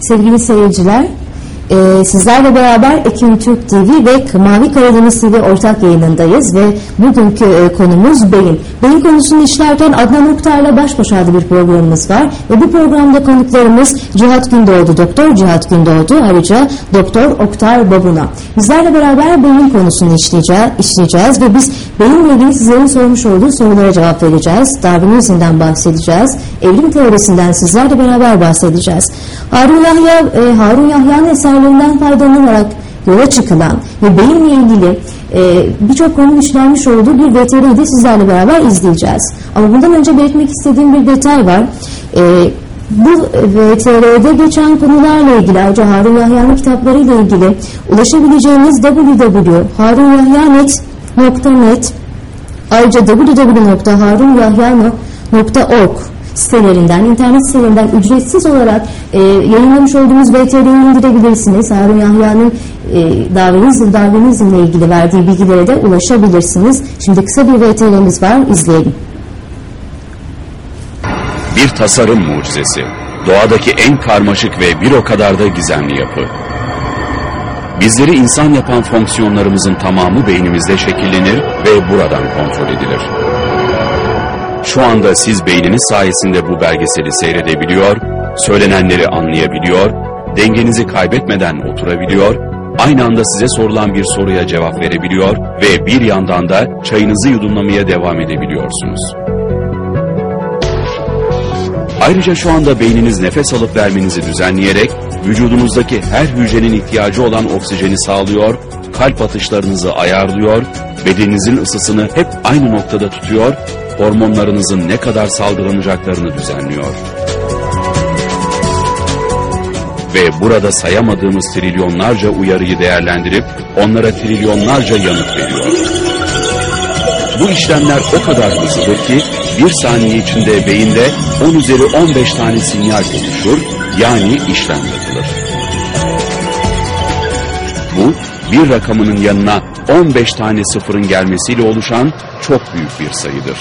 Sevgili seyirciler, sizlerle beraber Ekim Türk TV ve Mavi Karadeniz TV ortak yayınındayız ve bugünkü konumuz beyin. Beyin konusunu işlerken Adnan Oktar'la baş başa adlı bir programımız var ve bu programda konuklarımız Cihat Gündoğdu, Doktor Cihat Gündoğdu, ayrıca Doktor Oktar Babuna. Bizlerle beraber beyin konusunu işleyeceğiz ve biz beyinle ilgili sizlerin sormuş olduğu sorulara cevap vereceğiz. Darwinizm'den bahsedeceğiz, evrim teorisinden sizlerle beraber bahsedeceğiz. Harun Yahya'nın eserlerinden faydalanarak yola çıkılan ve beyinle ilgili birçok konu işlenmiş olduğu bir VTR'yi de sizlerle beraber izleyeceğiz. Ama bundan önce belirtmek istediğim bir detay var. Bu VTR'de geçen konularla ilgili, ayrıca Harun Yahya'nın kitaplarıyla ilgili ulaşabileceğiniz www.harunyahya.net, ayrıca www.harunyahya.org sitelerinden, internet sitelerinden ücretsiz olarak yayınlamış olduğumuz VTR'yi indirebilirsiniz. Harun Yahya'nın Darwinizmle ilgili verdiği bilgilere de ulaşabilirsiniz. Şimdi kısa bir VTR'miz var, izleyelim. Bir tasarım mucizesi, doğadaki en karmaşık ve bir o kadar da gizemli yapı. Bizleri insan yapan fonksiyonlarımızın tamamı beynimizde şekillenir ve buradan kontrol edilir. Şu anda siz beyniniz sayesinde bu belgeseli seyredebiliyor, söylenenleri anlayabiliyor, dengenizi kaybetmeden oturabiliyor, aynı anda size sorulan bir soruya cevap verebiliyor ve bir yandan da çayınızı yudumlamaya devam edebiliyorsunuz. Ayrıca şu anda beyniniz nefes alıp vermenizi düzenleyerek vücudunuzdaki her hücrenin ihtiyacı olan oksijeni sağlıyor, kalp atışlarınızı ayarlıyor, bedeninizin ısısını hep aynı noktada tutuyor, hormonlarınızın ne kadar salgılanacaklarını düzenliyor. Ve burada sayamadığımız trilyonlarca uyarıyı değerlendirip onlara trilyonlarca yanıt veriyor. Bu işlemler o kadar hızlıdır ki bir saniye içinde beyinde 10 üzeri 15 tane sinyal oluşur, yani işlem yapılır. Bu bir rakamının yanına 15 tane sıfırın gelmesiyle oluşan çok büyük bir sayıdır.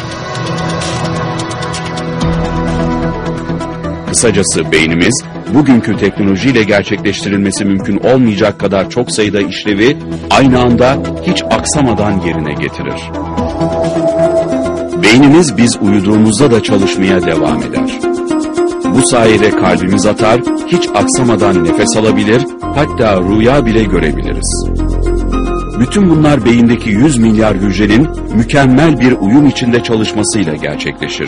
Kısacası beynimiz bugünkü teknolojiyle gerçekleştirilmesi mümkün olmayacak kadar çok sayıda işlevi aynı anda hiç aksamadan yerine getirir. Beynimiz biz uyuduğumuzda da çalışmaya devam eder. Bu sayede kalbimiz atar, hiç aksamadan nefes alabilir, hatta rüya bile görebiliriz. Bütün bunlar beyindeki 100 milyar hücrenin mükemmel bir uyum içinde çalışmasıyla gerçekleşir.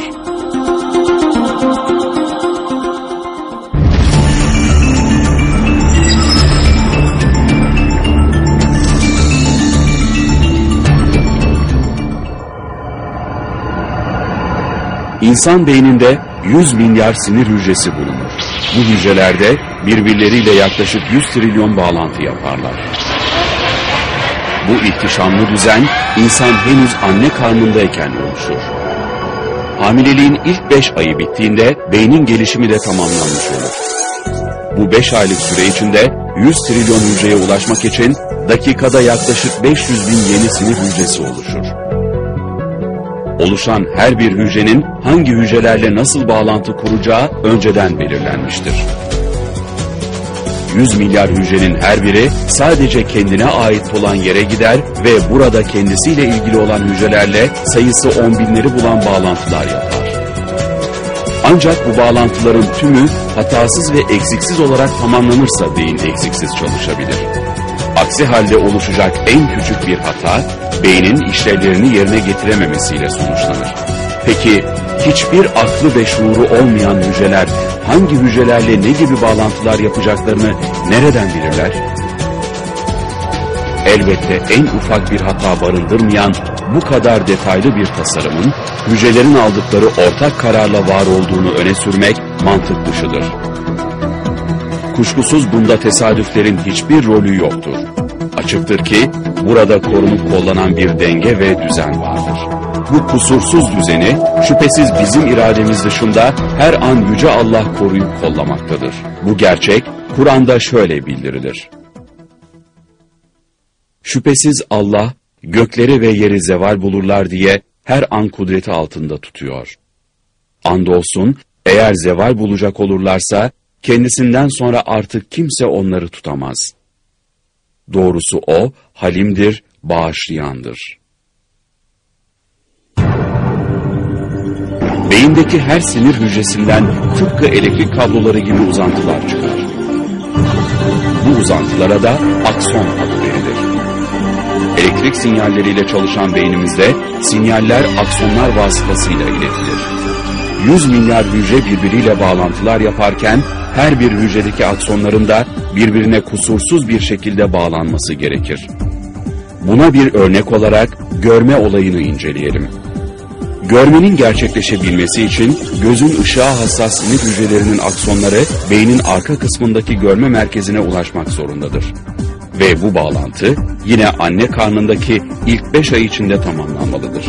İnsan beyninde 100 milyar sinir hücresi bulunur. Bu hücrelerde birbirleriyle yaklaşık 100 trilyon bağlantı yaparlar. Bu ihtişamlı düzen insan henüz anne karnındayken oluşur. Hamileliğin ilk 5 ayı bittiğinde beynin gelişimi de tamamlanmış olur. Bu 5 aylık süre içinde 100 trilyon hücreye ulaşmak için dakikada yaklaşık 500 bin yeni sinir hücresi oluşur. Oluşan her bir hücrenin hangi hücrelerle nasıl bağlantı kuracağı önceden belirlenmiştir. 100 milyar hücrenin her biri sadece kendine ait olan yere gider ve burada kendisiyle ilgili olan hücrelerle sayısı 10 binleri bulan bağlantılar yapar. Ancak bu bağlantıların tümü hatasız ve eksiksiz olarak tamamlanırsa beyin eksiksiz çalışabilir. Aksi halde oluşacak en küçük bir hata, beynin işlevlerini yerine getirememesiyle sonuçlanır. Peki, hiçbir aklı ve şuuru olmayan hücreler, hangi hücrelerle ne gibi bağlantılar yapacaklarını nereden bilirler? Elbette en ufak bir hata barındırmayan bu kadar detaylı bir tasarımın, hücrelerin aldıkları ortak kararla var olduğunu öne sürmek mantık dışıdır. Kuşkusuz bunda tesadüflerin hiçbir rolü yoktur. Açıktır ki burada korunup kollanan bir denge ve düzen vardır. Bu kusursuz düzeni şüphesiz bizim irademiz dışında her an Yüce Allah koruyup kollamaktadır. Bu gerçek Kur'an'da şöyle bildirilir. Şüphesiz Allah gökleri ve yeri zeval bulurlar diye her an kudreti altında tutuyor. Andolsun eğer zeval bulacak olurlarsa kendisinden sonra artık kimse onları tutamaz. Doğrusu o, halimdir, bağışlayandır. Beyindeki her sinir hücresinden tıpkı elektrik kabloları gibi uzantılar çıkar. Bu uzantılara da akson adı verilir. Elektrik sinyalleriyle çalışan beynimizde sinyaller aksonlar vasıtasıyla iletilir. 100 milyar hücre birbiriyle bağlantılar yaparken her bir hücredeki aksonların da birbirine kusursuz bir şekilde bağlanması gerekir. Buna bir örnek olarak görme olayını inceleyelim. Görmenin gerçekleşebilmesi için gözün ışığa hassas sinir hücrelerinin aksonları beynin arka kısmındaki görme merkezine ulaşmak zorundadır. Ve bu bağlantı yine anne karnındaki ilk 5 ay içinde tamamlanmalıdır.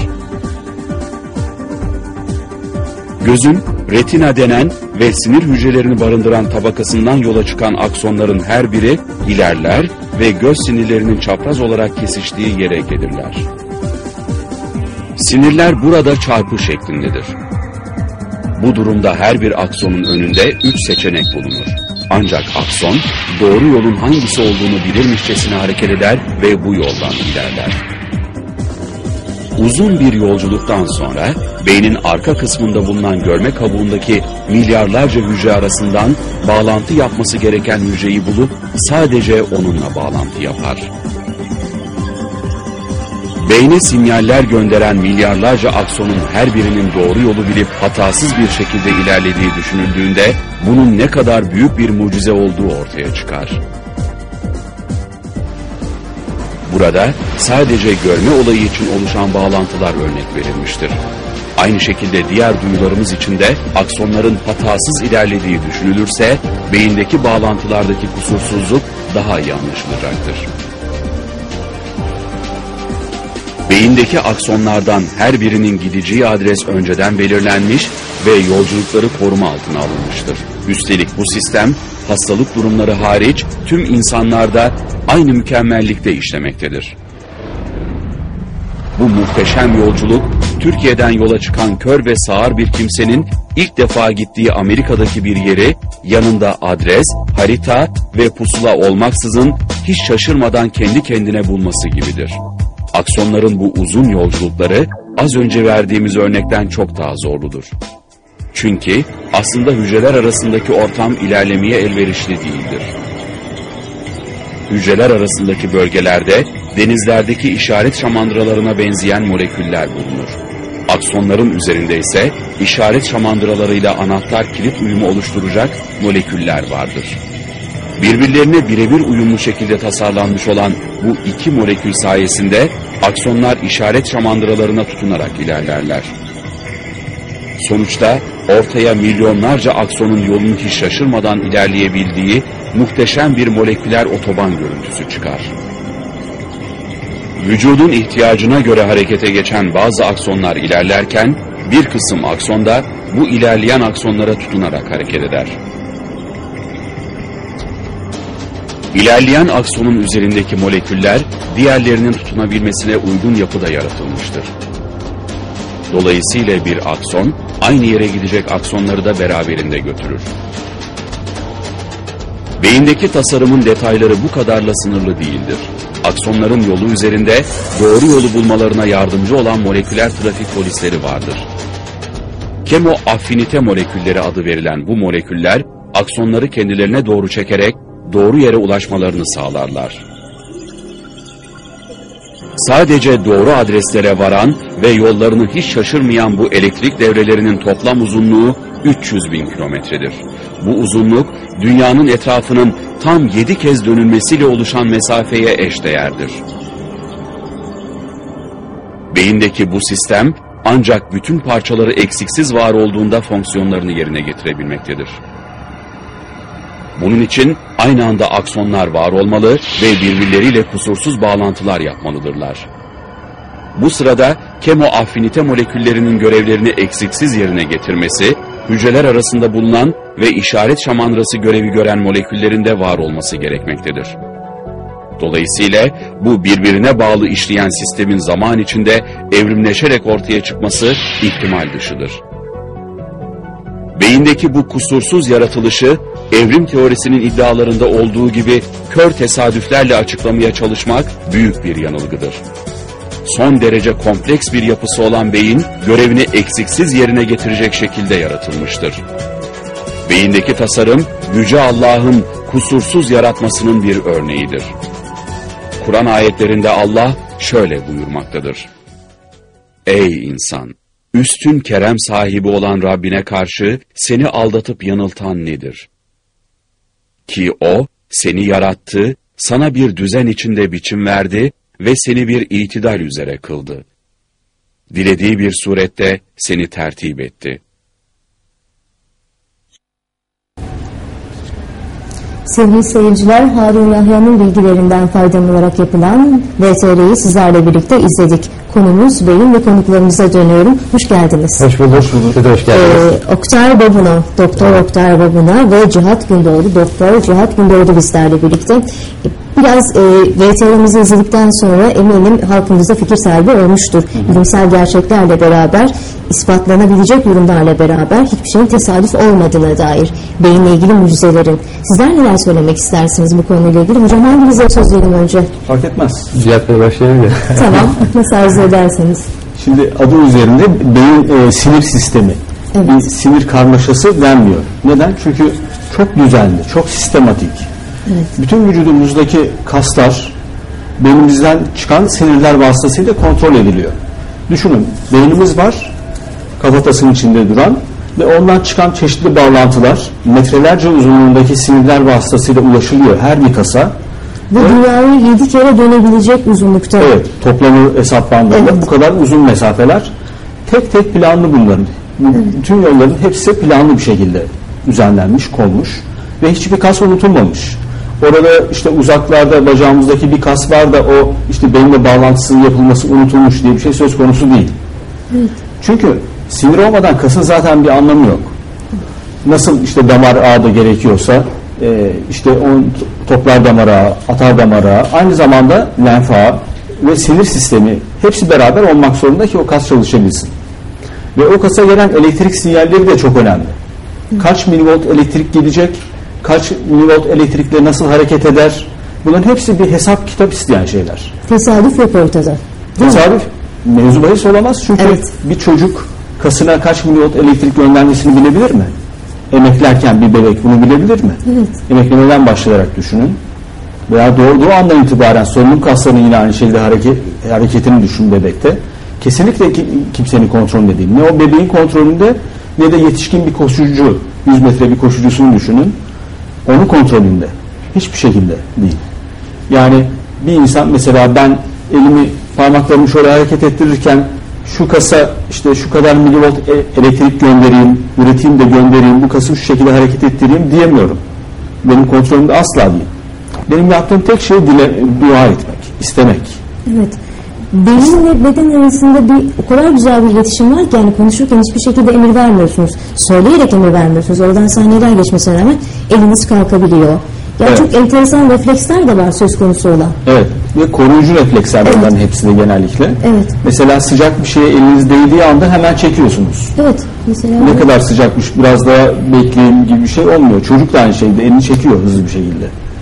Gözün retina denen ve sinir hücrelerini barındıran tabakasından yola çıkan aksonların her biri ilerler ve göz sinirlerinin çapraz olarak kesiştiği yere gelirler. Sinirler burada çarpı şeklindedir. Bu durumda her bir aksonun önünde 3 seçenek bulunur. Ancak akson doğru yolun hangisi olduğunu bilirmişçesine hareket eder ve bu yoldan ilerler. Uzun bir yolculuktan sonra beynin arka kısmında bulunan görme kabuğundaki milyarlarca hücre arasından bağlantı yapması gereken hücreyi bulup sadece onunla bağlantı yapar. Beyne sinyaller gönderen milyarlarca aksonun her birinin doğru yolu bilip hatasız bir şekilde ilerlediği düşünüldüğünde bunun ne kadar büyük bir mucize olduğu ortaya çıkar. Burada sadece görme olayı için oluşan bağlantılar örnek verilmiştir. Aynı şekilde diğer duyularımız için de aksonların hatasız ilerlediği düşünülürse beyindeki bağlantılardaki kusursuzluk daha iyi anlaşılacaktır. Beyindeki aksonlardan her birinin gideceği adres önceden belirlenmiş ve yolculukları koruma altına alınmıştır. Üstelik bu sistem hastalık durumları hariç tüm insanlarda aynı mükemmellikte işlemektedir. Bu muhteşem yolculuk Türkiye'den yola çıkan kör ve sağır bir kimsenin ilk defa gittiği Amerika'daki bir yeri yanında adres, harita ve pusula olmaksızın hiç şaşırmadan kendi kendine bulması gibidir. Aksonların bu uzun yolculukları az önce verdiğimiz örnekten çok daha zorludur. Çünkü aslında hücreler arasındaki ortam ilerlemeye elverişli değildir. Hücreler arasındaki bölgelerde denizlerdeki işaret şamandıralarına benzeyen moleküller bulunur. Aksonların üzerinde ise işaret şamandıralarıyla anahtar kilit uyumu oluşturacak moleküller vardır. Birbirlerine birebir uyumlu şekilde tasarlanmış olan bu iki molekül sayesinde aksonlar işaret şamandıralarına tutunarak ilerlerler. Sonuçta ortaya milyonlarca aksonun yolunu hiç şaşırmadan ilerleyebildiği muhteşem bir moleküler otoban görüntüsü çıkar. Vücudun ihtiyacına göre harekete geçen bazı aksonlar ilerlerken bir kısım akson da bu ilerleyen aksonlara tutunarak hareket eder. İlerleyen aksonun üzerindeki moleküller diğerlerinin tutunabilmesine uygun yapıda yaratılmıştır. Dolayısıyla bir akson aynı yere gidecek aksonları da beraberinde götürür. Beyindeki tasarımın detayları bu kadarla sınırlı değildir. Aksonların yolu üzerinde doğru yolu bulmalarına yardımcı olan moleküler trafik polisleri vardır. Kemoaffinite molekülleri adı verilen bu moleküller aksonları kendilerine doğru çekerek doğru yere ulaşmalarını sağlarlar. Sadece doğru adreslere varan ve yollarını hiç şaşırmayan bu elektrik devrelerinin toplam uzunluğu 300.000 kilometredir. Bu uzunluk dünyanın etrafının tam 7 kez dönülmesiyle oluşan mesafeye eşdeğerdir. Beyindeki bu sistem ancak bütün parçaları eksiksiz var olduğunda fonksiyonlarını yerine getirebilmektedir. Bunun için aynı anda aksonlar var olmalı ve birbirleriyle kusursuz bağlantılar yapmalıdırlar. Bu sırada kemoaffinite moleküllerinin görevlerini eksiksiz yerine getirmesi, hücreler arasında bulunan ve işaret şamandırası görevi gören moleküllerin de var olması gerekmektedir. Dolayısıyla bu birbirine bağlı işleyen sistemin zaman içinde evrimleşerek ortaya çıkması ihtimal dışıdır. Beyindeki bu kusursuz yaratılışı evrim teorisinin iddialarında olduğu gibi kör tesadüflerle açıklamaya çalışmak büyük bir yanılgıdır. Son derece kompleks bir yapısı olan beyin, görevini eksiksiz yerine getirecek şekilde yaratılmıştır. Beyindeki tasarım, Yüce Allah'ın kusursuz yaratmasının bir örneğidir. Kur'an ayetlerinde Allah şöyle buyurmaktadır: Ey insan! Üstün kerem sahibi olan Rabbine karşı seni aldatıp yanıltan nedir? Ki O, seni yarattı, sana bir düzen içinde biçim verdi ve seni bir itidal üzere kıldı. Dilediği bir surette seni tertip etti. Sevgili seyirciler, Harun Yahya'nın bilgilerinden faydalanarak yapılan VTR'yi sizlerle birlikte izledik. Konumuz beyin ve konuklarımıza dönüyorum. Hoş geldiniz. Hoş bulduk. Hoş geldiniz. Oktay Babuna, Doktor Oktay Babuna ve Cihat Gündoğdu, Doktor Cihat Gündoğdu bizlerle birlikte. Biraz VTR'mizi izledikten sonra eminim halkımıza fikir sahibi olmuştur. Bilimsel gerçeklerle beraber, ispatlanabilecek durumlarla beraber hiçbir şeyin tesadüf olmadığına dair beyinle ilgili mucizelerin. Sizler neler söylemek istersiniz bu konuyla ilgili? Hocam hanginize söz verin önce? Fark etmez. Cihat Bey başlayalım ya. Tamam. Nasıl arzu ederseniz. Şimdi adı üzerinde beyin sinir sistemi. Evet. Bir sinir karmaşası denmiyor. Neden? Çünkü çok düzenli, çok sistematik. Evet. Bütün vücudumuzdaki kaslar beynimizden çıkan sinirler vasıtasıyla kontrol ediliyor. Düşünün, beynimiz var, kafatasının içinde duran ve ondan çıkan çeşitli bağlantılar metrelerce uzunluğundaki sinirler vasıtasıyla ulaşılıyor her bir kasa. Ve dünyayı 7 kere dönebilecek uzunlukta. Evet, toplamı hesaplandığında Evet. bu kadar uzun mesafeler tek tek planlı bunların. Bütün yolların hepsi planlı bir şekilde düzenlenmiş, konmuş ve hiçbir kas unutulmamış. Orada işte uzaklarda bacağımızdaki bir kas var da o işte beyinle bağlantısının yapılması unutulmuş diye bir şey söz konusu değil. Evet. Çünkü sinir olmadan kasın zaten bir anlamı yok. Nasıl işte damar ağı da gerekiyorsa işte o toplar damar ağı, atar damar ağı, aynı zamanda lenf ağı ve sinir sistemi hepsi beraber olmak zorunda ki o kas çalışabilsin. Ve o kasa gelen elektrik sinyalleri de çok önemli. Kaç milivolt elektrik gelecek, kaç milivolt elektrikle nasıl hareket eder, bunların hepsi bir hesap kitap isteyen şeyler. Tesadüf yok ortada. Değil mi? Tesadüf mevzu bahis olamaz çünkü Evet. bir çocuk kasına kaç milivolt elektrik göndermesini bilebilir mi? Emeklerken bir bebek bunu bilebilir mi? Evet. Emeklemeden başlayarak düşünün. Veya doğduğu andan itibaren solunum kaslarının yine aynı şekilde hareketini düşün bebekte. Kesinlikle kimsenin kontrolünde değil. Ne o bebeğin kontrolünde ne de yetişkin bir koşucu, 100 metre bir koşucusunu düşünün. Onun kontrolünde. Hiçbir şekilde değil. Yani bir insan mesela ben elimi parmaklarımı şöyle hareket ettirirken şu kasa işte şu kadar milivolt elektrik göndereyim, üreteyim de göndereyim, bu kası şu şekilde hareket ettireyim diyemiyorum. Benim kontrolümde asla değil. Benim yaptığım tek şey dua etmek, istemek. Evet. Beyinle beden arasında o kadar güzel bir iletişim var ki yani konuşurken hiçbir şekilde emir vermiyorsunuz. Söyleyerek emir vermiyorsunuz. Oradan saniyeler geçmesine rağmen eliniz kalkabiliyor. Yani Evet. çok enteresan refleksler de var söz konusu olan. Evet. Ve koruyucu refleksler bunların hepsi de genellikle. Evet. Mesela sıcak bir şeye eliniz değdiği anda hemen çekiyorsunuz. Evet. Mesela Ne kadar sıcakmış biraz daha bekleyeyim gibi bir şey olmuyor. Çocuk da aynı şekilde elini çekiyor hızlı bir şekilde.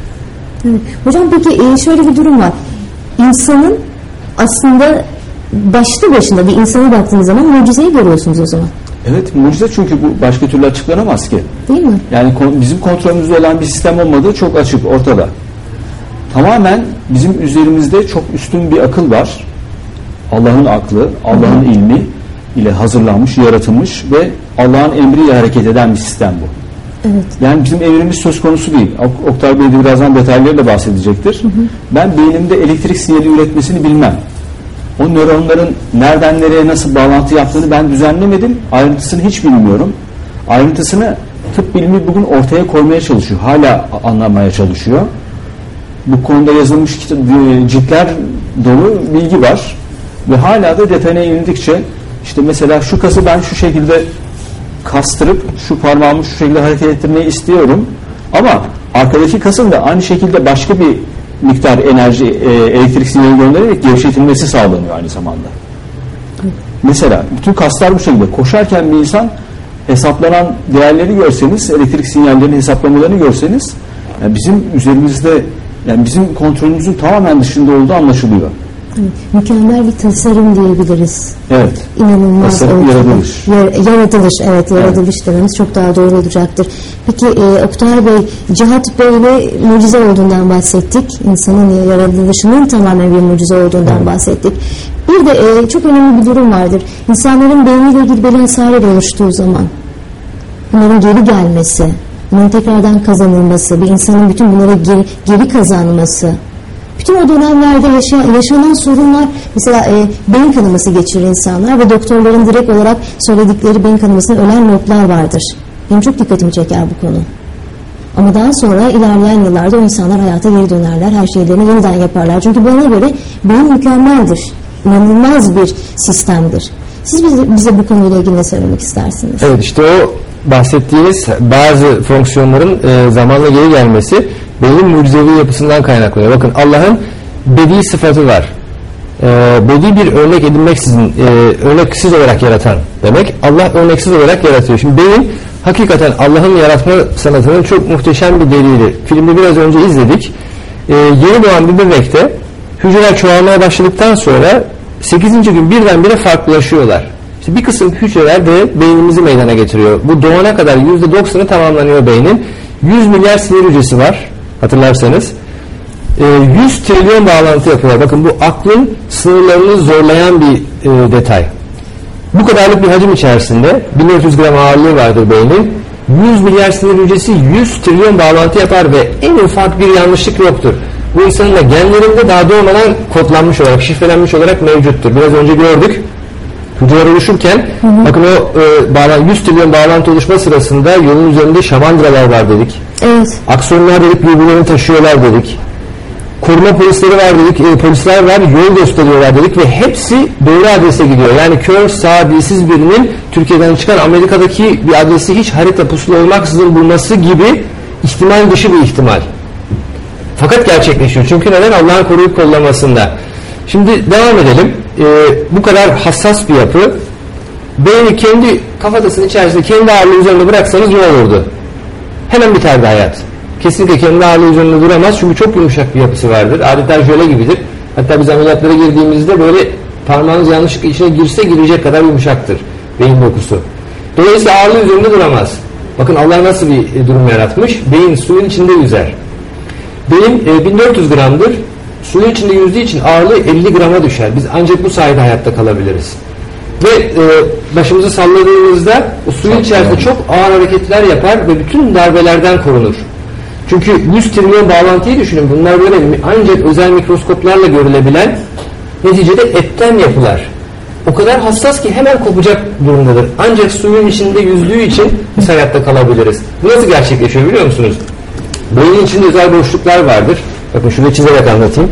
Evet. Hocam peki şöyle bir durum var. İnsanın aslında başlı başına bir insana baktığınız zaman mucizeyi görüyorsunuz o zaman. Evet, mucize çünkü bu başka türlü açıklanamaz ki. Değil mi? Yani bizim kontrolümüzde olan bir sistem olmadığı çok açık, ortada. Tamamen bizim üzerimizde çok üstün bir akıl var. Allah'ın aklı, Allah'ın ilmi ile hazırlanmış, yaratılmış ve Allah'ın emriyle hareket eden bir sistem bu. Evet. Yani bizim evrimiz söz konusu değil. Oktay Bey de birazdan detaylarıyla bahsedecektir. Ben beynimde elektrik sinyali üretmesini bilmem. O nöronların nereden nereye nasıl bağlantı yaptığını ben düzenlemedim. Ayrıntısını hiç bilmiyorum. Ayrıntısını tıp bilimi bugün ortaya koymaya çalışıyor. Hala anlamaya çalışıyor. Bu konuda yazılmış ciltler dolu bilgi var. Ve hala da detayına inildikçe işte mesela şu kası ben şu şekilde kastırıp şu parmağımı şu şekilde hareket ettirmeyi istiyorum. Ama arkadaki kasın da aynı şekilde başka bir miktar enerji, elektrik sinyali göndererek gevşetilmesi sağlanıyor aynı zamanda. Mesela bütün kaslar bu şekilde. Koşarken bir insan hesaplanan değerleri görseniz, elektrik sinyallerinin hesaplamalarını görseniz, yani bizim üzerimizde, yani bizim kontrolümüzün tamamen dışında olduğu anlaşılıyor. Evet, mükemmel bir tasarım diyebiliriz. Evet. İnanılmaz tasarım, yaratılış. Yaratılış, evet, yaratılış dememiz çok daha doğru olacaktır. Peki Oktay Bey, Cihat Bey'le mucize olduğundan bahsettik. İnsanın yaratılışının tamamen bir mucize olduğundan bahsettik. Bir de çok önemli bir durum vardır. İnsanların beyniyle ilgili belli hasarlar oluştuğu zaman bunların geri gelmesi, bunun tekrardan kazanılması, bir insanın bütün bunları geri kazanması, bütün o dönemlerde yaşanan sorunlar, mesela beyin kanaması geçirir insanlar ve doktorların direkt olarak söyledikleri beyin kanamasına ölen noktalar vardır. Benim çok dikkatimi çeker bu konu. Ama daha sonra ilerleyen yıllarda o insanlar hayata geri dönerler, her şeylerini yeniden yaparlar. Çünkü bana göre beyin mükemmeldir, inanılmaz bir sistemdir. Siz bize bu konuyla ilgili ne söylemek istersiniz? Evet, işte o bahsettiğiniz bazı fonksiyonların zamanla geri gelmesi beynin mucizevi yapısından kaynaklanıyor. Bakın, Allah'ın bedi sıfatı var. Bedi bir örnek edinmeksizin, örneksiz olarak yaratan demek. Allah örneksiz olarak yaratıyor. Şimdi beyin hakikaten Allah'ın yaratma sanatının çok muhteşem bir delili. Filmde biraz önce izledik. Yeni doğan bir bebekte hücreler çoğalmaya başladıktan sonra 8. gün birdenbire farklılaşıyorlar. İşte bir kısım hücreler de beynimizi meydana getiriyor. Bu doğana kadar %90'ı tamamlanıyor beynin. 100 milyar sinir hücresi var, hatırlarsanız. 100 trilyon bağlantı yapıyorlar. Bakın, bu aklın sınırlarını zorlayan bir detay. Bu kadarlık bir hacim içerisinde 1400 gram ağırlığı vardır beynin. 100 milyar sinir hücresi 100 trilyon bağlantı yapar ve en ufak bir yanlışlık yoktur. Bu insanın da genlerinde daha doğmadan kodlanmış olarak, şifrelenmiş olarak mevcuttur. Biraz önce gördük. Hücreler oluşurken, bakın o 100 trilyon bağlantı oluşma sırasında yolun üzerinde şamandıralar var dedik. Evet. Aksonlar dedik, birbirlerini taşıyorlar dedik. Koruma polisleri var dedik, polisler var, yol gösteriyorlar dedik ve hepsi doğru adrese gidiyor. Yani kör, sağ, dilsiz birinin Türkiye'den çıkan Amerika'daki bir adresi hiç harita pusula olmaksızın bulması gibi ihtimal dışı bir ihtimal. Fakat gerçekleşiyor. Çünkü neden? Allah'ın koruyup kollamasında. Şimdi devam edelim. Bu kadar hassas bir yapı. Beyni kendi kafatasının içerisinde kendi ağırlığı üzerinde bıraksanız ne olurdu? Hemen biterdi hayat. Kesinlikle kendi ağırlığı üzerinde duramaz. Çünkü çok yumuşak bir yapısı vardır. Adeta jöle gibidir. Hatta biz ameliyatlara girdiğimizde böyle parmağınız yanlışlıkla içine girse girecek kadar yumuşaktır beyin dokusu. Dolayısıyla ağırlığı üzerinde duramaz. Bakın Allah nasıl bir durum yaratmış. Beyin suyun içinde yüzer. Beyin 1400 gramdır. Suyun içinde yüzdüğü için ağırlığı 50 grama düşer. Biz ancak bu sayede hayatta kalabiliriz. Ve başımızı salladığımızda o suyun içerisinde çok ağır hareketler yapar ve bütün darbelerden korunur. Çünkü 100 trilyon bağlantıyı düşünün. Bunlar böyle ancak özel mikroskoplarla görülebilen, neticede etten yapılar. O kadar hassas ki hemen kopacak durumdadır. Ancak suyun içinde yüzdüğü için biz hayatta kalabiliriz. Bu nasıl gerçekleşiyor biliyor musunuz? Beynin içinde özel boşluklar vardır. Bakın şurada çizerek anlatayım.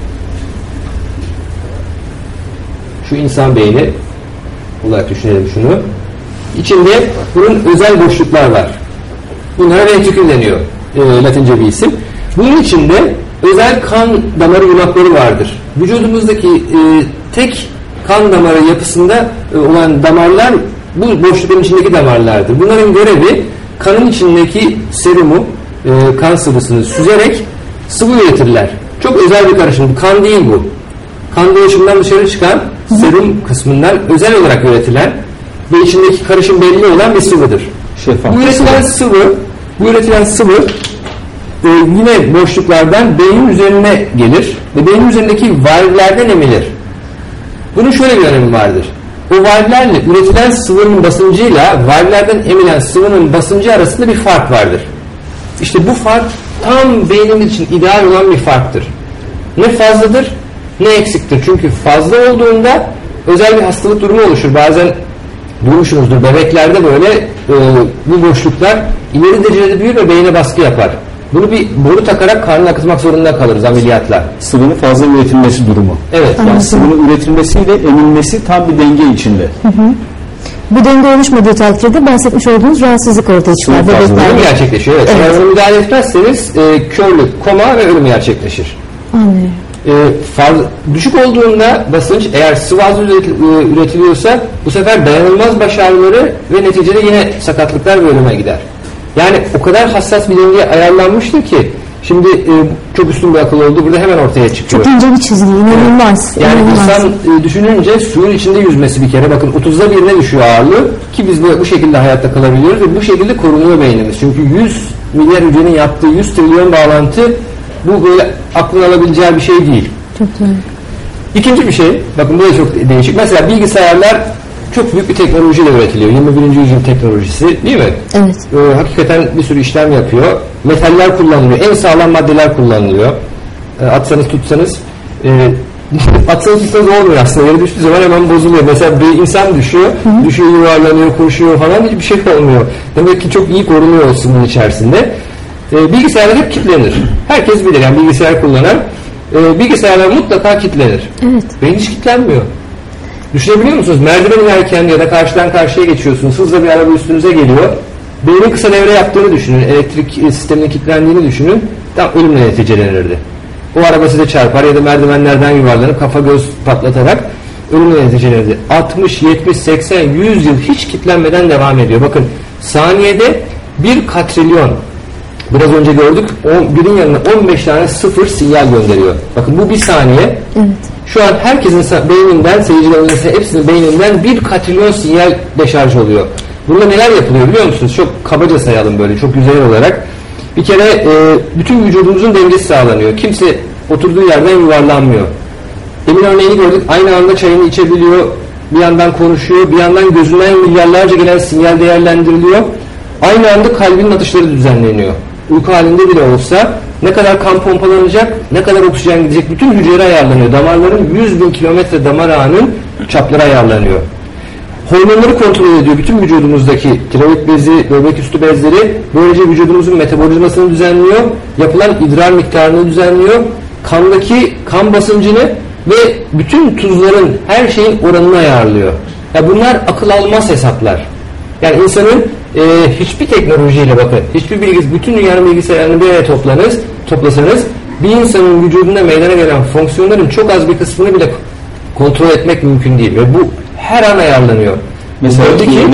Şu insan beyni olarak düşünelim şunu. İçinde bunun özel boşluklar var. Bunlara ventrikül deniyor. Latince bir isim. Bunun içinde özel kan damarı yulakları vardır. Vücudumuzdaki tek kan damarı yapısında olan damarlar bu boşlukların içindeki damarlardır. Bunların görevi kanın içindeki serumu, kan sıvısını süzerek sıvı üretirler. Çok özel bir karışım. Kan değil bu. Kan dolaşımından dışarı çıkan serum kısmından özel olarak üretilen ve içindeki karışım belli olan bir sıvıdır. Şeffaf. Bu üretilen sıvı yine boşluklardan beynin üzerine gelir ve beynin üzerindeki valvlerden emilir. Bunun şöyle bir önemi vardır. O valvlerle üretilen sıvının basıncıyla valvlerden emilen sıvının basıncı arasında bir fark vardır. İşte bu fark tam beynimiz için ideal olan bir farktır. Ne fazladır ne eksiktir. Çünkü fazla olduğunda özel bir hastalık durumu oluşur. Bazen duymuşsunuzdur, bebeklerde böyle bu boşluklar ileri derecede büyür ve beyne baskı yapar. Bunu bir boru takarak karnına akıtmak zorunda kalırız ameliyatla. Sıvının fazla üretilmesi durumu. Evet. Yani sıvının üretilmesiyle emilmesi tam bir denge içinde. Bu denge oluşmadığı takdirde bahsetmiş olduğunuz rahatsızlık ortaya çıkar. Ölüm gerçekleşiyor. Evet. Eğer bunu müdahale etmezseniz körlük, koma ve ölüm gerçekleşir. Anlıyorum. düşük olduğunda basınç, eğer sıvı az üretiliyorsa bu sefer dayanılmaz baş ağrıları ve neticede yine sakatlıklar ve ölüme gider. Yani o kadar hassas bir dengeye ayarlanmıştır ki şimdi çok üstün bir akıl oldu. Burada hemen ortaya çıkıyor. Çok ince bir çizgi, inanılmaz. Yani inanılmaz. insan düşününce suyun içinde yüzmesi bir kere. Bakın 30'da birine düşüyor ağırlığı ki biz bu şekilde hayatta kalabiliyoruz ve bu şekilde korunuyor beynimiz. Çünkü 100 milyar hücrenin yaptığı 100 trilyon bağlantı, bu böyle aklın alabileceği bir şey değil. Çok doğru. İkinci bir şey, bakın bu da çok değişik. Mesela bilgisayarlar çok büyük bir teknolojiyle üretiliyor. 21. yüzyıl teknolojisi değil mi? Evet. Hakikaten bir sürü işlem yapıyor. Metaller kullanılıyor. En sağlam maddeler kullanılıyor. Atsanız tutsanız atsanız tutsanız olmuyor aslında. Yere düştüğü zaman hemen bozuluyor. Mesela bir insan düşüyor, düşüyor, yuvarlanıyor, koşuyor falan, hiçbir şey olmuyor. Demek ki çok iyi korunuyor olsun bunun içerisinde. Bilgisayarlar hep kilitlenir. Herkes bilir, yani bilgisayar kullanan bilgisayarlar mutlaka kilitlenir. Evet. Beyin hiç kilitlenmiyor. Düşünebiliyor musunuz? Merdiven inerken ya da karşıdan karşıya geçiyorsunuz. Hızla bir araba üstünüze geliyor. Beynin kısa devre yaptığını düşünün. Elektrik sisteminin kilitlendiğini düşünün. Tam ölümle neticelenirdi. O araba size çarpar ya da merdivenlerden yuvarlanıp kafa göz patlatarak ölümle neticelenirdi. 60, 70, 80, 100 yıl hiç kilitlenmeden devam ediyor. Bakın saniyede 1 katrilyon, biraz önce gördük, birin yanına 15 tane sıfır sinyal gönderiyor. Bakın bu bir saniye. Evet. Şu an herkesin beyninden, seyircilerin hepsinin beyninden 1 katrilyon sinyal deşarj oluyor. Burada neler yapılıyor biliyor musunuz? Çok kabaca sayalım böyle, çok güzel olarak. Bir kere bütün vücudumuzun dengesi sağlanıyor. Kimse oturduğu yerden yuvarlanmıyor. Demin örneğini gördük. Aynı anda çayını içebiliyor. Bir yandan konuşuyor. Bir yandan gözünden milyarlarca gelen sinyal değerlendiriliyor. Aynı anda kalbinin atışları düzenleniyor. Uyku halinde bile olsa ne kadar kan pompalanacak, ne kadar oksijen gidecek, bütün hücreler ayarlanıyor. Damarların 100.000 kilometre damar ağının çapları ayarlanıyor. Hormonları kontrol ediyor. Bütün vücudumuzdaki tiroid bezi, böbrek üstü bezleri, böylece vücudumuzun metabolizmasını düzenliyor. Yapılan idrar miktarını düzenliyor. Kandaki kan basıncını ve bütün tuzların, her şeyin oranını ayarlıyor. Ya bunlar akıl almaz hesaplar. Yani insanın hiçbir teknolojiyle, bakın, hiçbir bütün dünyanın bilgisayarını bir araya toplasanız bir insanın vücudunda meydana gelen fonksiyonların çok az bir kısmını bile kontrol etmek mümkün değil. Ve bu her an ayarlanıyor. Mesela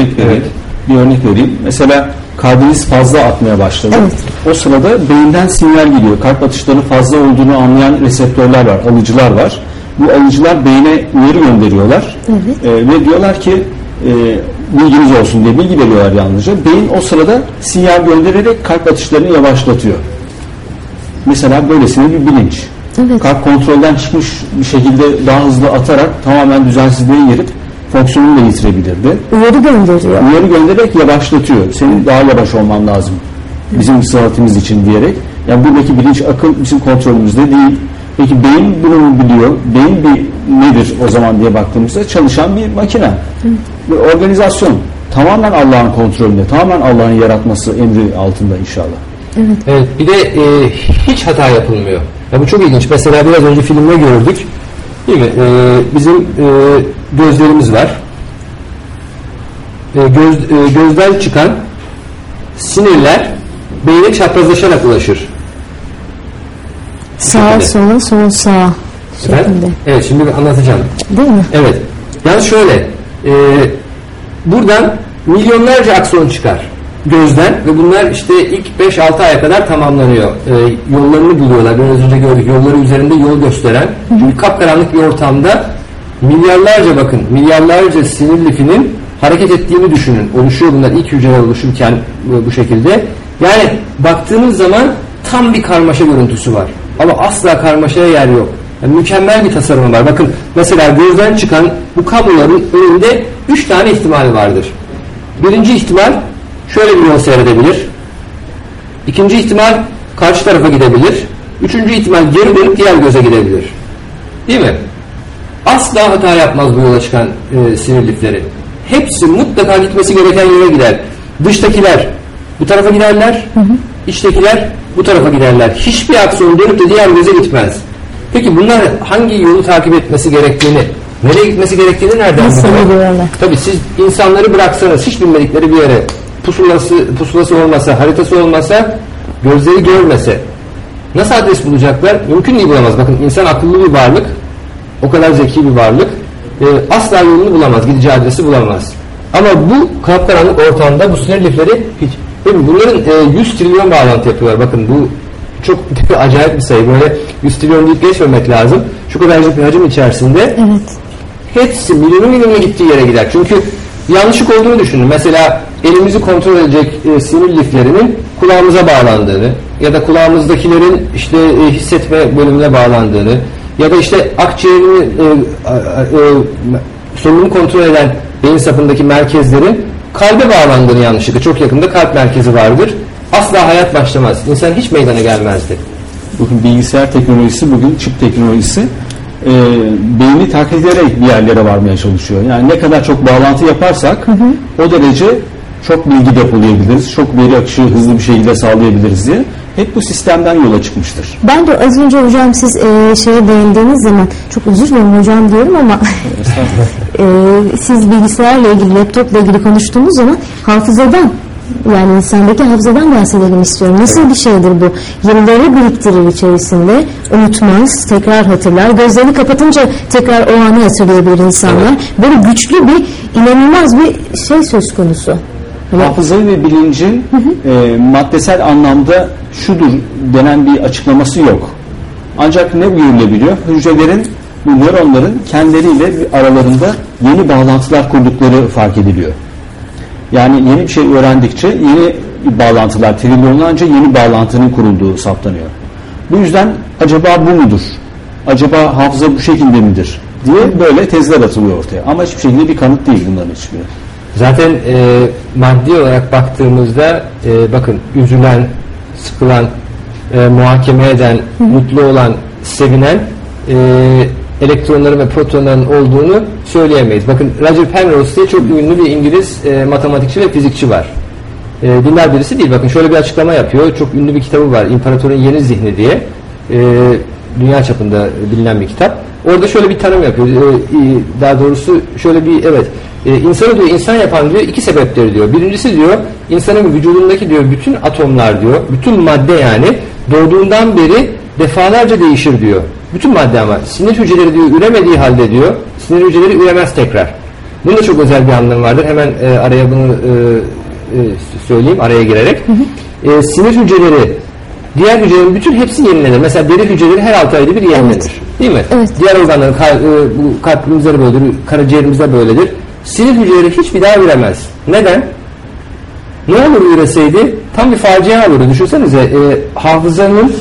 bir örnek vereyim. Mesela kalbiniz fazla atmaya başladı. Evet. O sırada beyinden sinyal geliyor. Kalp atışlarının fazla olduğunu anlayan reseptörler var, alıcılar var. Bu alıcılar beyne uyarı gönderiyorlar. Evet. Ve diyorlar ki bilginiz olsun diye bilgi veriyorlar yalnızca. Beyin o sırada sinyal göndererek kalp atışlarını yavaşlatıyor. Mesela böylesine bir bilinç. Evet. Kalp kontrolden çıkmış bir şekilde daha hızlı atarak tamamen düzensizliğe girip fonksiyonunu da yitirebilirdi. Uyarı gönderiyor. Uyarı göndererek yavaşlatıyor. Senin daha yavaş olman lazım bizim sıhhatimiz için diyerek. Yani buradaki bilinç, akıl bizim kontrolümüzde değil. Peki beyin bunu mu biliyor? Beyin bir nedir o zaman diye baktığımızda çalışan bir makine. Ve organizasyon tamamen Allah'ın kontrolünde, tamamen Allah'ın yaratması emri altında inşallah. Evet. Evet, bir de hiç hata yapılmıyor. Ya bu çok ilginç. Mesela biraz önce filmde gördük. Değil mi? Bizim gözlerimiz var. Gözden çıkan sinirler beyne çaprazlaşarak ulaşır. Sağ sola, sol sağa şeklinde. Evet, şimdi anlatacağım. Değil mi? Evet. Yalnız şöyle, buradan milyonlarca akson çıkar gözden ve bunlar işte ilk 5-6 aya kadar tamamlanıyor. Yollarını buluyorlar. Biraz önce gördük. Yolları üzerinde yol gösteren. Çünkü kapkaranlık bir ortamda milyarlarca sinir lifinin hareket ettiğini düşünün. Oluşuyor bunlar ilk hücreler oluşurken bu şekilde. Yani baktığınız zaman tam bir karmaşa görüntüsü var. Ama asla karmaşaya yer yok. Yani mükemmel bir tasarımı var. Bakın mesela gözden çıkan bu kabloların önünde 3 tane ihtimal vardır. Birinci ihtimal şöyle bir yol seyredebilir. İkinci ihtimal karşı tarafa gidebilir. Üçüncü ihtimal geri dönüp diğer göze gidebilir. Değil mi? Asla hata yapmaz bu yola çıkan sinir lifleri. Hepsi mutlaka gitmesi gereken yere gider. Dıştakiler bu tarafa giderler. İçtekiler bu tarafa giderler. Hiçbir akson dönüp de diğer göze gitmez. Peki bunlar hangi yolu takip etmesi gerektiğini, nereye gitmesi gerektiğini nereden biliyorlar? Tabii siz insanları bıraksanız hiç bilmedikleri bir yere pusulası olmasa, haritası olmasa, gözleri görmese Nasıl adres bulacaklar? Mümkün değil, bulamaz. Bakın insan akıllı bir varlık, o kadar zeki bir varlık, asla yolunu bulamaz, gideceği adresi bulamaz. Ama bu kapkaranlık ortamda bu sinir lifleri hiç, bunların 100 trilyon bağlantı yapıyorlar. Bakın bu çok acayip bir sayı. Böyle 100 trilyon deyip geçmemek lazım. Şu kadarcık bir hacim içerisinde hepsi milyonu gittiği yere gider. Çünkü yanlışlık olduğunu düşünün. Mesela elimizi kontrol edecek sinir liflerinin kulağımıza bağlandığını ya da kulağımızdakilerin işte hissetme bölümüne bağlandığını ya da işte akciğerini solunum kontrol eden beyin sapındaki merkezlerin kalbe bağlandığını, yanlışlıkla çok yakında kalp merkezi vardır. Asla hayat başlamaz. İnsan hiç meydana gelmezdi. Bugün bilgisayar teknolojisi, bugün çip teknolojisi beyni taklit ederek bir yerlere varmaya çalışıyor. Yani ne kadar çok bağlantı yaparsak o derece çok bilgi depolayabiliriz, çok veri akışı hızlı bir şekilde sağlayabiliriz diye. Hep bu sistemden yola çıkmıştır. Ben de az önce hocam siz şeye değindiğiniz zaman, çok özür dilerim hocam diyorum ama siz bilgisayarla ilgili, laptopla ilgili konuştuğunuz zaman hafızadan, yani insandaki hafızadan bahsedelim istiyorum. Nasıl bir şeydir bu? Yılları biriktirir içerisinde, unutmaz, tekrar hatırlar. Gözlerini kapatınca tekrar o anı hatırlayabilir insanlar. Böyle güçlü bir, inanılmaz bir şey söz konusu. Hafızayı ve bilincin maddesel anlamda şudur denen bir açıklaması yok. Ancak ne görülebiliyor? Hücrelerin, bu nöronların kendileriyle aralarında yeni bağlantılar kurdukları fark ediliyor. Yani yeni bir şey öğrendikçe yeni bağlantılar, trilyonlarca yeni bağlantının kurulduğu saptanıyor. Bu yüzden acaba bu mudur? Acaba hafıza bu şekilde midir? Diye böyle tezler atılıyor ortaya. Ama hiçbir şekilde bir kanıt değil bunların hiçbiri. Zaten maddi olarak baktığımızda bakın üzülen, sıkılan, muhakeme eden, mutlu olan, sevinen elektronların ve protonların olduğunu söyleyemeyiz. Bakın Roger Penrose diye çok ünlü bir İngiliz matematikçi ve fizikçi var. Dindar birisi değil. Bakın şöyle bir açıklama yapıyor. Çok ünlü bir kitabı var. İmparatorun Yeni Zihni diye. Dünya çapında bilinen bir kitap. Orada şöyle bir tanım yapıyor. Daha doğrusu şöyle bir insanı diyor insan yapan diyor iki sebepleri diyor. Birincisi diyor insanın vücudundaki diyor bütün atomlar diyor, bütün madde yani doğduğundan beri defalarca değişir diyor. Bütün madde ama sinir hücreleri diyor üremediği halde diyor sinir hücreleri üremez tekrar. Bunun da çok özel bir anlamı vardır. Hemen araya bunu söyleyeyim araya girerek. Sinir hücreleri diğer hücrelerin bütün hepsi yenilenir. Mesela deri hücreleri her 6 ayda bir yenilenir. Evet. Değil mi? Evet. Diğer organların bu kalbimizde böyledir, karaciğerimizde böyledir. Sinir hücreleri hiçbir daha üremez. Neden? Ne olur üreseydi? Tam bir facia olurdu. Düşünsenize hafızanın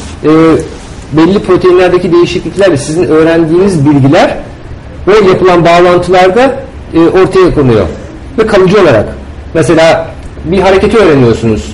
belli proteinlerdeki değişikliklerle sizin öğrendiğiniz bilgiler o yapılan bağlantılarda ortaya konuyor. Ve kalıcı olarak. Mesela bir hareketi öğreniyorsunuz.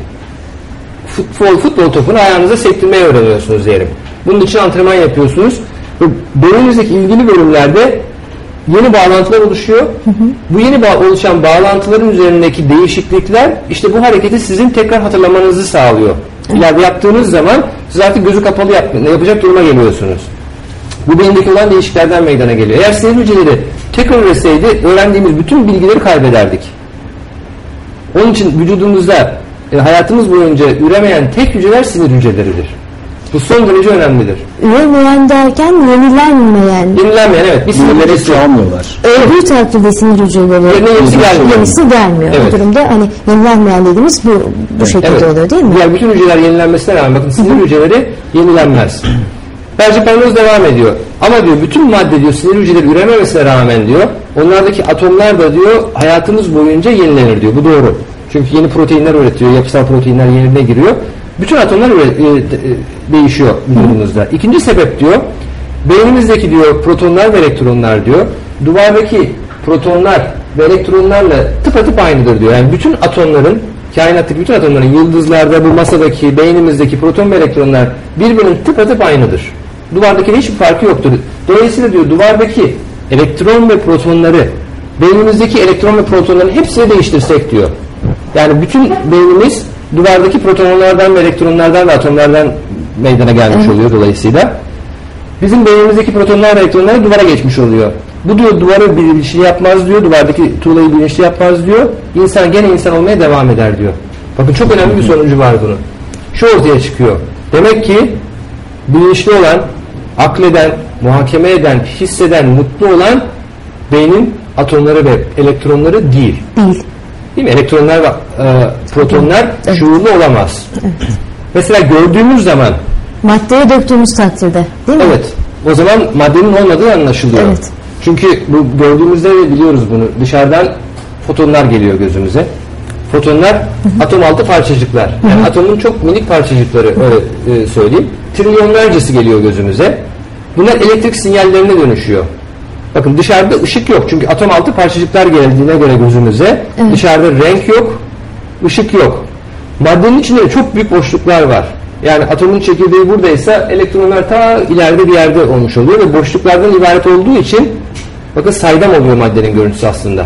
Futbol topunu ayağınıza sektirmeyi öğreniyorsunuz diyelim. Bunun için antrenman yapıyorsunuz. Beyninizdeki ilgili bölümlerde yeni bağlantılar oluşuyor. Bu yeni oluşan bağlantıların üzerindeki değişiklikler işte bu hareketi sizin tekrar hatırlamanızı sağlıyor. İleride yaptığınız zaman siz artık gözü kapalı yapacak duruma geliyorsunuz. Bu beyindeki olan değişikliklerden meydana geliyor. Eğer sinir hücreleri tekrar üretseydi öğrendiğimiz bütün bilgileri kaybederdik. Onun için vücudumuzda hayatımız boyunca üremeyen tek hücreler sinir hücreleridir. Bu son derece önemlidir. Üremeyen derken yenilenmeyen. Yenilenmeyen evet. Bir sinir hücresi almıyorlar. Bir takdirde sinir hücreleri yenisi gelmiyor. Evet. Bu durumda hani yenilenmeyen dediğimiz bu şekilde oluyor değil mi? Diğer bütün hücreler yenilenmesine rağmen bakın sinir hücreleri yenilenmez. Roger Penrose devam ediyor. Ama diyor bütün madde diyor sinir hücreleri ürememesine rağmen diyor onlardaki atomlar da diyor hayatımız boyunca yenilenir diyor. Bu doğru. Çünkü yeni proteinler üretiyor. Yapısal proteinler yerine giriyor. Bütün atomlar değişiyor vücudumuzda. İkinci sebep diyor beynimizdeki diyor protonlar ve elektronlar diyor duvardaki protonlar ve elektronlarla tıpatıp aynıdır diyor. Yani bütün atomların kainattaki bütün atomların yıldızlarda bu masadaki beynimizdeki proton ve elektronlar birbirinin tıpatıp aynıdır. Duvardaki hiçbir farkı yoktur. Dolayısıyla diyor duvardaki elektron ve protonları beynimizdeki elektron ve protonların hepsini değiştirsek diyor. Yani bütün beynimiz duvardaki protonlardan ve elektronlardan ve atomlardan meydana gelmiş oluyor dolayısıyla. Bizim beynimizdeki protonlar ve elektronlar duvara geçmiş oluyor. Bu diyor duvarı bilinçli yapmaz diyor. Duvardaki tuğlayı bilinçli yapmaz diyor. İnsan gene insan olmaya devam eder diyor. Bakın çok önemli bir sonucu var bunun. Şu ortaya çıkıyor. Demek ki bilinçli olan, akleden, muhakeme eden, hisseden, mutlu olan beynin atomları ve elektronları değil. Değil mi? Elektronlar ve protonlar şuurlu olamaz. Evet. Mesela gördüğümüz zaman Maddeye döktüğümüz takdirde, değil mi? evet, o zaman maddenin olmadığı anlaşılıyor. Evet. Çünkü bu gördüğümüzde de biliyoruz bunu. Dışarıdan fotonlar geliyor gözümüze. Fotonlar atom altı parçacıklar. Yani atomun çok minik parçacıkları, öyle söyleyeyim. Trilyonlarcası geliyor gözümüze. Bunlar elektrik sinyallerine dönüşüyor. Bakın dışarıda ışık yok. Çünkü atom altı parçacıklar geldiğine göre gözümüze. Evet. Dışarıda renk yok, ışık yok. Maddenin içinde çok büyük boşluklar var. Yani atomun çekirdeği buradaysa elektronlar ta ileride bir yerde olmuş oluyor ve boşluklardan ibaret olduğu için bakın saydam oluyor maddenin görüntüsü aslında.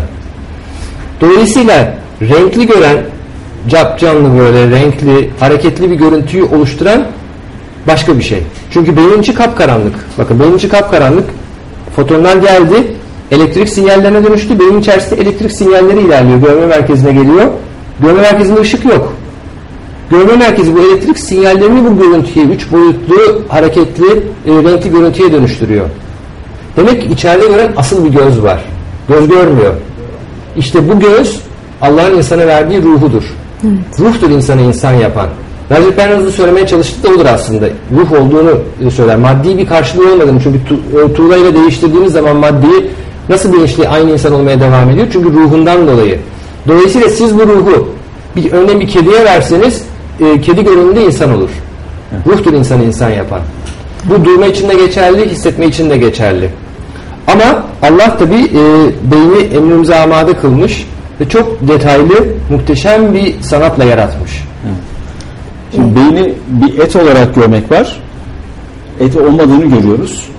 Dolayısıyla renkli gören, capcanlı böyle renkli, hareketli bir görüntüyü oluşturan başka bir şey. Çünkü beynin içi kapkaranlık. Bakın beynin içi kapkaranlık. Fotonlar geldi, elektrik sinyallerine dönüştü. Beynin içerisinde elektrik sinyalleri ilerliyor. Görme merkezine geliyor. Görme merkezinde ışık yok. Görme merkezi bu elektrik sinyallerini bu görüntüye, 3 boyutlu, hareketli, renkli görüntüye dönüştürüyor. Demek ki içeride gören asıl bir göz var. Göz görmüyor. İşte bu göz Allah'ın insana verdiği ruhudur. Evet. Ruhtur insanı insan yapan. Recep Bernaz'ı söylemeye çalıştığı da olur aslında. Ruh olduğunu söyler. Maddi bir karşılığı olmadığını. Çünkü tuğlayla değiştirdiğiniz zaman maddeyi nasıl bilinçli aynı insan olmaya devam ediyor? Çünkü ruhundan dolayı. Dolayısıyla siz bu ruhu örneğin bir kediye verseniz kedi görünümlü insan olur. Ruhtur insanı insan yapan. Bu duyma için de geçerli, hissetme için de geçerli. Ama Allah tabi beyni emrimize amade kılmış ve çok detaylı, muhteşem bir sanatla yaratmış. Şimdi beyni bir et olarak görmek var. Et olmadığını görüyoruz.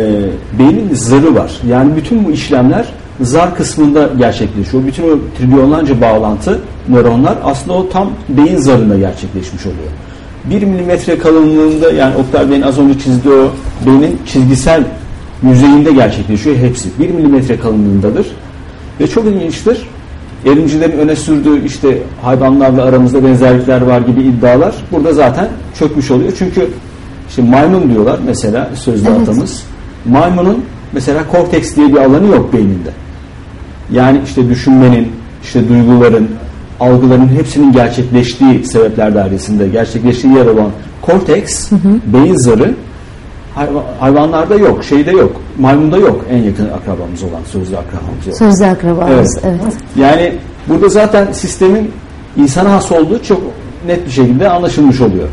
Beynin zarı var. Yani bütün bu işlemler zar kısmında gerçekleşiyor. Bütün o trilyonlarca bağlantı, nöronlar aslında o tam beyin zarında gerçekleşmiş oluyor. 1 milimetre kalınlığında, yani Oktay Bey'in az önce çizdiği o beynin çizgisel yüzeyinde gerçekleşiyor hepsi. 1 milimetre kalınlığındadır. Ve çok ilginçtir. Evrimcilerin öne sürdüğü işte hayvanlarla aramızda benzerlikler var gibi iddialar burada zaten çökmüş oluyor. Çünkü işte maymun diyorlar mesela sözlü atamız. Maymunun mesela korteks diye bir alanı yok beyninde. Yani işte düşünmenin, işte duyguların, algıların hepsinin gerçekleştiği sebepler dairesinde gerçekleştiği yer olan korteks, beyin zarı hayvanlarda yok, şeyde yok, maymunda yok, en yakın akrabamız olan sözlü akrabamız yok. Sözlü akrabamız, evet. Yani burada zaten sistemin insana has olduğu çok net bir şekilde anlaşılmış oluyor.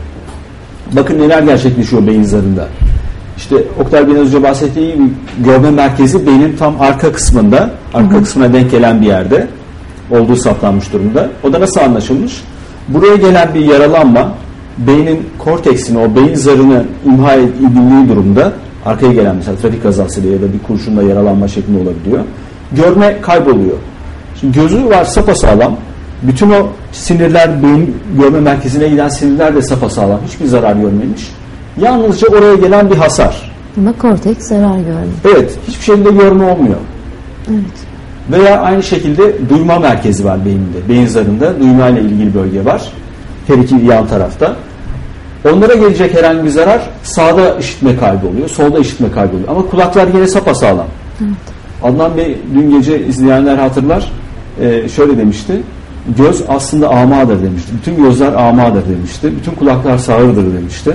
Bakın neler gerçekleşiyor beyin zarında. İşte Oktay Bey'in önce bahsettiği gibi görme merkezi beynin tam arka kısmında, arka kısmına denk gelen bir yerde olduğu saptanmış durumda. O da nasıl anlaşılmış? Buraya gelen bir yaralanma beynin korteksini, o beyin zarını imha edildiği durumda, arkaya gelen mesela trafik kazasıyla ya da bir kurşunla yaralanma şeklinde olabiliyor. Görme kayboluyor. Şimdi gözü var sapasağlam. Bütün o sinirler, beyin görme merkezine giden sinirler de sapasağlam. Hiçbir zarar görmemiş. Yalnızca oraya gelen bir hasar. Ama korteks zarar görmüyor. Evet. Hiçbir şekilde görme olmuyor. Evet. Veya aynı şekilde duyma merkezi var beyinde. Beyin zarında duyma ile ilgili bölge var. Her iki yan tarafta. Onlara gelecek herhangi bir zarar sağda işitme kaybı oluyor. Solda işitme kaybı oluyor. Ama kulaklar yine sapasağlam. Evet. Adnan Bey dün gece izleyenler hatırlar. Şöyle demişti. Göz aslında amadır demişti. Bütün gözler amadır demişti. Bütün kulaklar sağırdır demişti.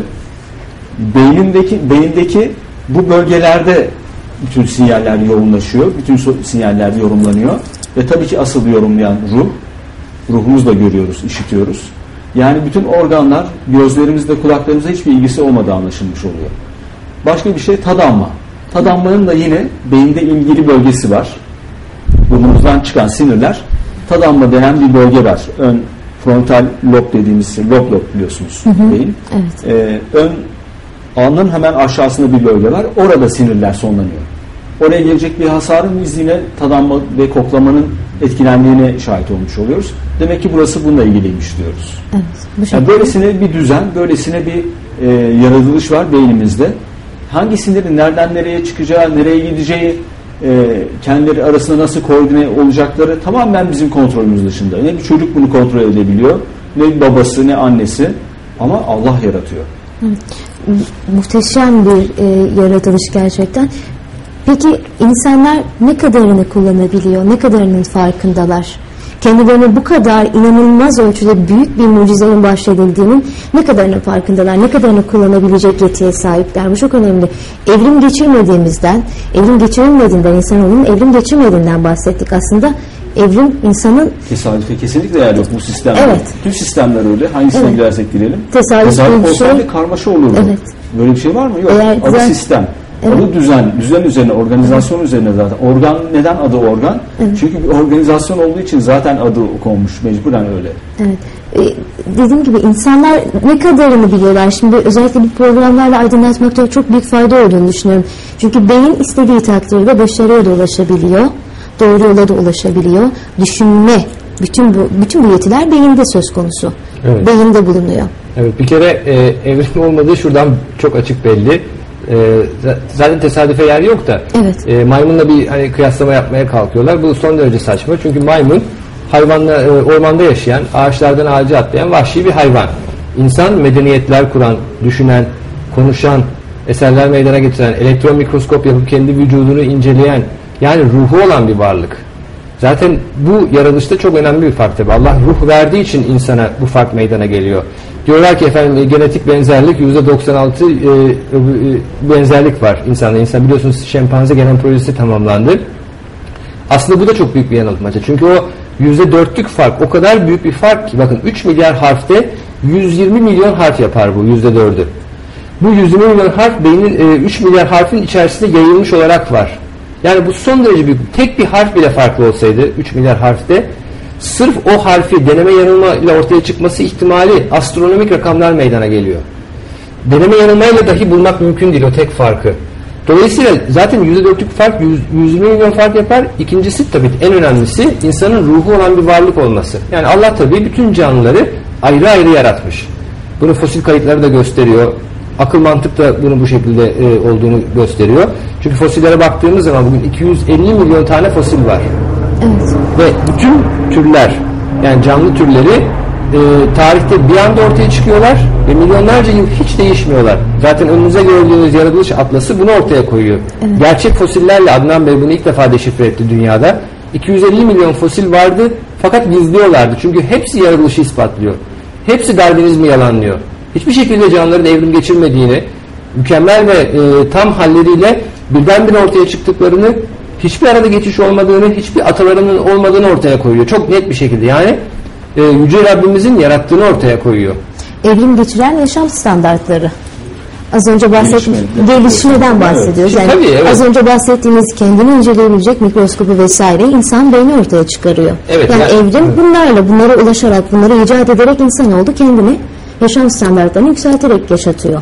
Beyindeki bu bölgelerde bütün sinyaller yoğunlaşıyor. Bütün sinyaller yorumlanıyor. Ve tabii ki asıl yorumlayan ruh. Ruhumuzla görüyoruz, işitiyoruz. Yani bütün organlar gözlerimizle, kulaklarımızla hiçbir ilgisi olmadığı anlaşılmış oluyor. Başka bir şey tad alma. Tad almanın da yine beyinde ilgili bölgesi var. Burnumuzdan çıkan sinirler tad alma denen bir bölge var. Ön frontal lob dediğimiz lob biliyorsunuz beyin. Evet. Ön alnın hemen aşağısında bir bölge var. Orada sinirler sonlanıyor. Oraya gelecek bir hasarın izniyle tadanma ve koklamanın etkilendiğine şahit olmuş oluyoruz. Demek ki burası bununla ilgiliymiş diyoruz. Evet, yani böylesine bir düzen, böylesine bir yaratılış var beynimizde. Hangi sinirin nereden nereye çıkacağı, nereye gideceği, kendileri arasında nasıl koordine olacakları tamamen bizim kontrolümüz dışında. Ne bir çocuk bunu kontrol edebiliyor, ne babası, ne annesi, ama Allah yaratıyor. Muhteşem bir yaratılış gerçekten. Peki insanlar ne kadarını kullanabiliyor, ne kadarının farkındalar? Kendilerine bu kadar inanılmaz ölçüde büyük bir mucizenin bahşedildiğinin ne kadarının farkındalar, ne kadarını kullanabilecek yetiye sahipler? Bu çok önemli. Evrim geçirilmediğinden, insanoğlunun evrim geçirmediğinden bahsettik aslında. Evrim insanın... Tesadüfe kesinlikle yer yok bu sistemde. Evet. Tüm sistemler öyle. Hangisine girersek girelim. Tesadüf olsaydı karmaşa olurdu. Evet. Böyle bir şey var mı? Yok. Adı sistem. Evet. Adı düzen üzerine, organizasyon üzerine zaten. Organ, neden adı organ? Evet. Çünkü bir organizasyon olduğu için zaten adı konmuş. Mecburen öyle. Evet. Dediğim gibi insanlar ne kadarını biliyorlar? Şimdi özellikle bu programlarla aydınlatmakta çok büyük fayda olduğunu düşünüyorum. Çünkü beyin istediği takdirde başarıya da ulaşabiliyor. Doğru yola da ulaşabiliyor. Düşünme, bütün bu yetiler beyinde söz konusu. Evet. Beyinde bulunuyor. Evet, bir kere evrim olmadığı şuradan çok açık belli. Zaten tesadüfe yer yok da. Evet. Maymunla bir hani kıyaslama yapmaya kalkıyorlar. Bu son derece saçma. Çünkü maymun hayvanla ormanda yaşayan, ağaçlardan ağaca atlayan vahşi bir hayvan. İnsan medeniyetler kuran, düşünen, konuşan, eserler meydana getiren, elektron mikroskop yapıp kendi vücudunu inceleyen, yani ruhu olan bir varlık. Zaten bu yaratılışta çok önemli bir fark tabi. Allah ruh verdiği için insana bu fark meydana geliyor. Diyorlar ki efendim genetik benzerlik %96 benzerlik var insanda. İnsan biliyorsunuz şempanze genom projesi tamamlandı. Aslında bu da çok büyük bir yanıltmaca. Çünkü o %4'lük fark o kadar büyük bir fark ki bakın 3 milyar harfte 120 milyon harf yapar bu %4'ü. Bu 120 milyon harf beynin 3 milyar harfin içerisinde yayılmış olarak var. Yani bu son derece büyük. Tek bir harf bile farklı olsaydı 3 milyar harfte sırf o harfi deneme yanılma ile ortaya çıkması ihtimali astronomik rakamlar meydana geliyor. Deneme yanılmayla dahi bulmak mümkün değil o tek farkı. Dolayısıyla zaten %4'lük fark 120 milyon fark yapar. İkincisi tabii en önemlisi insanın ruhu olan bir varlık olması. Yani Allah tabii bütün canlıları ayrı ayrı yaratmış. Bunu fosil kayıtları da gösteriyor. Akıl mantık da bunu bu şekilde olduğunu gösteriyor. Çünkü fosillere baktığımız zaman bugün 250 milyon tane fosil var. Evet. Ve bütün türler, yani canlı türleri tarihte bir anda ortaya çıkıyorlar ve milyonlarca yıl hiç değişmiyorlar. Zaten önünüze gördüğünüz yaratılış atlası bunu ortaya koyuyor. Evet. Gerçek fosillerle Adnan Bey bunu ilk defa deşifre etti dünyada. 250 milyon fosil vardı fakat gizliyorlardı. Çünkü hepsi yaratılışı ispatlıyor. Hepsi Darwinizmi yalanlıyor. Hiçbir şekilde canlıların evrim geçirmediğini, mükemmel ve tam halleriyle birdenbire ortaya çıktıklarını, hiçbir arada geçiş olmadığını, hiçbir atalarının olmadığını ortaya koyuyor. Çok net bir şekilde. Yani Yüce Rabbimizin yarattığını ortaya koyuyor. Evrim geçiren yaşam standartları. Az önce gelişmeden bahsediyoruz. Yani tabii, evet. Az önce bahsettiğimiz kendini inceleyebilecek mikroskopu vesaire insan beyni ortaya çıkarıyor. Evet, yani evrim bunlara ulaşarak, bunları icat ederek insanoğlu kendini yaşam standartlarını yükselterek yaşatıyor.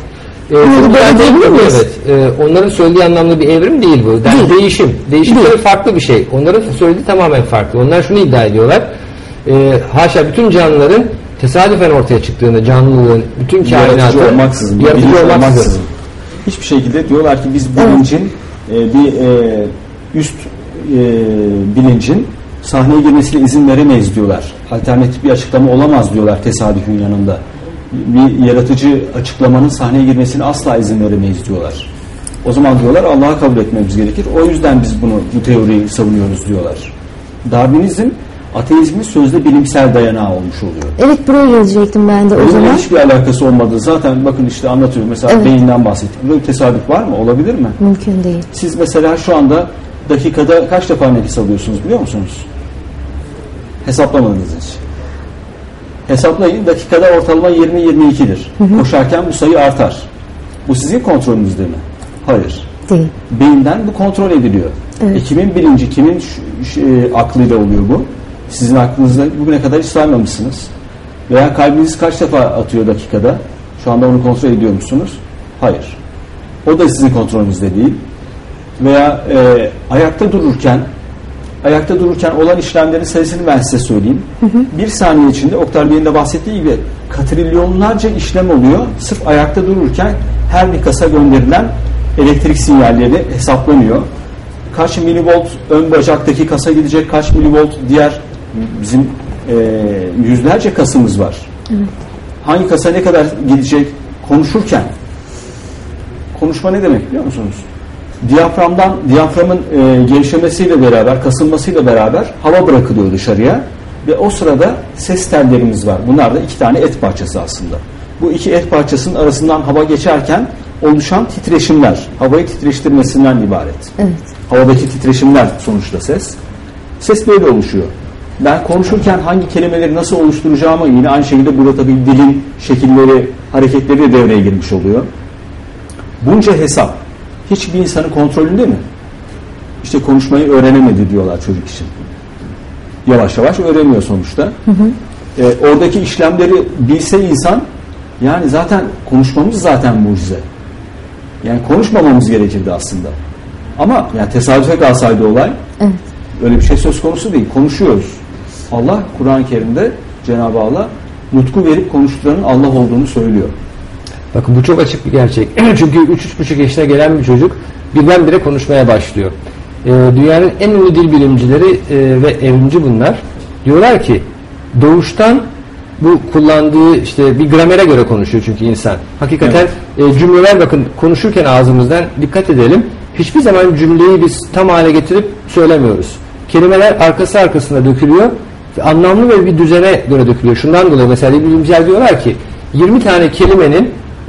Onların söylediği anlamda bir evrim değil bu. Yani değişim. Değişim tabii farklı bir şey. Onların söylediği tamamen farklı. Onlar şunu iddia ediyorlar. Haşa bütün canlıların tesadüfen ortaya çıktığını, canlılığın, bütün kainatı yaratıcı olmaksızın. Hiçbir şekilde diyorlar ki biz bilincin bir üst bilincin sahneye girmesine izin veremeyiz diyorlar. Alternatif bir açıklama olamaz diyorlar tesadüfün yanında. Bir yaratıcı açıklamanın sahneye girmesine asla izin veremeyiz diyorlar. O zaman diyorlar Allah'a kabul etmemiz gerekir. O yüzden biz bu teoriyi savunuyoruz diyorlar. Darwinizm ateizmin sözde bilimsel dayanağı olmuş oluyor. Evet, buraya gelecektim ben de o zaman. Bunun hiçbir alakası olmadı. Zaten bakın işte anlatıyorum. Mesela beyinden bahsettik. Böyle bir tesadüf var mı? Olabilir mi? Mümkün değil. Siz mesela şu anda dakikada kaç defa nefes alıyorsunuz biliyor musunuz? Hesaplamadınız hiç. Hesaplayın. Dakikada ortalama 20-22'dir. Koşarken bu sayı artar. Bu sizin kontrolünüzde mi? Hayır. Değil. Beyinden bu kontrol ediliyor. Evet. Kimin bilinci, kimin aklıyla oluyor bu? Sizin aklınızda bugüne kadar hiç saymamışsınız. Veya kalbiniz kaç defa atıyor dakikada? Şu anda onu kontrol ediyor musunuz? Hayır. O da sizin kontrolünüzde değil. Veya ayakta dururken olan işlemlerin sayısını ben size söyleyeyim. Bir saniye içinde Oktar Bey'in de bahsettiği gibi katrilyonlarca işlem oluyor. Sırf ayakta dururken her bir kasa gönderilen elektrik sinyalleri hesaplanıyor. Kaç milivolt ön bacaktaki kasa gidecek, kaç milivolt diğer bizim yüzlerce kasımız var. Evet. Hangi kasa ne kadar gidecek, konuşurken, konuşma ne demek biliyor musunuz? Diyaframın gevşemesiyle beraber, kasılmasıyla beraber hava bırakılıyor dışarıya ve o sırada ses tellerimiz var. Bunlar da 2 tane et parçası aslında. Bu 2 et parçasının arasından hava geçerken oluşan titreşimler, havayı titreştirmesinden ibaret. Evet. Havadaki titreşimler sonuçta ses. Ses böyle oluşuyor. Ben konuşurken hangi kelimeleri nasıl oluşturacağımı yine aynı şekilde burada tabii dilin şekilleri, hareketleri de devreye girmiş oluyor. Bunca hesap hiçbir insanın kontrolünde mi? İşte konuşmayı öğrenemedi diyorlar çocuk için. Yavaş yavaş öğreniyor sonuçta. Oradaki işlemleri bilse insan, yani zaten konuşmamız zaten mucize. Yani konuşmamamız gerekirdi aslında. Ama yani tesadüfe kalsaydı olay, Evet. öyle bir şey söz konusu değil. Konuşuyoruz. Allah Kur'an-ı Kerim'de, Cenab-ı Allah nutku verip konuşturanın Allah olduğunu söylüyor. Bakın bu çok açık bir gerçek. Çünkü 3-3,5 yaşına gelen bir çocuk birdenbire konuşmaya başlıyor. Dünyanın en ünlü dil bilimcileri ve evrimci bunlar. Diyorlar ki doğuştan bu kullandığı işte bir gramere göre konuşuyor çünkü insan. Hakikaten cümleler, bakın konuşurken ağzımızdan dikkat edelim. Hiçbir zaman cümleyi biz tam hale getirip söylemiyoruz. Kelimeler arkası arkasına dökülüyor. Anlamlı ve bir düzene göre dökülüyor. Şundan dolayı mesela bilimciler diyorlar ki 20 tane kelimenin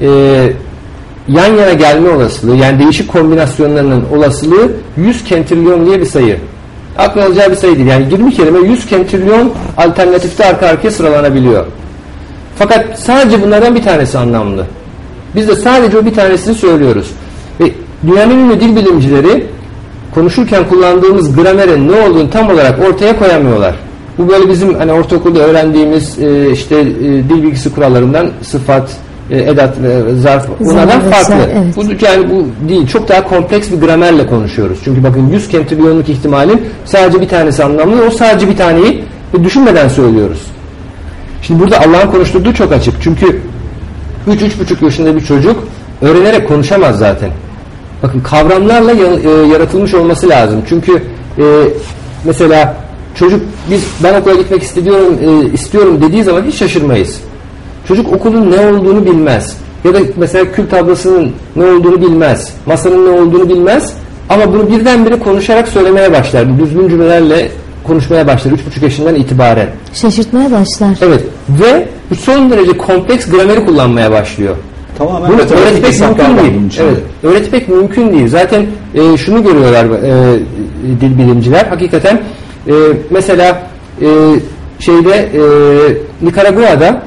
yan yana gelme olasılığı, yani değişik kombinasyonlarının olasılığı 100 kentrilyon diye bir sayı. Aklına alacağı bir sayı değil. Yani 20 kelime 100 kentrilyon alternatifte arka arkaya sıralanabiliyor. Fakat sadece bunlardan bir tanesi anlamlı. Biz de sadece o bir tanesini söylüyoruz. Ve dünyanın ünlü dil bilimcileri konuşurken kullandığımız gramerin ne olduğunu tam olarak ortaya koyamıyorlar. Bu böyle bizim hani ortaokulda öğrendiğimiz dil bilgisi kurallarından sıfat, edat ve zarf, bunlardan farklı. Evet. Yani bu değil. Çok daha kompleks bir gramerle konuşuyoruz. Çünkü bakın 100 kentrilyonluk ihtimalin sadece bir tanesi anlamlı. O sadece bir taneyi düşünmeden söylüyoruz. Şimdi burada Allah'ın konuşturduğu çok açık. Çünkü 3-3,5 yaşında bir çocuk öğrenerek konuşamaz zaten. Bakın kavramlarla yaratılmış olması lazım. Çünkü mesela çocuk ben okula gitmek istiyorum dediği zaman hiç şaşırmayız. Çocuk okulun ne olduğunu bilmez. Ya da mesela kül tablasının ne olduğunu bilmez. Masanın ne olduğunu bilmez. Ama bunu birdenbire konuşarak söylemeye başlar. Düzgün cümlelerle konuşmaya başlar 3,5 yaşından itibaren. Şaşırtmaya başlar. Evet. Ve bu son derece kompleks grameri kullanmaya başlıyor. Tamamen bunu öğretmek mümkün değil. Evet, öğretmek mümkün değil. Zaten şunu görüyorlar dil bilimciler. Hakikaten mesela Nikaragua'da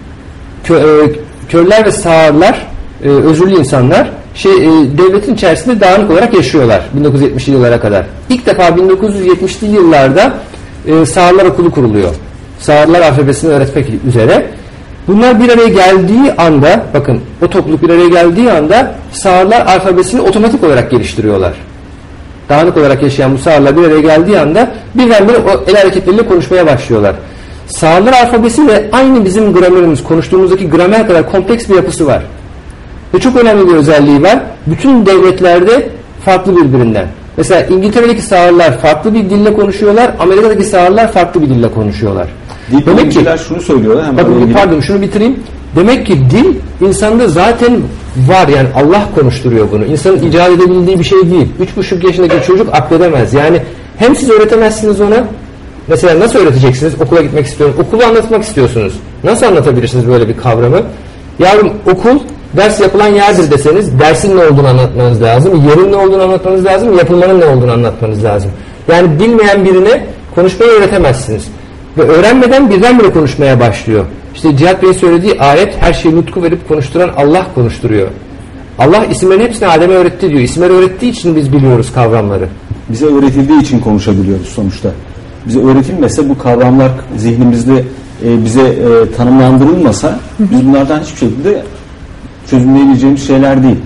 körler ve sağırlar, özürlü insanlar devletin içerisinde dağınık olarak yaşıyorlar 1970'li yıllara kadar. İlk defa 1970'li yıllarda sağırlar okulu kuruluyor. Sağırlar alfabesini öğretmek üzere. Bunlar bir araya geldiği anda, bakın o topluluk bir araya geldiği anda sağırlar alfabesini otomatik olarak geliştiriyorlar. Dağınık olarak yaşayan bu sağırlar bir araya geldiği anda birdenbire o el hareketleriyle konuşmaya başlıyorlar. Sağırlar alfabesi de aynı bizim gramerimiz, konuştuğumuzdaki gramer kadar kompleks bir yapısı var. Ve çok önemli bir özelliği var. Bütün devletlerde farklı birbirinden. Mesela İngiltere'deki sağırlar farklı bir dille konuşuyorlar. Amerika'daki sağırlar farklı bir dille konuşuyorlar. Demek ki şunu söylüyorlar. Pardon, şunu bitireyim. Demek ki dil insanda zaten var, yani Allah konuşturuyor bunu. İnsanın icat edebildiği bir şey değil. 3,5 yaşındaki çocuk akledemez. Yani hem siz öğretemezsiniz ona. Mesela nasıl öğreteceksiniz? Okula gitmek istiyorum. Okulu anlatmak istiyorsunuz. Nasıl anlatabilirsiniz böyle bir kavramı? Yavrum okul ders yapılan yerdir deseniz dersin ne olduğunu anlatmanız lazım. Yerin ne olduğunu anlatmanız lazım. Yapılmanın ne olduğunu anlatmanız lazım. Yani bilmeyen birine konuşmayı öğretemezsiniz. Ve öğrenmeden birdenbire konuşmaya başlıyor. İşte Cihat Bey'in söylediği ayet, her şeyi nutku verip konuşturan Allah konuşturuyor. Allah isimlerin hepsini Adem'e öğretti diyor. İsimleri öğrettiği için biz biliyoruz kavramları. Bize öğretildiği için konuşabiliyoruz sonuçta. Bize öğretilmese bu kavramlar zihnimizde bize tanımlandırılmasa biz bunlardan hiçbir şekilde çözümleyebileceğimiz şeyler değil.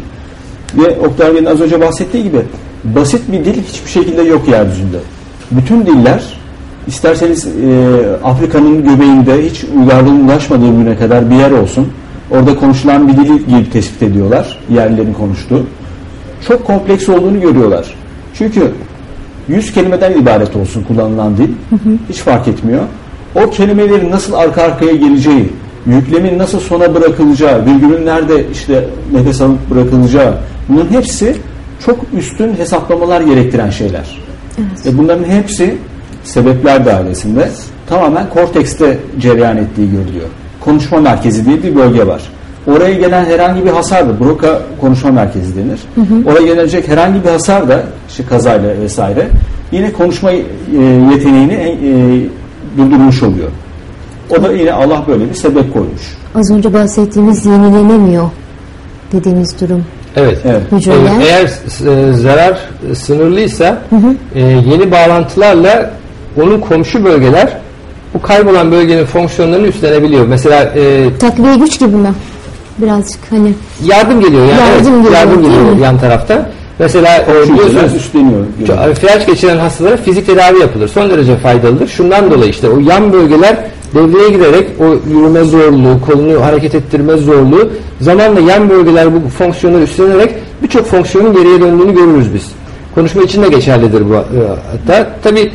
Ve Oktay Bey'in az önce bahsettiği gibi basit bir dil hiçbir şekilde yok yeryüzünde. Bütün diller, İsterseniz Afrika'nın göbeğinde hiç uygarlığın ulaşmadığı güne kadar bir yer olsun. Orada konuşulan bir dili gibi tespit ediyorlar. Yerlilerin konuştuğu. Çok kompleks olduğunu görüyorlar. Çünkü 100 kelimeden ibaret olsun kullanılan dil. Hiç fark etmiyor. O kelimelerin nasıl arka arkaya geleceği, yüklemin nasıl sona bırakılacağı, virgülün nerede işte nefes alıp bırakılacağı, bunların hepsi çok üstün hesaplamalar gerektiren şeyler. Evet. Bunların hepsi sebepler dairesinde tamamen kortekste cereyan ettiği görülüyor. Konuşma merkezi diye bir bölge var. Oraya gelen herhangi bir hasar da Broca konuşma merkezi denir. Oraya gelecek herhangi bir hasar da işte kazayla vesaire yine konuşma yeteneğini durdurmuş oluyor. O da yine Allah böyle bir sebep koymuş. Az önce bahsettiğimiz yenilenemiyor dediğimiz durum. Evet. Hücreler. Eğer zarar sınırlıysa yeni bağlantılarla onun komşu bölgeler bu kaybolan bölgenin fonksiyonlarını üstlenebiliyor. Mesela takviye güç gibi mi? Birazcık hani yardım geliyor yani yardım geliyor yan tarafta. Mesela biliyorsunuz üstleniyor. felç geçiren hastalara fizik tedavi yapılır. Son derece faydalıdır. Şundan dolayı işte o yan bölgeler devreye girerek o yürüme zorluğu, kolunu hareket ettirme zorluğu zamanla yan bölgeler bu fonksiyonları üstlenerek birçok fonksiyonun geriye döndüğünü görürüz biz. Konuşma için de geçerlidir bu. Hatta tabii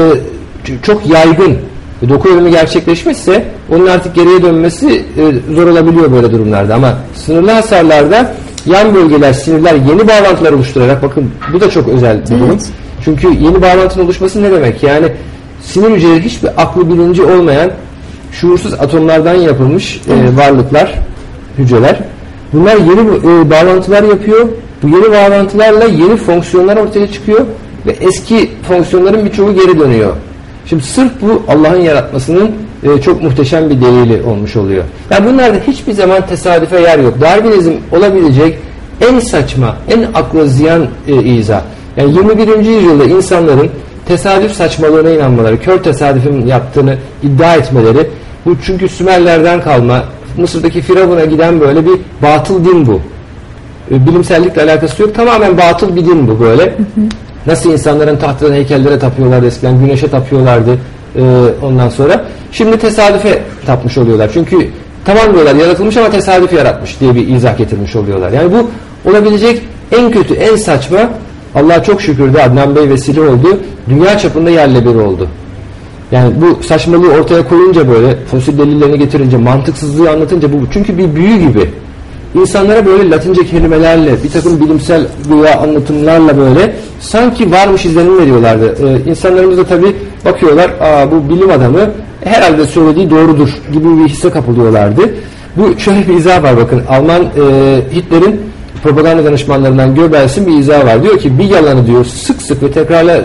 çok yaygın doku ölümü gerçekleşmişse onun artık geriye dönmesi zor olabiliyor böyle durumlarda ama sınırlı hasarlarda yan bölgeler, sinirler yeni bağlantılar oluşturarak, bakın bu da çok özel bir durum. Evet. Çünkü yeni bağlantının oluşması ne demek? Yani sinir hücreleri hiçbir aklı bilinci olmayan şuursuz atomlardan yapılmış varlıklar, hücreler. Bunlar yeni bağlantılar yapıyor. Bu yeni bağlantılarla yeni fonksiyonlar ortaya çıkıyor ve eski fonksiyonların birçoğu geri dönüyor. Şimdi sırf bu Allah'ın yaratmasının çok muhteşem bir delili olmuş oluyor. Yani bunlarda hiçbir zaman tesadüfe yer yok. Darwinizm olabilecek en saçma, en akla ziyan izah. Yani 21. yüzyılda insanların tesadüf saçmalığına inanmaları, kör tesadüfün yaptığını iddia etmeleri, bu çünkü Sümerlerden kalma, Mısır'daki Firavun'a giden böyle bir batıl din bu. Bilimsellikle alakası yok. Tamamen batıl bir din bu böyle. Nasıl insanların tahtlarına, heykellere tapıyorlardı eskiden, güneşe tapıyorlardı ondan sonra. Şimdi tesadüfe tapmış oluyorlar. Çünkü tamam diyorlar yaratılmış ama tesadüf yaratmış diye bir izah getirmiş oluyorlar. Yani bu olabilecek en kötü, en saçma, Allah'a çok şükür de Adnan Bey vesile oldu. Dünya çapında yerle bir oldu. Yani bu saçmalığı ortaya koyunca böyle, fosil delillerini getirince, mantıksızlığı anlatınca bu çünkü bir büyü gibi. İnsanlara böyle Latince kelimelerle, bir takım bilimsel veya anlatımlarla böyle sanki varmış izlenim veriyorlardı. İnsanlarımız da tabii bakıyorlar, bu bilim adamı herhalde söylediği doğrudur gibi bir hisse kapılıyorlardı. Bu şöyle bir izah var bakın. Alman Hitler'in propaganda danışmanlarından Goebbels'in bir izahı var. Diyor ki bir yalanı diyor sık sık ve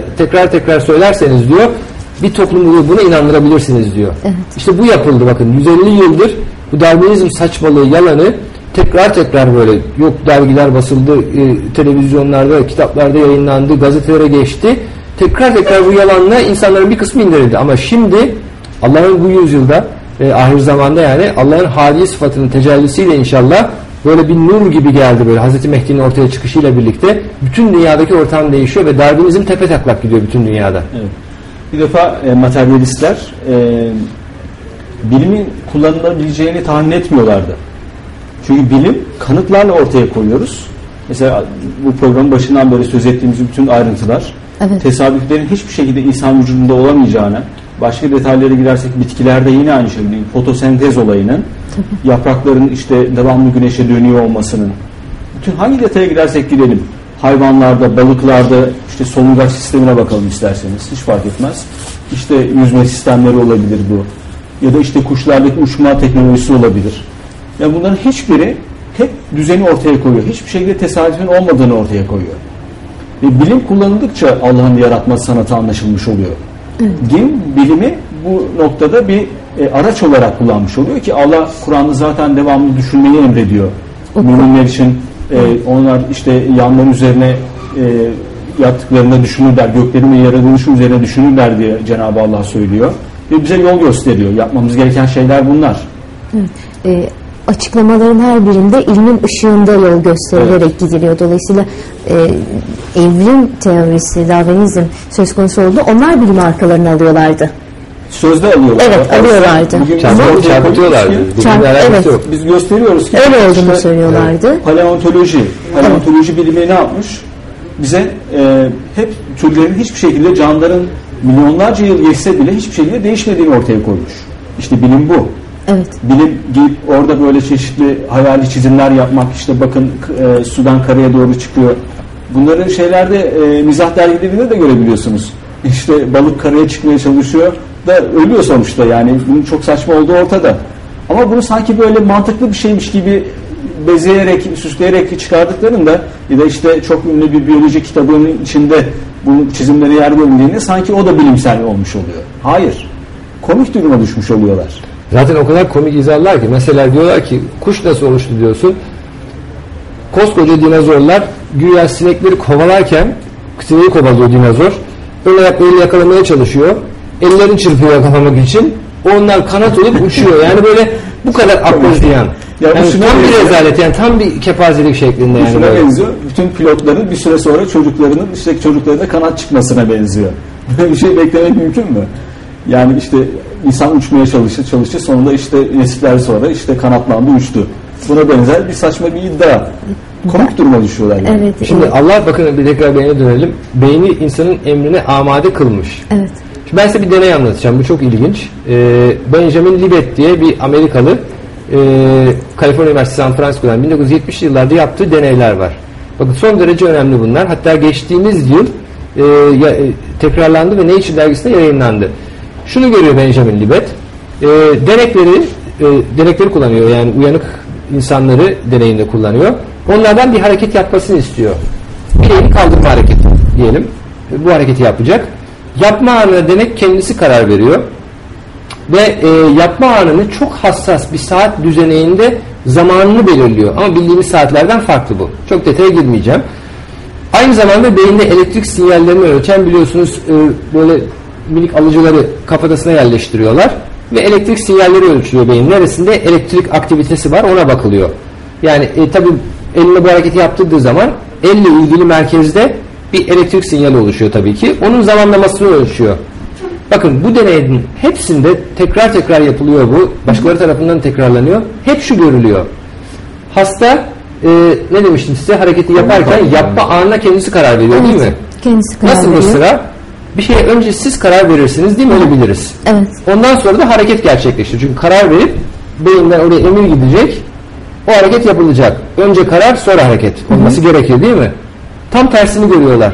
tekrar söylerseniz diyor bir toplumu buna inandırabilirsiniz diyor. Evet. İşte bu yapıldı bakın. 150 yıldır bu Darwinizm saçmalığı, yalanı tekrar böyle yok dergiler basıldı, televizyonlarda, kitaplarda yayınlandı, gazetelere geçti. Tekrar bu yalanla insanların bir kısmı indirildi. Ama şimdi Allah'ın bu yüzyılda ahir zamanda yani Allah'ın hadi sıfatının tecellisiyle inşallah böyle bir nur gibi geldi böyle Hazreti Mehdi'nin ortaya çıkışıyla birlikte bütün dünyadaki ortam değişiyor ve Darwinizm tepetaklak gidiyor bütün dünyada. Evet. Bir defa materyalistler bilimin kullanılabileceğini tahmin etmiyorlardı. Çünkü bilim kanıtlarla ortaya koyuyoruz. Mesela bu programın başından beri söz ettiğimiz bütün ayrıntılar, evet, tesadüflerin hiçbir şekilde insan vücudunda olamayacağını, başka detaylara girersek bitkilerde yine aynı şekilde fotosentez olayının, yaprakların işte devamlı güneşe dönüyor olmasının, bütün hangi detaya gidersek gidelim, hayvanlarda, balıklarda işte solungaç sistemine bakalım isterseniz, hiç fark etmez. İşte yüzme sistemleri olabilir bu. Ya da işte kuşlardaki uçma teknolojisi olabilir. Yani bunların hiçbiri hep düzeni ortaya koyuyor. Hiçbir şekilde tesadüfün olmadığını ortaya koyuyor. Ve bilim kullanıldıkça Allah'ın yaratma sanatı anlaşılmış oluyor. Evet. Din bilimi bu noktada bir araç olarak kullanmış oluyor ki Allah Kur'an'da zaten devamlı düşünmeyi emrediyor. Müminler için onlar işte yanların üzerine yattıklarında düşünürler, göklerin ve yaratılışı üzerine düşünürler diye Cenab-ı Allah söylüyor. Ve bize yol gösteriyor. Yapmamız gereken şeyler bunlar. Evet. Açıklamaların her birinde ilmin ışığında yol gösterilerek gidiliyor. Dolayısıyla evrim teorisi, Darwinizm söz konusu oldu. Onlar bilim arkalarını alıyorlardı. Sözde alıyorlar. Evet, alıyorlardı. Çarpıtıyorlardı. Evet. Biz gösteriyoruz ki öyle olduğunu söylüyorlardı. Paleontoloji bilimi ne yapmış? Bize hep türlerin hiçbir şekilde canlıların milyonlarca yıl geçse bile hiçbir şekilde değişmediğini ortaya koymuş. İşte bilim bu. Evet. Bilim gidip orada böyle çeşitli hayali çizimler yapmak, işte bakın sudan karaya doğru çıkıyor. Bunların şeylerde mizah dergilerinde de görebiliyorsunuz. İşte balık karaya çıkmaya çalışıyor da ölüyor sonuçta, yani bunun çok saçma olduğu ortada. Ama bunu sanki böyle mantıklı bir şeymiş gibi bezeyerek, süsleyerek çıkardıklarında ya da işte çok ünlü bir biyoloji kitabının içinde bu çizimleri yer verildiğinde sanki o da bilimsel olmuş oluyor. Hayır. Komik duruma düşmüş oluyorlar. Zaten o kadar komik izahlar ki, mesela diyorlar ki kuş nasıl oluştu diyorsun. Koskoca dinozorlar güya sinekleri kovalarken, sineği kovalıyor dinozor. Öyle ayaklarıyla yakalamaya çalışıyor. Ellerini çırpıyor yakalamak için. Onlar kanat olup uçuyor. Yani böyle bu kadar akıl ziyan. Yani tam bir rezalet, yani tam bir kepazelik şeklinde. Yani şuna benziyor. Bütün pilotların bir süre sonra çocuklarına kanat çıkmasına benziyor. Böyle bir şey beklemek mümkün mü? Yani işte insan uçmaya çalıştı. Sonunda işte nesiller sonra işte kanatlandı, uçtu. Buna benzer bir saçma bir iddia. Komik duruma düşüyorlar yani. Evet. Şimdi Allah, bakın bir tekrar beyne dönelim. Beyni insanın emrine amade kılmış. Evet. Şimdi ben size bir deney anlatacağım. Bu çok ilginç. Benjamin Libet diye bir Amerikalı, Kaliforniya Üniversitesi San Francisco'dan 1970'li yıllarda yaptığı deneyler var. Bakın son derece önemli bunlar. Hatta geçtiğimiz yıl tekrarlandı ve Nature dergisinde yayınlandı. Şunu görüyor Benjamin Libet. Denekleri kullanıyor, yani uyanık insanları deneyinde kullanıyor. Onlardan bir hareket yapmasını istiyor. Bir elini kaldırma hareketi diyelim. Bu hareketi yapacak. Yapma anına denek kendisi karar veriyor. Ve yapma anını çok hassas bir saat düzeneğinde zamanını belirliyor. Ama bildiğimiz saatlerden farklı bu. Çok detaya girmeyeceğim. Aynı zamanda beyinde elektrik sinyallerini ölçen, biliyorsunuz böyle minik alıcıları kafatasına yerleştiriyorlar. Ve elektrik sinyalleri ölçülüyor beyin. Neresinde elektrik aktivitesi var ona bakılıyor. Yani tabii eline bu hareketi yaptırdığı zaman elle ilgili merkezde bir elektrik sinyali oluşuyor tabii ki. Onun zamanlamasını ölçüyor. Bakın bu deneyin hepsinde tekrar yapılıyor bu. Başkaları tarafından tekrarlanıyor. Hep şu görülüyor. Hasta ne demiştim size, hareketi yaparken yapma anına kendisi karar veriyor, değil mi? Kendisi karar veriyor. Nasıl bu sıra? Bir şeye önce siz karar verirsiniz, değil mi? Öyle biliriz. Evet. Ondan sonra da hareket gerçekleşir. Çünkü karar verip beyinden oraya emir gidecek. O hareket yapılacak. Önce karar, sonra hareket olması gerekiyor, değil mi? Tam tersini görüyorlar.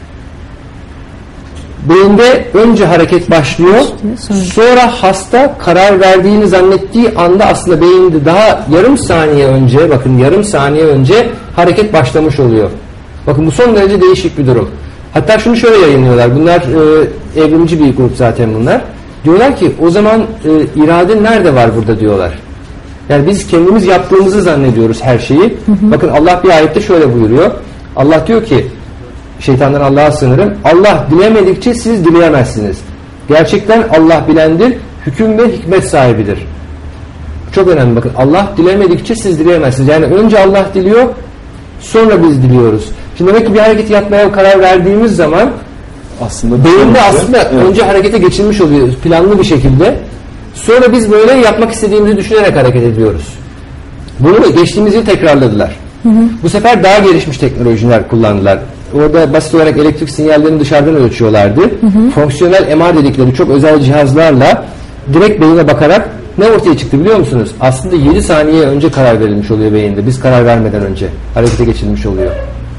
Beyinde önce hareket başlıyor. Sonra hasta karar verdiğini zannettiği anda aslında beyinde daha yarım saniye önce hareket başlamış oluyor. Bakın bu son derece değişik bir durum. Hatta şunu şöyle yayınlıyorlar. Bunlar evrimci bir grup zaten bunlar. Diyorlar ki o zaman irade nerede var burada diyorlar. Yani biz kendimiz yaptığımızı zannediyoruz her şeyi. Bakın Allah bir ayette şöyle buyuruyor. Allah diyor ki, şeytandan Allah'a sığınırım. Allah dilemedikçe siz dileyemezsiniz. Gerçekten Allah bilendir, hüküm ve hikmet sahibidir. Çok önemli bakın. Allah dilemedikçe siz dileyemezsiniz. Yani önce Allah diliyor, sonra biz diliyoruz. Şimdi demek ki bir hareketi yapmaya karar verdiğimiz zaman aslında beyinde önce harekete geçilmiş oluyor planlı bir şekilde. Sonra biz böyle yapmak istediğimizi düşünerek hareket ediyoruz. Bunu geçtiğimiz yıl tekrarladılar. Bu sefer daha gelişmiş teknolojiler kullandılar. Orada basit olarak elektrik sinyallerini dışarıdan ölçüyorlardı. Fonksiyonel MR dedikleri çok özel cihazlarla direkt beyine bakarak ne ortaya çıktı biliyor musunuz? Aslında 7 saniye önce karar verilmiş oluyor beyinde. Biz karar vermeden önce harekete geçilmiş oluyor.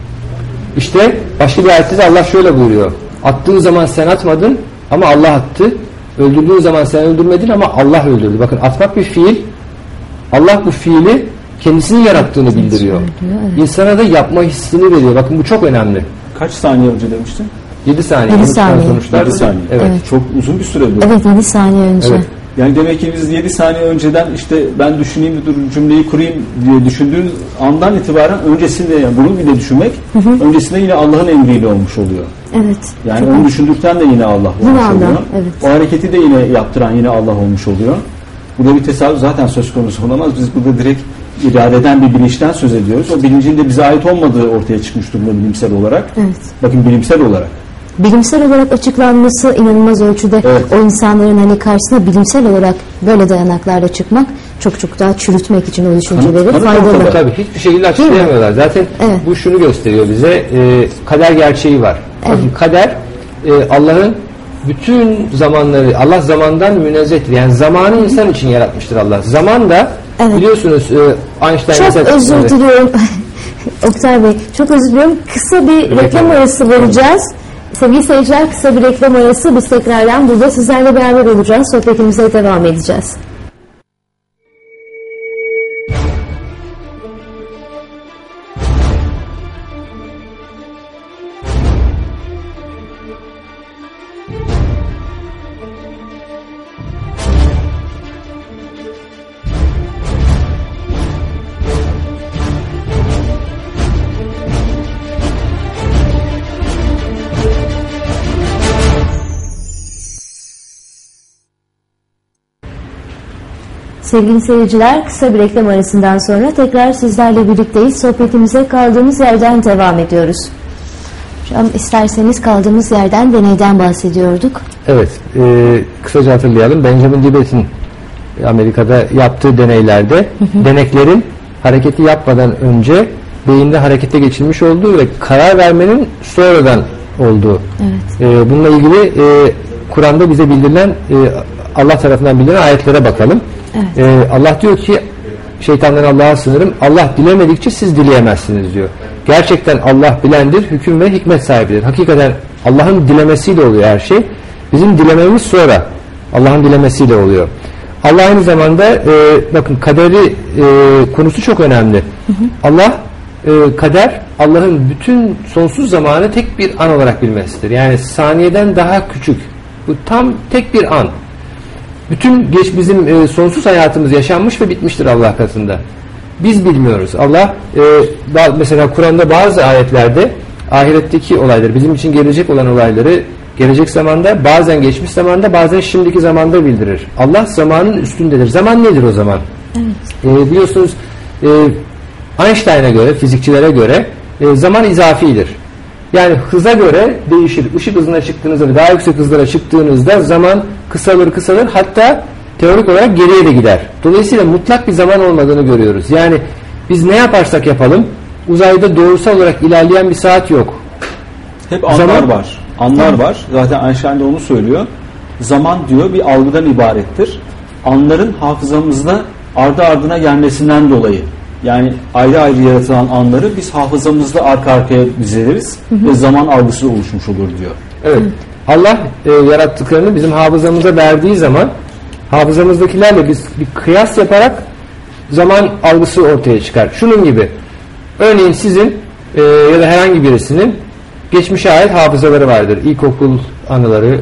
İşte başka bir ayette de Allah şöyle buyuruyor. Attığın zaman sen atmadın ama Allah attı. Öldürdüğün zaman sen öldürmedin ama Allah öldürdü. Bakın atmak bir fiil. Allah bu fiili kendisini yarattığını bildiriyor. İnsana da yapma hissini veriyor. Bakın bu çok önemli. Kaç saniye önce demiştin? 7 saniye. 7 saniye. 7 saniye. Evet. Çok uzun bir süre bu. Evet, 7 saniye önce. Evet. Yani demek ki biz 7 saniye önceden işte ben düşüneyim cümleyi kurayım diye düşündüğünüz andan itibaren öncesinde, yani bunu bile düşünmek öncesinde yine Allah'ın emriyle olmuş oluyor. Evet. Yani onu düşündürten de yine Allah olmuş oluyor. Evet. O hareketi de yine yaptıran yine Allah olmuş oluyor. Burada bir tesadüf zaten söz konusu olamaz. Biz burada direkt iradeden bir bilinçten söz ediyoruz. O bilincin de bize ait olmadığı ortaya çıkmış durumda bilimsel olarak. Evet. Bakın bilimsel olarak. Bilimsel olarak açıklanması inanılmaz ölçüde o insanların hani karşısına bilimsel olarak böyle dayanaklarla çıkmak çok daha çürütmek için o düşünceleri faydalı. Tabii hiçbir şekilde açıklayamıyorlar. Zaten bu şunu gösteriyor bize. Kader gerçeği var. Evet. Bakın kader Allah'ın bütün zamanları, Allah zamandan münezzehtir. Yani zamanı insan için yaratmıştır Allah. Zaman da biliyorsunuz Einstein... Çok özür diliyorum. Oktay Bey, çok özür diliyorum. Kısa bir reklam arası vereceğiz. Sevgili seyirciler, kısa bir reklam arası. Biz tekrardan burada sizlerle beraber olacağız. Sohbetimize devam edeceğiz. Sevgili seyirciler, kısa bir reklam arasından sonra tekrar sizlerle birlikteyiz. Sohbetimize kaldığımız yerden devam ediyoruz. Hocam, isterseniz kaldığımız yerden deneyden bahsediyorduk. Evet, kısaca hatırlayalım. Benjamin Libet'in Amerika'da yaptığı deneylerde deneklerin hareketi yapmadan önce beyinde harekete geçilmiş olduğu ve karar vermenin sonradan olduğu. Evet. Bununla ilgili Kur'an'da bize bildirilen, Allah tarafından bildirilen ayetlere bakalım. Evet. Allah diyor ki, şeytandan Allah'a sığınırım, Allah dilemedikçe siz dileyemezsiniz diyor. Gerçekten Allah bilendir, hüküm ve hikmet sahibidir. Hakikaten Allah'ın dilemesiyle oluyor her şey. Bizim dilememiz sonra Allah'ın dilemesiyle oluyor. Allah aynı zamanda bakın kaderi konusu çok önemli. Allah kader, Allah'ın bütün sonsuz zamanı tek bir an olarak bilmesidir. Yani saniyeden daha küçük. Bu tam tek bir an. Bütün bizim sonsuz hayatımız yaşanmış ve bitmiştir Allah katında. Biz bilmiyoruz. Allah mesela Kur'an'da bazı ayetlerde ahiretteki olayları, bizim için gelecek olan olayları gelecek zamanda, bazen geçmiş zamanda, bazen şimdiki zamanda bildirir. Allah zamanın üstündedir. Zaman nedir o zaman? Evet. Biliyorsunuz Einstein'a göre, fizikçilere göre zaman izafidir. Yani hıza göre değişir. Işık hızına çıktığınızda ve daha yüksek hızlara çıktığınızda zaman kısalır, hatta teorik olarak geriye de gider. Dolayısıyla mutlak bir zaman olmadığını görüyoruz. Yani biz ne yaparsak yapalım, uzayda doğrusal olarak ilerleyen bir saat yok. Hep anlar var. Anlar var. Zaten Einstein de onu söylüyor. Zaman diyor bir algıdan ibarettir. Anların hafızamızda ardı ardına gelmesinden dolayı. Yani ayrı ayrı yaratılan anları biz hafızamızda arka arkaya diziliriz ve zaman algısı oluşmuş olur diyor. Evet. Allah yarattıklarını bizim hafızamıza verdiği zaman hafızamızdakilerle biz bir kıyas yaparak zaman algısı ortaya çıkar. Şunun gibi. Örneğin sizin ya da herhangi birisinin geçmişe ait hafızaları vardır. İlkokul anıları,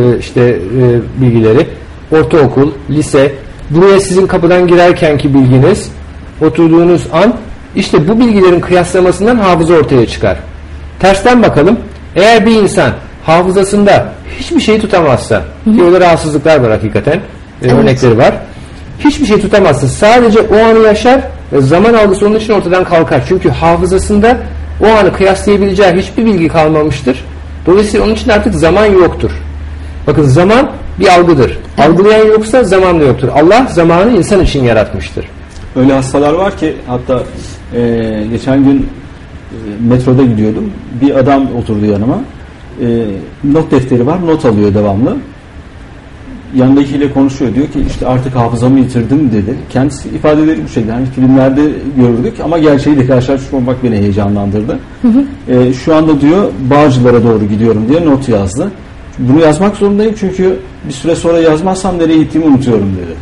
bilgileri, ortaokul, lise. Buraya sizin kapıdan girerkenki bilginiz, oturduğunuz an, işte bu bilgilerin kıyaslamasından hafıza ortaya çıkar. Tersten bakalım. Eğer bir insan hafızasında hiçbir şeyi tutamazsa, ki öyle rahatsızlıklar var hakikaten, örnekleri var. Hiçbir şey tutamazsa, sadece o anı yaşar ve zaman algısı onun için ortadan kalkar. Çünkü hafızasında o anı kıyaslayabileceği hiçbir bilgi kalmamıştır. Dolayısıyla onun için artık zaman yoktur. Bakın, zaman bir algıdır. Algılayan yoksa zaman da yoktur. Allah zamanı insan için yaratmıştır. Öyle hastalar var ki, hatta geçen gün metroda gidiyordum. Bir adam oturdu yanıma. Not defteri var, not alıyor devamlı. Yanındakiyle konuşuyor, diyor ki işte artık hafızamı yitirdim dedi. Kendisi ifadeleri bu şekilde. Hani filmlerde gördük ama gerçeğiyle karşılaşmak beni heyecanlandırdı. Şu anda diyor Bağcılar'a doğru gidiyorum diye not yazdı. Bunu yazmak zorundayım çünkü bir süre sonra yazmazsam nereye gittiğimi unutuyorum dedi.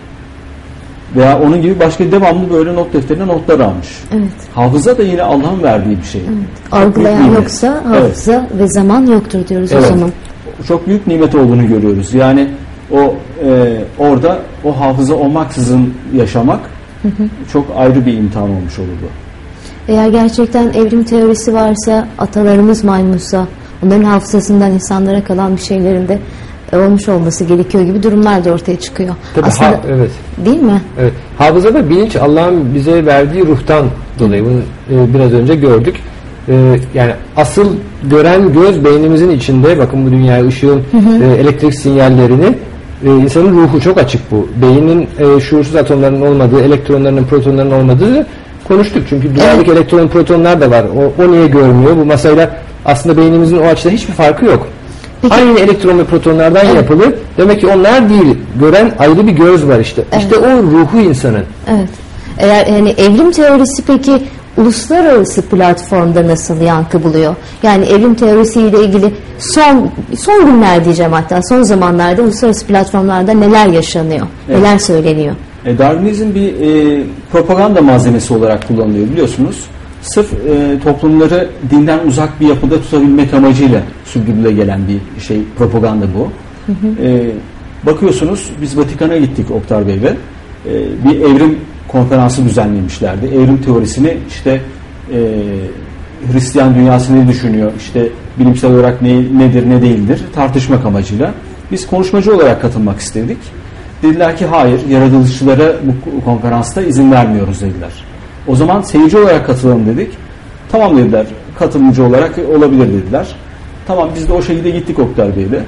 Veya onun gibi başka devamlı böyle not defterine notlar almış. Evet. Hafıza da yine Allah'ın verdiği bir şey. Evet. Algılayan yoksa hafıza ve zaman yoktur diyoruz o zaman. Çok büyük nimet olduğunu görüyoruz. Yani o orada o hafıza olmaksızın yaşamak çok ayrı bir imtihan olmuş olurdu. Eğer gerçekten evrim teorisi varsa, atalarımız maymunsa, onların hafızasından insanlara kalan bir şeylerin de olmuş olması gerekiyor gibi durumlar da ortaya çıkıyor. Tabii, aslında, evet. Değil mi? Evet. Hafızada bilinç Allah'ın bize verdiği ruhtan dolayı. Bunu biraz önce gördük. Yani asıl gören göz beynimizin içinde. Bakın bu dünyaya ışığın elektrik sinyallerini, insanın ruhu çok açık bu. Beynin şuursuz atomlarının olmadığı, elektronlarının, protonlarının olmadığı konuştuk. Çünkü dünyadaki elektron, protonlar da var. O niye görmüyor? Bu masayla aslında beynimizin o açıda hiçbir farkı yok. Peki. Aynı elektron ve protonlardan yapılır. Demek ki onlar değil. Gören ayrı bir göz var işte. Evet. İşte o ruhu insanın. Evet. Eğer yani evrim teorisi peki uluslararası platformda nasıl yankı buluyor? Yani evrim teorisiyle ilgili son günler diyeceğim, hatta son zamanlarda uluslararası platformlarda neler yaşanıyor? Evet. Neler söyleniyor? Darwinizm bir propaganda malzemesi olarak kullanılıyor, biliyorsunuz. Sırf toplumları dinden uzak bir yapıda tutabilmek amacıyla sürdürüle gelen bir şey, propaganda bu. Bakıyorsunuz, biz Vatikan'a gittik Oktar Bey ve bir evrim konferansı düzenlemişlerdi. Evrim teorisini işte Hristiyan dünyası ne düşünüyor, işte bilimsel olarak nedir ne değildir tartışmak amacıyla. Biz konuşmacı olarak katılmak istedik. Dediler ki hayır, yaratılışçılara bu konferansta izin vermiyoruz dediler. O zaman seyirci olarak katılalım dedik. Tamam dediler, katılımcı olarak olabilir dediler. Tamam, biz de o şekilde gittik Oktar Bey'le.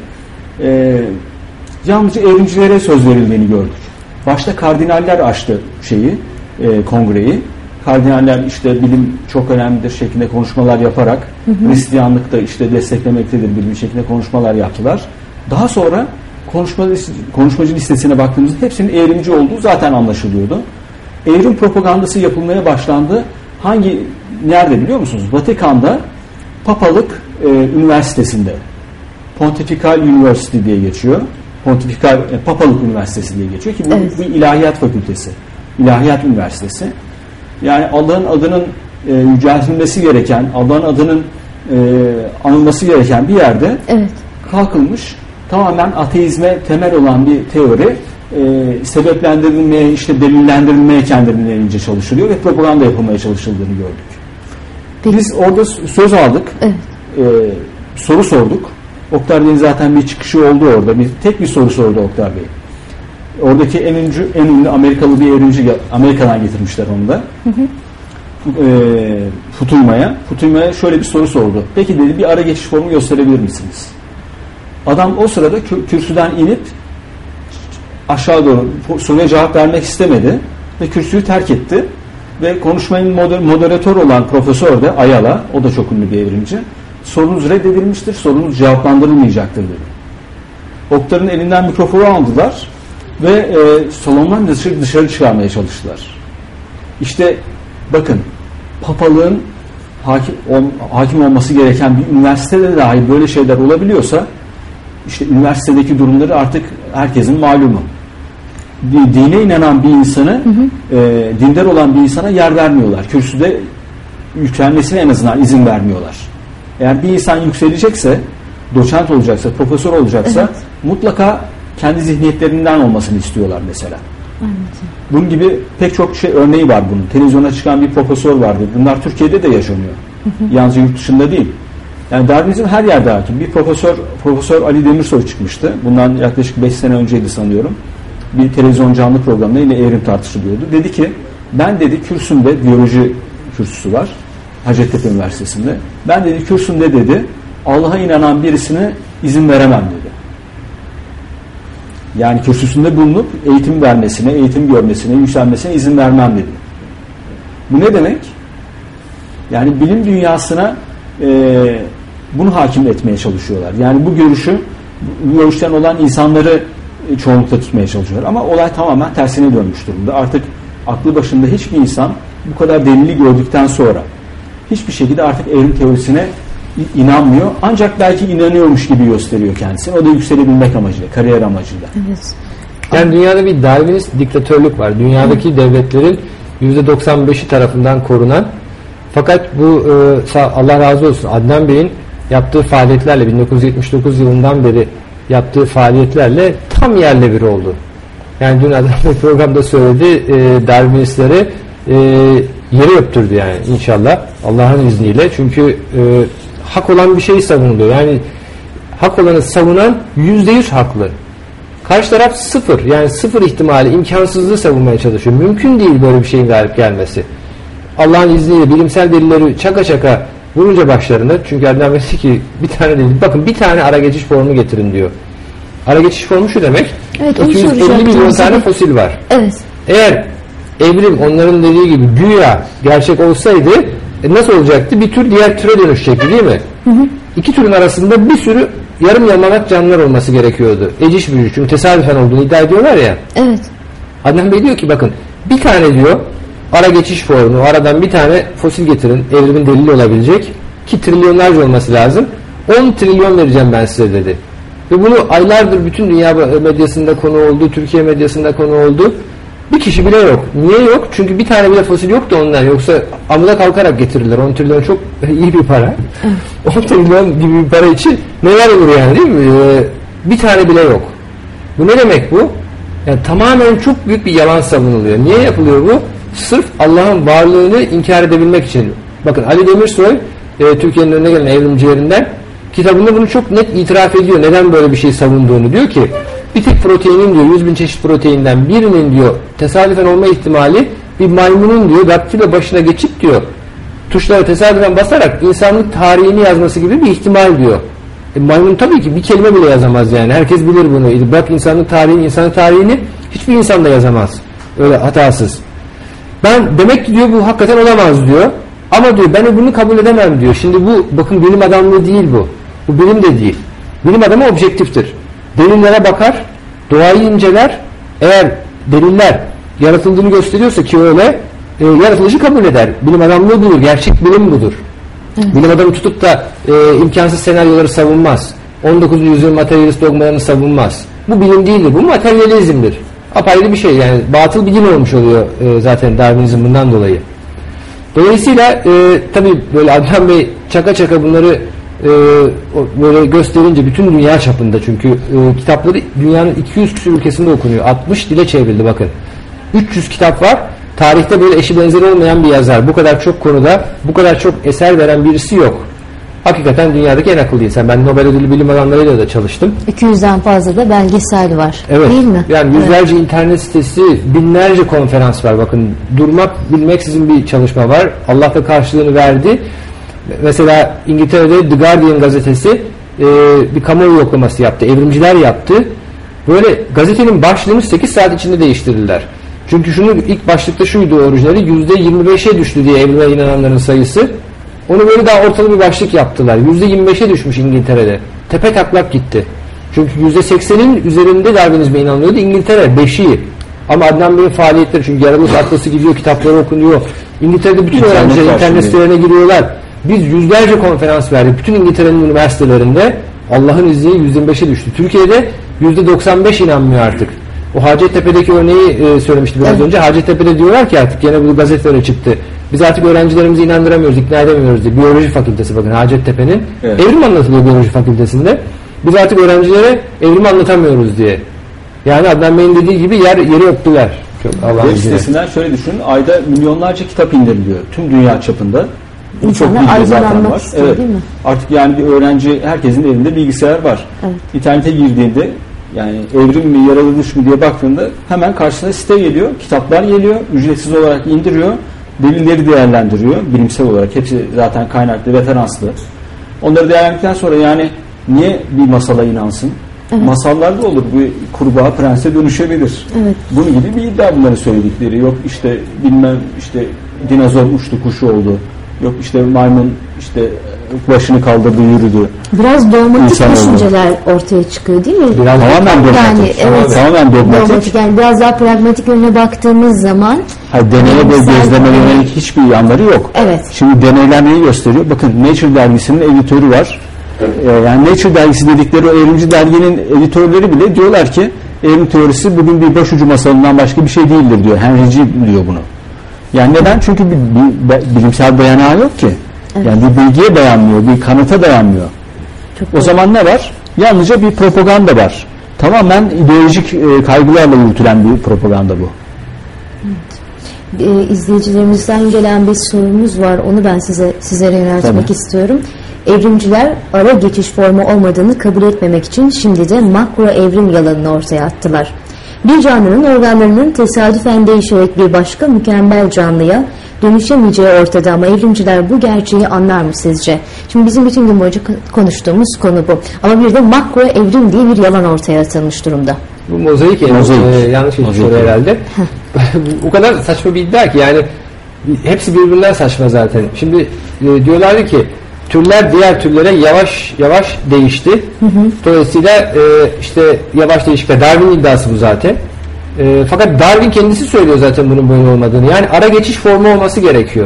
Yalnızca evrimcilere söz verildiğini gördük. Başta kardinaller açtı kongreyi. Kardinaller işte bilim çok önemlidir şeklinde konuşmalar yaparak Hristiyanlık da işte desteklemektedir bilim şeklinde konuşmalar yaptılar. Daha sonra konuşmacı listesine baktığımızda hepsinin evrimci olduğu zaten anlaşılıyordu. Evrim propagandası yapılmaya başlandı. Nerede biliyor musunuz? Vatikan'da Papalık Üniversitesi'nde. Pontifical University diye geçiyor. Papalık Üniversitesi diye geçiyor ki bu evet. bir ilahiyat fakültesi. İlahiyat Üniversitesi. Yani Allah'ın adının yüceltilmesi gereken, Allah'ın adının anılması gereken bir yerde evet. kalkılmış, tamamen ateizme temel olan bir teori sebeplendirilmeye, işte delillendirilmeye kendilerince çalışılıyor ve propaganda yapılmaya çalışıldığını gördük. Peki. Biz orada söz aldık, evet. Soru sorduk. Oktar Bey'in zaten bir çıkışı oldu orada. Tek bir soru sordu Oktar Bey. Oradaki en ünlü Amerikalı bir evrimci, Amerika'dan getirmişler onu da. Futuyma'ya şöyle bir soru sordu. Peki dedi, bir ara geçiş formu gösterebilir misiniz? Adam o sırada kürsüden inip aşağı doğru soruya cevap vermek istemedi ve kürsüyü terk etti ve konuşmanın moderatör olan profesör de Ayala, o da çok ünlü bir evrimci, sorunuz reddedilmiştir, sorunuz cevaplandırılmayacaktır dedi. Oktar'ın elinden mikrofonu aldılar ve salondan dışarı çıkarmaya çalıştılar. İşte bakın, papalığın hakim olması gereken bir üniversitede dahi böyle şeyler olabiliyorsa, işte üniversitedeki durumları artık herkesin malumu. Dine inanan bir insanı, dindar olan bir insana yer vermiyorlar. Kürsüde yükselmesine en azından izin vermiyorlar. Eğer bir insan yükselecekse, doçent olacaksa, profesör olacaksa evet. mutlaka kendi zihniyetlerinden olmasını istiyorlar mesela. Evet. Bunun gibi pek çok örneği var bunun. Televizyona çıkan bir profesör vardı. Bunlar Türkiye'de de yaşanıyor. Yalnızca yurt dışında değil. Yani Darwinizm her yerde hakim. Bir Profesör Ali Demirsoy çıkmıştı. Bundan yaklaşık 5 sene önceydi sanıyorum. Bir televizyon canlı programda yine evrim tartışılıyordu. Dedi ki, ben dedi kürsümde, biyoloji kürsüsü var Hacettepe Üniversitesi'nde. Ben dedi kürsümde dedi Allah'a inanan birisine izin veremem dedi. Yani kürsüsünde bulunup eğitim vermesine, eğitim görmesine, yükselmesine izin vermem dedi. Bu ne demek? Yani bilim dünyasına bunu hakim etmeye çalışıyorlar. Yani bu görüşten olan insanları çoğunlukla tutmaya çalışıyorlar. Ama olay tamamen tersine dönmüş durumda. Artık aklı başında hiçbir insan bu kadar delili gördükten sonra hiçbir şekilde artık evrim teorisine inanmıyor. Ancak belki inanıyormuş gibi gösteriyor kendisini. O da yükselebilmek amacıyla, kariyer amacıyla. Evet. Yani dünyada bir Darwinist diktatörlük var. Dünyadaki devletlerin %95'i tarafından korunan, fakat bu Allah razı olsun Adnan Bey'in yaptığı faaliyetlerle 1979 yılından beri yaptığı faaliyetlerle tam yerle bir oldu. Yani dün Adnan Bey programda söyledi, Darwinistleri yeri öptürdü yani inşallah Allah'ın izniyle. Çünkü hak olan bir şey savunuluyor. Yani hak olanı savunan %100 haklı. Karşı taraf sıfır. Yani sıfır ihtimali, imkansızlığı savunmaya çalışıyor. Mümkün değil böyle bir şeyin galip gelmesi. Allah'ın izniyle bilimsel delilleri çaka çaka vurunca başlarına, çünkü Adnan Bey ki bir tane delil, bakın bir tane ara geçiş formu getirin diyor. Ara geçiş formu şu demek, evet, 250 milyon tane fosil var. Evet. Eğer evrim onların dediği gibi güya gerçek olsaydı nasıl olacaktı? Bir tür diğer türe dönüşecekti değil mi? Hı hı. İki türün arasında bir sürü yarım yamalak canlılar olması gerekiyordu. Eciş bücüş, çünkü tesadüfen olduğunu iddia ediyorlar ya. Evet. Adnan Bey diyor ki bakın bir tane diyor ara geçiş formu, aradan bir tane fosil getirin, evrimin delili olabilecek ki trilyonlarca olması lazım. 10 trilyon vereceğim ben size dedi. Ve bunu aylardır bütün dünya medyasında konu oldu, Türkiye medyasında konu oldu. Bir kişi bile yok. Niye yok? Çünkü bir tane bile fosil yoktu ondan. Yoksa amuda kalkarak getirirler. 10 trilyon çok iyi bir para. 10 trilyon gibi bir para için neler olur yani, değil mi? Bir tane bile yok. Bu ne demek bu? Yani tamamen çok büyük bir yalan savunuluyor. Niye yapılıyor bu? Sırf Allah'ın varlığını inkar edebilmek için. Bakın Ali Demirsoy, Türkiye'nin önüne gelen evrimcilerinden, kitabında bunu çok net itiraf ediyor. Neden böyle bir şey savunduğunu. Diyor ki bir tek proteinin diyor 100.000 çeşit proteinden birinin diyor tesadüfen olma ihtimali bir maymunun diyor daktilo başına geçip diyor tuşlara tesadüfen basarak insanlık tarihini yazması gibi bir ihtimal diyor. Maymun tabii ki bir kelime bile yazamaz yani. Herkes bilir bunu. Bırak insanlık tarihini hiçbir insan da yazamaz. Öyle hatasız. Ben demek ki diyor bu hakikaten olamaz diyor. Ama diyor ben bunu kabul edemem diyor. Şimdi bu bakın bilim adamlığı değil bu. Bu bilim de değil. Bilim adamı objektiftir. Delillere bakar, doğayı inceler. Eğer deliller yaratıldığını gösteriyorsa ki öyle, yaratılışı kabul eder. Bilim adamlığı budur. Gerçek bilim budur. Evet. Bilim adamı tutup da imkansız senaryoları savunmaz. 19. yüzyıl materyalist dogmalarını savunmaz. Bu bilim değildir. Bu materyalizmdir. Apayrı bir şey yani. Batıl bir din olmuş oluyor zaten Darwinizm bundan dolayı. Dolayısıyla tabii böyle Adnan Bey çaka çaka bunları böyle gösterince bütün dünya çapında çünkü kitapları dünyanın 200 küsur ülkesinde okunuyor. 60 dile çevrildi bakın. 300 kitap var. Tarihte böyle eşi benzeri olmayan bir yazar. Bu kadar çok konuda bu kadar çok eser veren birisi yok. Hakikaten dünyadaki en akıllı insan. Ben Nobel ödüllü bilim adamlarıyla da çalıştım. 200'den fazla da belgesel var. Evet. Değil mi? Yani yüzlerce internet sitesi, binlerce konferans var. Bakın durmak bilmeksizin bir çalışma var. Allah da karşılığını verdi. Mesela İngiltere'de The Guardian gazetesi bir kamuoyu yoklaması yaptı. Evrimciler yaptı. Böyle gazetenin başlığını 8 saat içinde değiştirdiler. Çünkü şunu ilk başlıkta şuydu orijinali %25'e düştü diye evrime inananların sayısı. Onu böyle daha ortalı bir başlık yaptılar. %25'e düşmüş İngiltere'de. Tepe taklak gitti. Çünkü %80'in üzerinde Darwinizme inanılıyordu. İngiltere 5'i. Ama Adnan Bey'in faaliyetleri çünkü yaratılış atlası gidiyor, kitapları okunuyor. İngiltere'de bütün öğrenciler internet sitelerine giriyorlar. Biz yüzlerce konferans verdik. Bütün İngiltere'nin üniversitelerinde Allah'ın izniyle %25'e düştü. Türkiye'de %95 inanmıyor artık. O Hacettepe'deki örneği söylemişti biraz önce. Hacettepe'de diyorlar ki artık gene bu gazetelere çıktı. Biz artık öğrencilerimizi inandıramıyoruz, ikna edemiyoruz diye. Biyoloji fakültesi bakın Hacettepe'nin. Evet. Evrim anlatılıyor biyoloji fakültesinde. Biz artık öğrencilere evrimi anlatamıyoruz diye. Yani Adnan Bey'in dediği gibi yeri öptüler. Web sitesinden şöyle düşünün. Ayda milyonlarca kitap indiriliyor. Tüm dünya çapında. İnsanlar aydınlanmak istiyor evet. Değil mi? Artık yani bir öğrenci herkesin evinde bilgisayar var. Evet. İnternete girdiğinde yani evrim mi yaratılış mı diye baktığında hemen karşısına site geliyor. Kitaplar geliyor. Ücretsiz olarak indiriyor. Delilleri değerlendiriyor. Bilimsel olarak. Hepsi zaten kaynaklı, referanslı. Onları değerlendirdikten sonra yani niye bir masala inansın? Evet. Masallarda olur. Bu kurbağa prense dönüşebilir. Evet. Bunun gibi bir iddia bunların söyledikleri. Yok işte bilmem işte dinozor uçtu kuşu oldu. Yok işte maymun işte başını kaldırdı yürüdü. Biraz dogmatik düşünceler ortaya çıkıyor değil mi? Biraz tamamen dogmatik. Yani, evet, tamamen dogmatik. Yani biraz daha pragmatik yönüne baktığımız zaman deneye ve gözleme yönelik hiçbir yanları yok. Evet. Şimdi deneyler neyi gösteriyor? Bakın Nature dergisinin editörü var. Yani Nature dergisi dedikleri o evrimci derginin editörleri bile diyorlar ki evrim teorisi bugün bir başucu masalından başka bir şey değildir diyor. Henry G. diyor bunu. Yani neden? Çünkü bir bilimsel dayanağı yok ki. Evet. Yani bir bilgiye dayanmıyor, bir kanıta dayanmıyor. O zaman ne var? Yalnızca bir propaganda var. Tamamen ideolojik kaygılarla yürütülen bir propaganda bu. Evet. İzleyicilerimizden gelen bir sorumuz var. Onu ben sizlere yöneltmek istiyorum. Evrimciler ara geçiş formu olmadığını kabul etmemek için şimdi de makro evrim yalanını ortaya attılar. Bir canlının organlarının tesadüfen değişerek bir başka mükemmel canlıya dönüşemeyeceği ortada ama evrimciler bu gerçeği anlar mı sizce? Şimdi bizim bütün gün boyunca konuştuğumuz konu bu. Ama bir de makro evrim diye bir yalan ortaya atılmış durumda. Bu mozaik yanlış bir soru herhalde. O kadar saçma bir iddia ki yani hepsi birbirinden saçma zaten. Şimdi diyorlar ki türler diğer türlere yavaş yavaş değişti. Dolayısıyla işte yavaş değişiklikler. Darwin iddiası bu zaten. Fakat Darwin kendisi söylüyor zaten bunun böyle olmadığını. Yani ara geçiş formu olması gerekiyor.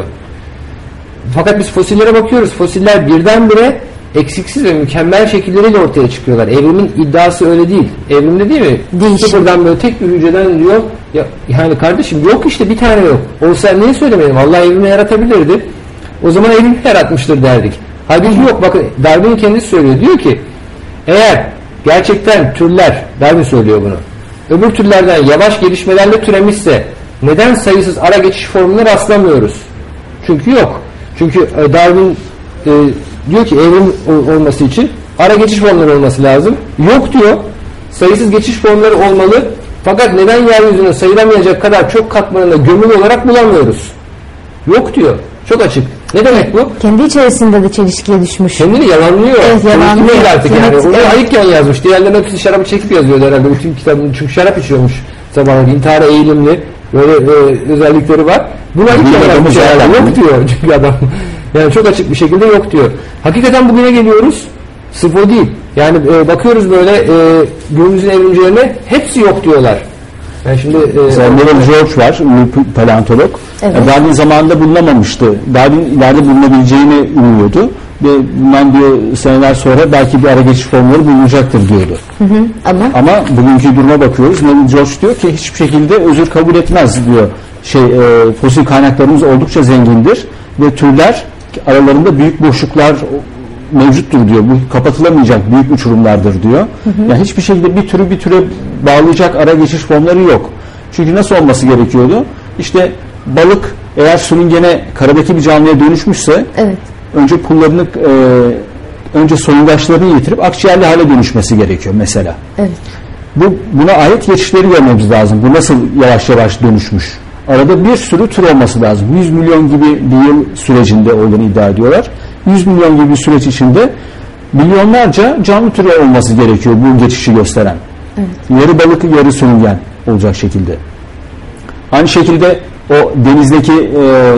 Fakat biz fosillere bakıyoruz. Fosiller birdenbire eksiksiz ve mükemmel şekilleriyle ortaya çıkıyorlar. Evrimin iddiası öyle değil. Evrimde değil mi? Değişim. Sıfırdan böyle tek bir hücreden diyor. Yani kardeşim yok işte, bir tane yok. Olsa niye söylemeyelim? Allah evrimi yaratabilirdi. O zaman evrimi yaratmıştır derdik. Halbuki yok. Bakın Darwin kendisi söylüyor. Diyor ki eğer gerçekten türler, Darwin söylüyor bunu, öbür türlerden yavaş gelişmelerle türemişse neden sayısız ara geçiş formuna rastlamıyoruz? Çünkü yok. Çünkü Darwin diyor ki evrim olması için ara geçiş formları olması lazım. Yok diyor. Sayısız geçiş formları olmalı. Fakat neden yeryüzüne sayılamayacak kadar çok katmanında gömülü olarak bulamıyoruz? Yok diyor. Çok açık. Ne demek bu? Kendi içerisinde de çelişkiye düşmüş. Kendini yalanlıyor. Evet, yalanlıyor. Artık yani. Evet, Onu evet. ayıkken yazmış. Diğerlerinin hepsi şarabı çekip yazıyordu herhalde. Bütün kitabını. Çünkü şarap içiyormuş sabahları. İntihara eğilimli. Böyle özellikleri var. Bunu ayıkken yazmış herhalde. Yok diyor çünkü adam. Yani çok açık bir şekilde yok diyor. Hakikaten bugüne geliyoruz. Sırf o değil. Yani bakıyoruz böyle günümüzün evrimcilerine, hepsi yok diyorlar. Yani şimdi Neville George var, paleontolog. Evet. Darwin zamanında bulunamamıştı. Darwin ileride bulunabileceğini umuyordu. Ve bundan diyor seneler sonra belki bir ara geçiş formları bulunacaktır diyordu. Ama bugünkü duruma bakıyoruz. Neville George diyor ki hiçbir şekilde özür kabul etmez diyor. Fosil kaynaklarımız oldukça zengindir ve türler aralarında büyük boşluklar mevcuttur diyor. Bu kapatılamayacak büyük uçurumlardır diyor. Yani hiçbir şekilde bir türü bir türe bağlayacak ara geçiş formları yok. Çünkü nasıl olması gerekiyordu? İşte balık eğer sürüngene karadaki bir canlıya dönüşmüşse önce pullarını önce soyungaçlarını yitirip akciğerli hale dönüşmesi gerekiyor mesela. Evet. Buna ait geçişleri görmemiz lazım. Bu nasıl yavaş yavaş dönüşmüş? Arada bir sürü tür olması lazım. 100 milyon gibi bir yıl sürecinde olduğunu iddia ediyorlar. 100 milyon gibi bir süreç içinde milyonlarca canlı türü olması gerekiyor bu geçişi gösteren. Evet. Yarı balık, yarı sürüngen olacak şekilde. Aynı şekilde o denizdeki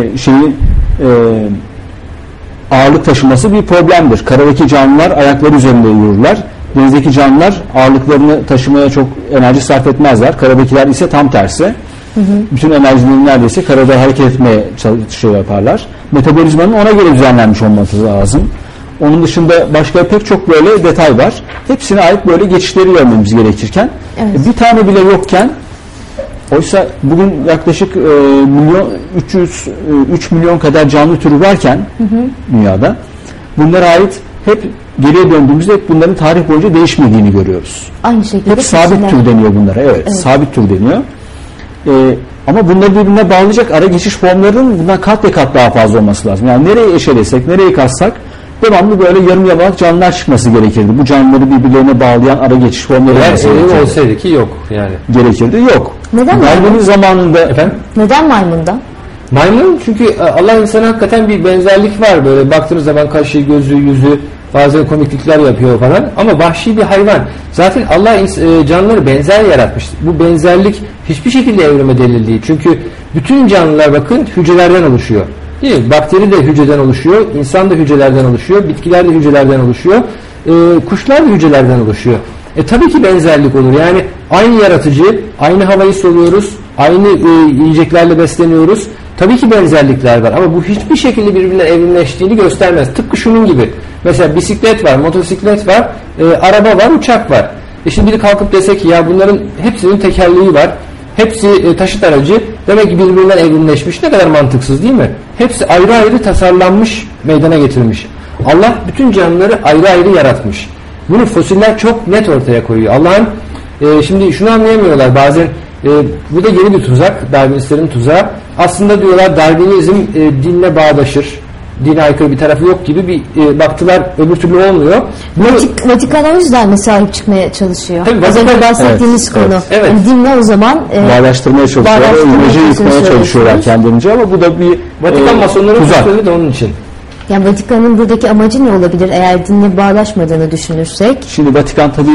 ağırlık taşıması bir problemdir. Karadaki canlılar ayakları üzerinde yürürler. Denizdeki canlılar ağırlıklarını taşımaya çok enerji sarf etmezler. Karadakiler ise tam tersi. Bütün enerjilerini neredeyse karada hareket etmeye yaparlar. Metabolizmanın ona göre düzenlenmiş olması lazım. Onun dışında başka pek çok böyle detay var. Hepsine ait böyle geçişleri görmemiz gerekirken bir tane bile yokken, oysa bugün yaklaşık 3 milyon kadar canlı türü varken dünyada bunlara ait hep geriye döndüğümüzde hep bunların tarih boyunca değişmediğini görüyoruz. Aynı şekilde. Hep sabit tür deniyor bunlara. Evet. Sabit tür deniyor. Ama bunları birbirine bağlayacak ara geçiş formlarının bundan kat ve kat daha fazla olması lazım. Yani nereye eşelesek, nereye kassak devamlı böyle yarım yamalak canlılar çıkması gerekirdi. Bu canlıları birbirlerine bağlayan ara geçiş formları olsaydı ki yok yani. Gerekirdi. Yok. Neden Darwin'in zamanında neden maymundan? Maymun çünkü Allah insana hakikaten bir benzerlik var, böyle baktığınız zaman kaşı, gözü, yüzü, bazen komiklikler yapıyor falan, ama vahşi bir hayvan. Zaten Allah canlıları benzer yaratmış. Bu benzerlik hiçbir şekilde evrime delil değil. Çünkü bütün canlılar bakın hücrelerden oluşuyor. Değil mi? Bakteri de hücreden oluşuyor, insan da hücrelerden oluşuyor, bitkiler de hücrelerden oluşuyor, kuşlar da hücrelerden oluşuyor. Tabii ki benzerlik olur. Yani aynı yaratıcı, aynı havayı soluyoruz, aynı yiyeceklerle besleniyoruz. Tabii ki benzerlikler var ama bu hiçbir şekilde birbirinden evrimleştiğini göstermez. Tıpkı şunun gibi. Mesela bisiklet var, motosiklet var, araba var, uçak var. Şimdi biri kalkıp dese ki ya bunların hepsinin tekerleği var, hepsi taşıt aracı, demek ki birbirinden evrimleşmiş. Ne kadar mantıksız değil mi? Hepsi ayrı ayrı tasarlanmış, meydana getirmiş. Allah bütün canlıları ayrı ayrı yaratmış. Bunu fosiller çok net ortaya koyuyor. Allah'ın şimdi şunu anlayamıyorlar bazen. Bu da yeni bir tuzak, Darwinistlerin tuzağı. Aslında diyorlar Darwinizm dinle bağdaşır, dine aykırı bir tarafı yok gibi bir baktılar, öbür türlü olmuyor. Vatikan o yüzden mi sahip çıkmaya çalışıyor? Tabii, az önce bahsettiğimiz konu. Evet. Yani dinle o zaman bağdaştırmaya çalışıyorlar, imajı yıkmaya çalışıyorlar kendince, ama bu da bir Vatikan masonların tuzakları da onun için. Yani Vatikan'ın buradaki amacı ne olabilir eğer dinle bağdaşmadığını düşünürsek? Şimdi Vatikan tabii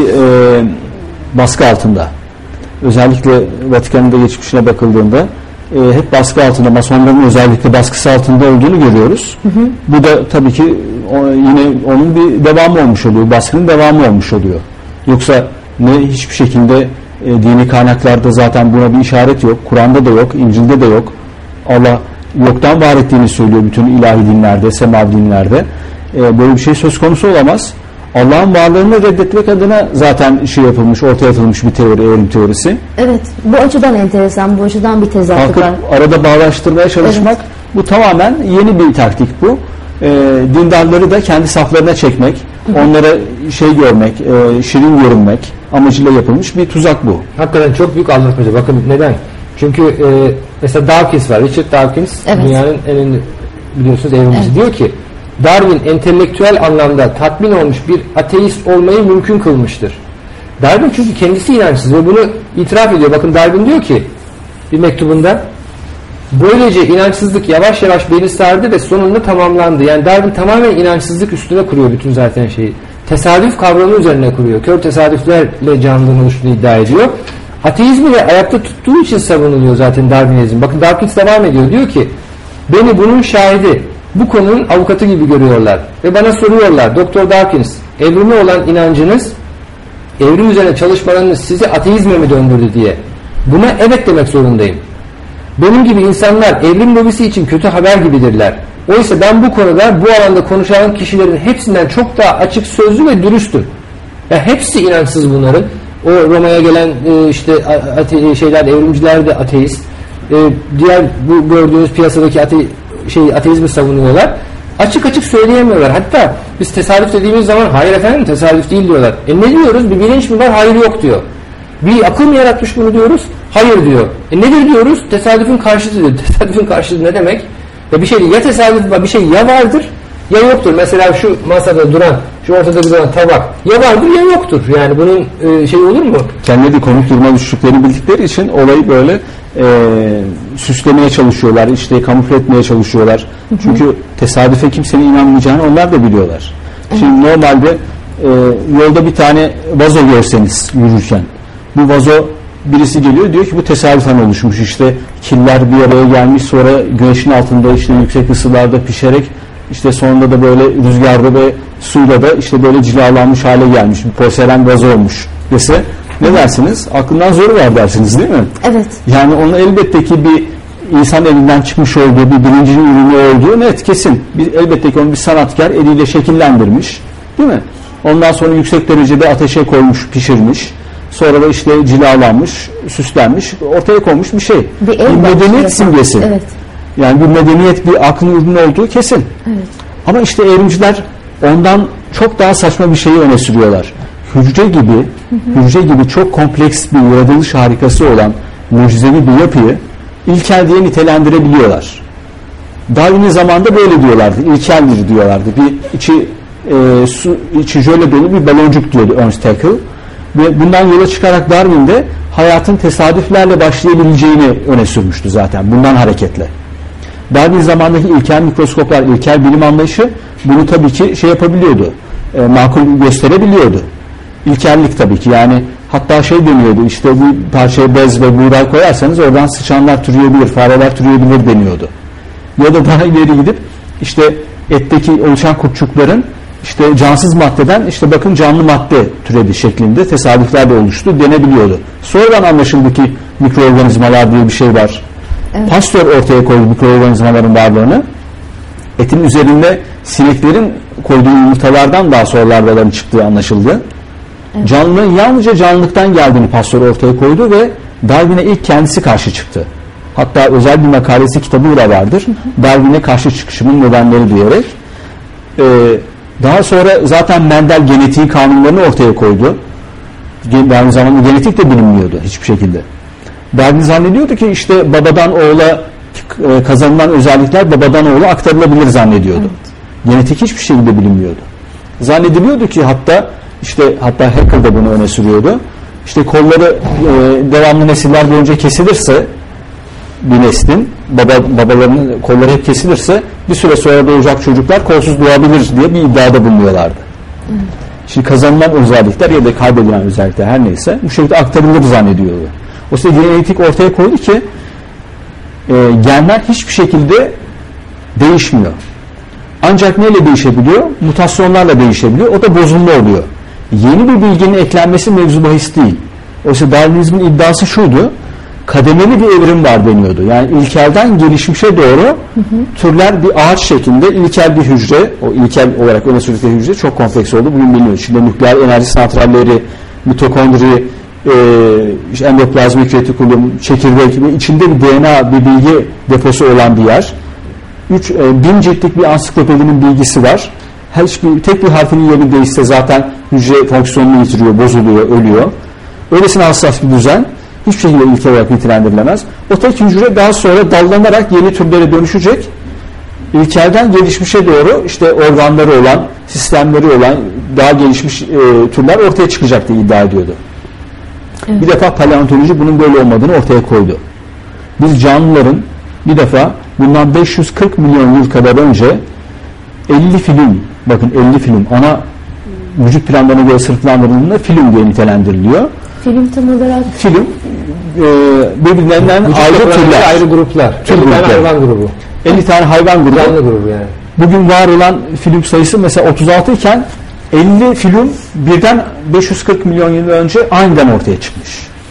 baskı altında. Özellikle Vatikan'ın da geçmişine bakıldığında hep baskı altında, masonların özellikle baskısı altında olduğunu görüyoruz. Bu da tabii ki yine onun bir devamı olmuş oluyor. Baskının devamı olmuş oluyor. Yoksa hiçbir şekilde dini kaynaklarda zaten buna bir işaret yok. Kur'an'da da yok, İncil'de de yok. Allah yoktan var ettiğini söylüyor bütün ilahi dinlerde, semavi dinlerde. Böyle bir şey söz konusu olamaz. Allah'ın varlığını reddetmek adına zaten ortaya atılmış bir teori, evrim teorisi. Evet, bu açıdan enteresan, bu açıdan bir tezatlık var. Arada bağlaştırmaya çalışmak, evet. Bu tamamen yeni bir taktik bu. Dindarları da kendi saflarına çekmek, onlara görmek, şirin görünmek amacıyla yapılmış bir tuzak bu. Hakikaten çok büyük aldatmaca. Bakın neden? Çünkü mesela Dawkins var, Richard Dawkins, evet. Dünyanın en ünlü biliyorsunuz evrimci, evet. Diyor ki Darwin entelektüel anlamda tatmin olmuş bir ateist olmayı mümkün kılmıştır. Darwin çünkü kendisi inançsız ve bunu itiraf ediyor. Bakın Darwin diyor ki bir mektubunda, böylece inançsızlık yavaş yavaş beni sardı ve sonunda tamamlandı. Yani Darwin tamamen inançsızlık üstüne kuruyor bütün zaten şeyi. Tesadüf kavramı üzerine kuruyor. Kör tesadüflerle canlılığın oluştuğunu iddia ediyor. Ateizmi de ayakta tuttuğu için savunuluyor zaten Darwinizm. Bakın Dawkins devam ediyor. Diyor ki beni bunun şahidi, bu konunun avukatı gibi görüyorlar. Ve bana soruyorlar, Doktor Dawkins, evrime olan inancınız, evrim üzerine çalışmalarınız sizi ateizme mi döndürdü diye. Buna evet demek zorundayım. Benim gibi insanlar evrim lobisi için kötü haber gibidirler. Oysa ben bu konuda, bu alanda konuşan kişilerin hepsinden çok daha açık sözlü ve dürüstüm. Ya hepsi inançsız bunların. O Roma'ya gelen evrimciler de ateist. Diğer bu gördüğünüz piyasadaki ateizmi savunuyorlar. Açık açık söyleyemiyorlar. Hatta biz tesadüf dediğimiz zaman hayır efendim tesadüf değil diyorlar. Ne diyoruz? Bir bilinç mi var? Hayır yok diyor. Bir akıl mı yaratmış bunu diyoruz? Hayır diyor. Nedir diyoruz? Tesadüfün karşıtı diyor. Tesadüfün karşıtı ne demek? Ya bir şey ya tesadüf var, bir şey ya vardır ya yoktur. Mesela şu masada duran, şu ortada duran tabak ya vardır ya yoktur. Yani bunun olur mu? Kendileri komik duruma düştüklerini bildikleri için olayı böyle süslemeye çalışıyorlar, kamufle etmeye çalışıyorlar. Hı hı. Çünkü tesadüfe kimsenin inanmayacağını onlar da biliyorlar. Hı. Şimdi normalde yolda bir tane vazo görseniz yürürken, bu vazo birisi geliyor diyor ki bu tesadüfen oluşmuş, killer bir araya gelmiş, sonra güneşin altında yüksek ısılarda pişerek sonunda da böyle rüzgarda ve suyla da böyle cilalanmış hale gelmiş bir porselen vazo olmuş dese ne dersiniz? Aklından zoru var dersiniz değil mi? Evet. Yani onun elbette ki bir insan elinden çıkmış olduğu, bir bilincin ürünü olduğu net, kesin. Elbette ki onu bir sanatkar eliyle şekillendirmiş değil mi? Ondan sonra yüksek derecede ateşe koymuş, pişirmiş. Sonra da cilalanmış, süslenmiş, ortaya konmuş bir şey. Bir medeniyet simgesi. Evet. Yani bir medeniyet, bir aklın ürünü olduğu kesin. Evet. Ama evrimciler ondan çok daha saçma bir şeyi öne sürüyorlar. Hücre gibi çok kompleks bir yaratılış harikası olan mucizevi bir yapıyı ilkel diye nitelendirebiliyorlar. Darwin'in zamanında böyle diyorlardı. İlkeldir diyorlardı. Bir içi jöle dolu bir baloncuk diyordu Ernst Haeckel. Ve bundan yola çıkarak Darwin de hayatın tesadüflerle başlayabileceğini öne sürmüştü zaten. Bundan hareketle. Darwin zamandaki ilkel mikroskoplar, ilkel bilim anlayışı bunu tabii ki yapabiliyordu. Makul gösterebiliyordu. İlkellik tabii ki, yani hatta deniyordu, bir parçaya bez ve buğday koyarsanız oradan sıçanlar türeyebilir, fareler türeyebilir deniyordu. Ya da daha ileri gidip etteki oluşan kurtçukların cansız maddeden bakın canlı madde türedi şeklinde tesadüfler de oluştu denebiliyordu. Sonradan anlaşıldı ki mikroorganizmalar diye bir şey var. Evet. Pasteur ortaya koydu mikroorganizmaların varlığını. Etin üzerinde sineklerin koyduğu yumurtalardan daha sonra larvaların çıktığı anlaşıldı. Evet. Canlılığın yalnızca canlılıktan geldiğini Pasteur ortaya koydu ve Darwin'e ilk kendisi karşı çıktı. Hatta özel bir makalesi, kitabı da vardır. Darwin'e karşı çıkışımın nedenleri diyerek. Daha sonra zaten Mendel genetiği kanunlarını ortaya koydu. Aynı zamanda genetik de bilinmiyordu hiçbir şekilde. Darwin zannediyordu ki babadan oğula kazanılan özellikler babadan oğula aktarılabilir zannediyordu. Evet. Genetik hiçbir şekilde bilinmiyordu. Zannediliyordu ki hatta Haeckel de bunu öne sürüyordu. Kolları devamlı nesiller boyunca kesilirse bir neslin babalarının kolları hep kesilirse bir süre sonra doğacak çocuklar kolsuz doğabilir diye bir iddiada bulunuyorlardı. Evet. Şimdi kazanılan özellikler ya da kaybedilen özellikler her neyse bu şekilde aktarılır zannediyordu. O yüzden genetik ortaya koydu ki genler hiçbir şekilde değişmiyor. Ancak neyle değişebiliyor? Mutasyonlarla değişebiliyor. O da bozulma oluyor. Yeni bir bilginin eklenmesi mevzu bahis değil. Oysa Darwinizmin iddiası şuydu. Kademeli bir evrim var deniyordu. Yani ilkelden gelişmişe doğru türler bir ağaç şeklinde ilkel bir hücre, o ilkel olarak öne sürdükleri hücre çok kompleks oldu. Bugün biliniyor. İçinde nükleer enerji santralleri, mitokondri, endoplazmik retikulum, çekirdek ve içinde bir DNA, bir bilgi deposu olan bir yer. 1000 ciltlik bir ansiklopedinin bilgisi var. Tek bir harfinin yeri değişse zaten hücre fonksiyonunu yitiriyor, bozuluyor, ölüyor. Öylesine hassas bir düzen hiçbir şekilde ilkel olarak nitelendirilemez. O tek hücre daha sonra dallanarak yeni türlere dönüşecek. İlkelden gelişmişe doğru işte organları olan, sistemleri olan daha gelişmiş türler ortaya çıkacak diye iddia ediyordu. Evet. Bir defa paleontoloji bunun böyle olmadığını ortaya koydu. Biz canlıların bir defa bundan 540 milyon yıl kadar önce 50 film, bakın 50 film ana vücut planlarına göre sınıflandırıldığında film diye nitelendiriliyor. Film tam olarak? Film birbirlerinden ayrı türler. Ayrı gruplar. 50 tane hayvan grubu. 50 tane hayvan grubu. Canlı grubu yani. Bugün var olan film sayısı mesela 36 iken 50 film birden 540 milyon yıl önce aniden ortaya çıkmış.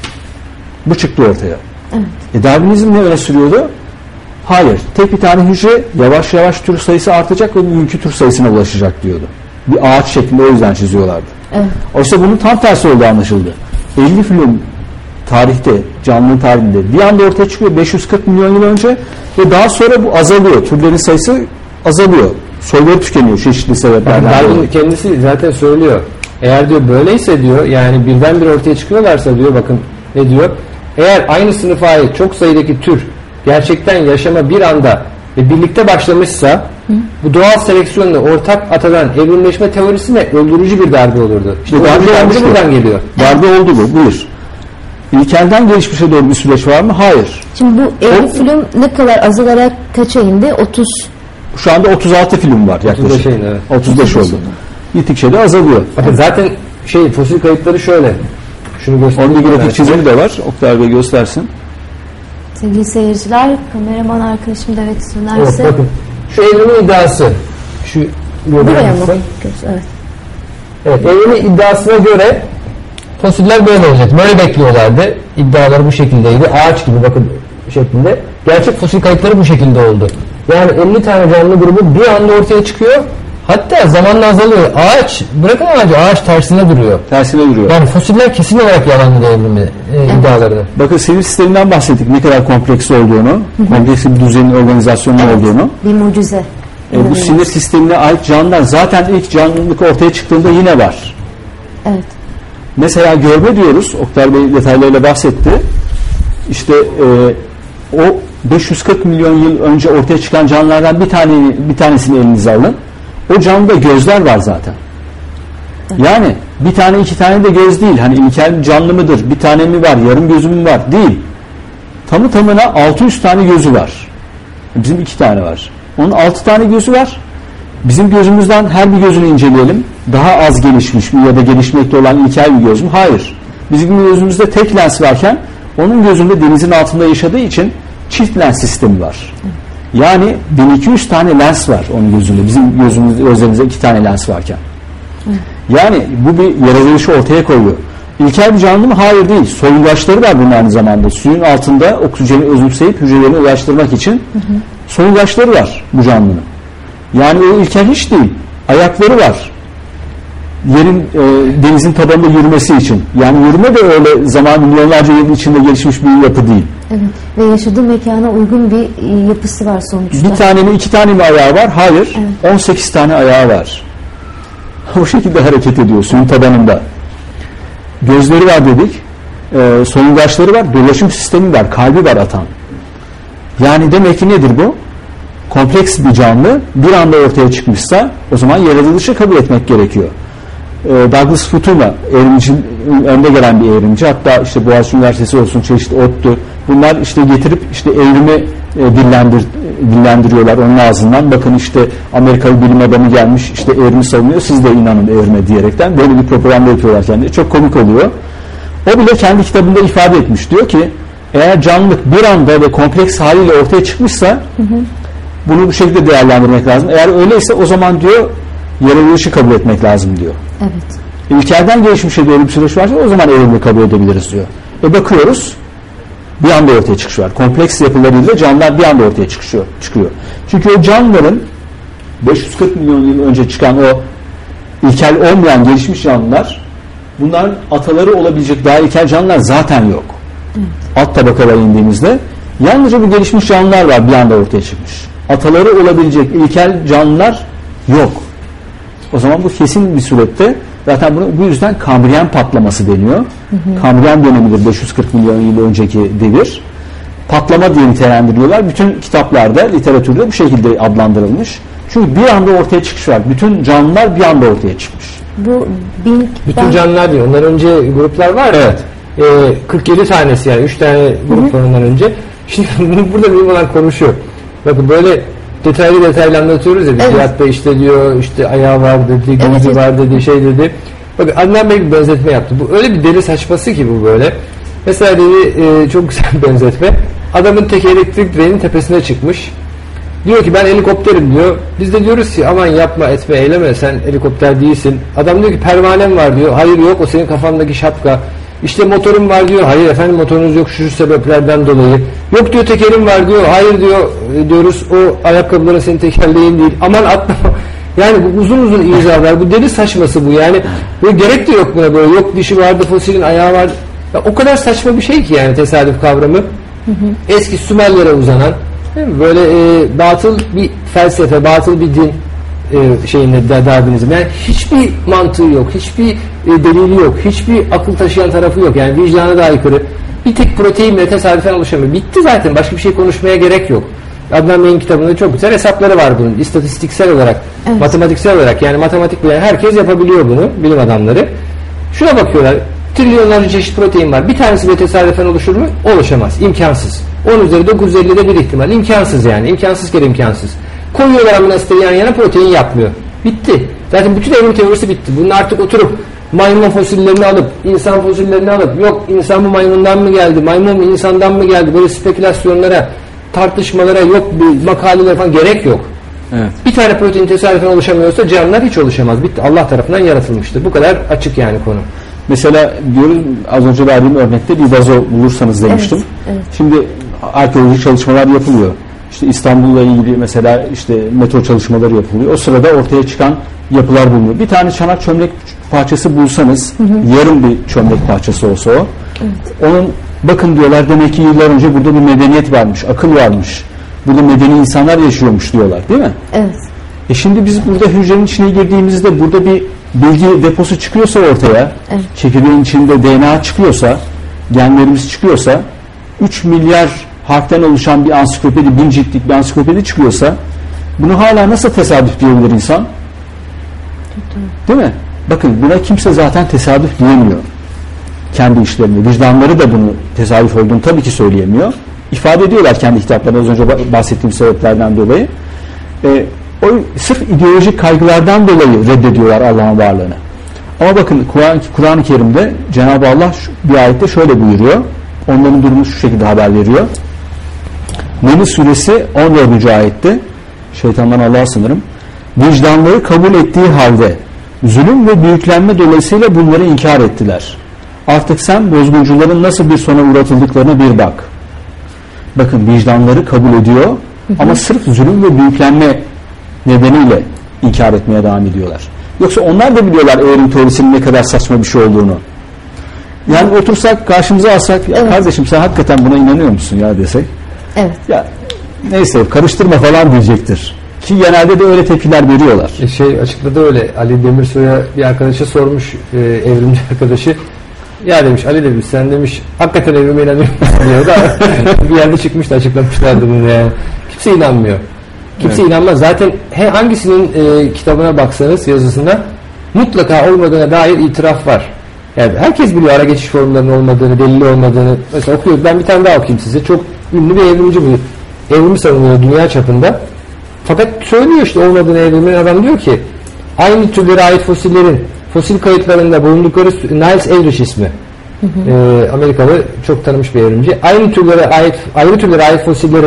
Bu çıktı ortaya. Evet. Darwinizm ne öne sürüyordu? Hayır. Tek bir tane hücre yavaş yavaş tür sayısı artacak ve mümkün tür sayısına ulaşacak diyordu. Bir ağaç şeklinde o yüzden çiziyorlardı. Evet. Oysa bunun tam tersi olduğu anlaşıldı. 50 film tarihte, canlının tarihinde bir anda ortaya çıkıyor 540 milyon yıl önce ve daha sonra bu azalıyor. Türlerin sayısı azalıyor. Soyları tükeniyor çeşitli sebeplerden. Darwin kendisi zaten söylüyor. Eğer diyor böyleyse diyor, yani birdenbire ortaya çıkıyorlarsa diyor, bakın ne diyor? Eğer aynı sınıfa ait çok sayıdaki tür gerçekten yaşama bir anda ve birlikte başlamışsa bu doğal seleksiyonla ortak atadan evrimleşme teorisine öldürücü bir darbe olurdu. İşte darbe buradan geliyor. Darbe oldu bu. Buyur. İlkelden gelişmişe doğru bir süreç var mı? Hayır. Şimdi bu 50 film ne kadar azalarak kaça indi? 30. Şu anda 36 film var yaklaşık. 35 evet. 35 oldu. Gittikçe de azalıyor. Bakın zaten fosil kayıtları şöyle. Şunu göstereyim. Onun bir grafik çizimi de var. Oktay Bey göstersin. Sevgili seyirciler, kameraman arkadaşım da evet sunerse. Bakın. Şu evrimin iddiası. Buraya mı? Evet. Evet, evrimin iddiasına göre fosiller böyle olacak. Böyle bekliyorlardı. İddiaları bu şekildeydi. Ağaç gibi bakın şeklinde. Gerçek fosil kayıtları bu şekilde oldu. Yani 50 tane canlı grubu bir anda ortaya çıkıyor. Hatta zamanla azalıyor. Bırakın ağaç tersine duruyor. Tersine duruyor. Yani fosiller kesin olarak yalanlı evrimi iddialarını. Bakın sinir sisteminden bahsettik. Ne kadar kompleks olduğunu, kompleks bir düzenin, organizasyonun olduğunu. Bir mucize. Bu sinir sistemine ait canlılar zaten ilk canlılık ortaya çıktığında yine var. Evet. Mesela görme diyoruz. Oktay Bey detaylarıyla bahsetti. İşte o 540 milyon yıl önce ortaya çıkan canlılardan bir tanesini elinize alın. O canlıda gözler var zaten. Evet. Yani bir tane iki tane de göz değil. Hani ilkel canlı mıdır? Bir tane mi var? Yarım gözü mü var? Değil. Tamı tamına 600 tane gözü var. Bizim 2 tane var. Onun 6 tane gözü var. Bizim gözümüzden her bir gözünü inceleyelim. Daha az gelişmiş mi ya da gelişmekte olan ilkel bir göz mü? Hayır. Bizim gözümüzde tek lens varken onun gözünde denizin altında yaşadığı için çift lens sistemi var. Yani 1200 tane lens var onun gözünde. Bizim gözlerimizde 2 tane lens varken. Yani bu bir yaratılışı ortaya koyuyor. İlkel bir canlı mı? Hayır değil. Solungaçları var bunun aynı zamanda. Suyun altında oksijeni özümseyip hücrelerini ulaştırmak için solungaçları var bu canlının. Yani o ilkel hiç değil. Ayakları var. Denizin tabanında yürümesi için. Yani yürüme de öyle milyonlarca yıl içinde gelişmiş bir yapı değil. Evet. Ve yaşadığı mekana uygun bir yapısı var sonuçta. Bir tane mi 2 tane mi ayağı var? Hayır. Evet. 18 tane ayağı var. O şekilde hareket ediyor suyun tabanında. Gözleri var dedik. Solungaçları var. Dolaşım sistemi var. Kalbi var atan. Yani demek ki nedir bu? Kompleks bir canlı bir anda ortaya çıkmışsa o zaman yaratılışı kabul etmek gerekiyor. Douglas Futuna önde gelen bir evrimci, hatta işte Boğaziçi Üniversitesi olsun, çeşitli ODTÜ, bunlar işte getirip işte evrimi dillendiriyorlar onun ağzından. Bakın işte Amerikalı bilim adamı gelmiş işte evrimi savunuyor, siz de inanın evrime diyerekten böyle bir propaganda yapıyorlar kendileri. Çok komik oluyor. O bile kendi kitabında ifade etmiş, diyor ki eğer canlılık bir anda ve kompleks haliyle ortaya çıkmışsa Bunu bu şekilde değerlendirmek lazım. Eğer öyleyse o zaman diyor yaratılışı kabul etmek lazım diyor. Evet. İlkelden gelişmişe doğru bir süreç varsa o zaman evrimi kabul edebiliriz diyor. Bakıyoruz bir anda ortaya çıkış var. Kompleks yapılarıyla canlılar bir anda ortaya çıkıyor. Çünkü o canlıların 540 milyon yıl önce çıkan o ilkel olmayan gelişmiş canlılar, bunların ataları olabilecek daha ilkel canlılar zaten yok. Alt tabakalara indiğimizde yalnızca bu gelişmiş canlılar var bir anda ortaya çıkmış. Ataları olabilecek ilkel canlılar yok. O zaman bu kesin bir surette, zaten bu yüzden Kambriyen patlaması deniyor. Kambriyen dönemidir, 540 milyon yıl önceki devir. Patlama diye nitelendiriyorlar. Bütün kitaplarda, literatürde bu şekilde adlandırılmış. Çünkü bir anda ortaya çıkış var. Bütün canlılar bir anda ortaya çıkmış. Bütün canlılar diyor. Ondan önce gruplar var. Evet. 47 tanesi yani 3 tane grup var ondan önce. Şimdi burada benim olan konuşuyor. Bakın böyle detaylı anlatıyoruz ya. Cihat Bey işte diyor, işte ayağı var dedi, gözü var dedi, şey dedi. Bakın Adnan Bey bir benzetme yaptı. Bu öyle bir deli saçması ki bu böyle. Mesela dedi çok güzel bir benzetme. Adamın tek elektrik direğinin tepesine çıkmış. Diyor ki ben helikopterim diyor. Biz de diyoruz ki aman yapma etme eyleme, sen helikopter değilsin. Adam diyor ki pervanem var diyor. Hayır yok, o senin kafandaki şapka. İşte motorum var diyor. Hayır efendim motorunuz yok şu sebeplerden dolayı. Yok diyor tekerim var diyor. Hayır diyor diyoruz o ayakkabıların senin tekerleğin değil. Aman atma. Yani bu uzun izalar. Bu deli saçması bu yani. Böyle gerek de yok buna böyle. Yok dişi vardı, fosilin ayağı vardı. Ya o kadar saçma bir şey ki yani tesadüf kavramı. Eski Sümerlere uzanan böyle batıl bir felsefe, batıl bir din şeyinde derdinizim. Yani hiçbir mantığı yok, hiçbir delili yok, hiçbir akıl taşıyan tarafı yok. Yani vicdana da aykırı. Bir tek proteinle tesadüfen oluşamıyor. Bitti zaten. Başka bir şey konuşmaya gerek yok. Adnan Bey'in kitabında çok güzel hesapları var bunun. İstatistiksel olarak, matematiksel olarak, yani matematik bilen herkes yapabiliyor bunu, bilim adamları. Şuna bakıyorlar. Trilyonlarca çeşit protein var. Bir tanesi de tesadüfen oluşur mu? Oluşamaz. İmkansız. 10 üzeri 950'de bir ihtimal. İmkansız yani. İmkansız kere imkansız. Koyuyorlar amino asitleri yan yana, protein yapmıyor. Bitti. Zaten bütün evrim teorisi bitti. Bunun artık oturup maymun fosillerini alıp, insan fosillerini alıp, yok insan bu maymundan mı geldi, maymun mu insandan mı geldi, böyle spekülasyonlara, tartışmalara, yok bir makaleler falan gerek yok. Evet. Bir tane protein tesadüfen oluşamıyorsa canlılar hiç oluşamaz. Bitti. Allah tarafından yaratılmıştır. Bu kadar açık yani konu. Mesela diyoruz, az önce verdiğim örnekte bir vazo bulursanız demiştim. Evet. Şimdi arkeolojik çalışmalar yapılıyor. İşte İstanbul'la ilgili mesela işte metro çalışmaları yapılıyor. O sırada ortaya çıkan yapılar bulunuyor. Bir tane çanak çömlek parçası bulsanız, yarım bir çömlek parçası olsa o. Onun bakın diyorlar, demek ki yıllar önce burada bir medeniyet varmış, akıl varmış. Burada medeni insanlar yaşıyormuş diyorlar, değil mi? Evet. Şimdi biz burada hücrenin içine girdiğimizde burada bir bilgi deposu çıkıyorsa ortaya, çekirdeğin içinde DNA çıkıyorsa, genlerimiz çıkıyorsa, 3 milyar harften oluşan bir ansiklopedi, 1000 ciltlik bir ansiklopedi çıkıyorsa, bunu hala nasıl tesadüf diyebilir insan? Değil mi? Bakın buna kimse zaten tesadüf diyemiyor. Kendi işlerinde. Vicdanları da bunu tesadüf olduğunu tabii ki söyleyemiyor. İfade ediyorlar kendi kitaplarında, az önce bahsettiğim sebeplerden dolayı. O sırf ideolojik kaygılardan dolayı reddediyorlar Allah'ın varlığını. Ama bakın Kur'an-ı Kerim'de Cenab-ı Allah bir ayette şöyle buyuruyor. Onların durumu şu şekilde haber veriyor. Neml suresi 14. ayette, şeytandan Allah'a sınırım, vicdanları kabul ettiği halde zulüm ve büyüklenme dolayısıyla bunları inkar ettiler. Artık sen bozguncuların nasıl bir sona uğratıldıklarına bir bak. Bakın vicdanları kabul ediyor ama sırf zulüm ve büyüklenme nedeniyle inkar etmeye devam ediyorlar. Yoksa onlar da biliyorlar evrim teorisinin ne kadar saçma bir şey olduğunu. Yani otursak karşımıza alsak, ya kardeşim sen hakikaten buna inanıyor musun ya desek. Evet. Ya neyse karıştırma falan diyecektir. Ki genelde de öyle tepkiler veriyorlar. Açıkladı öyle. Ali Demirsoy'a bir arkadaşı sormuş, evrimci arkadaşı. Ya demiş Ali demiş, sen demiş hakikaten evrime inanıyor musun diyor da bir yerde çıkmıştı, açıklamışlardı bunu yani. Kimse inanmıyor. Kimse inanmaz. Zaten hangisinin kitabına baksanız, yazısına mutlaka olmadığına dair itiraf var. Yani herkes biliyor ara geçiş formlarının olmadığını, delili olmadığını. Mesela okuyoruz. Ben bir tane daha okuyayım size. Çok ünlü bir evrimci bu. Evrimi savunuyor dünya çapında. Fakat söylüyor işte olmadığını evrimin. Adam diyor ki aynı türlere ait fosillerin fosil kayıtlarında bulundukları, Niles Eldridge ismi. Amerikalı çok tanınmış bir evrimci. Ayrı türlere ait fosillerin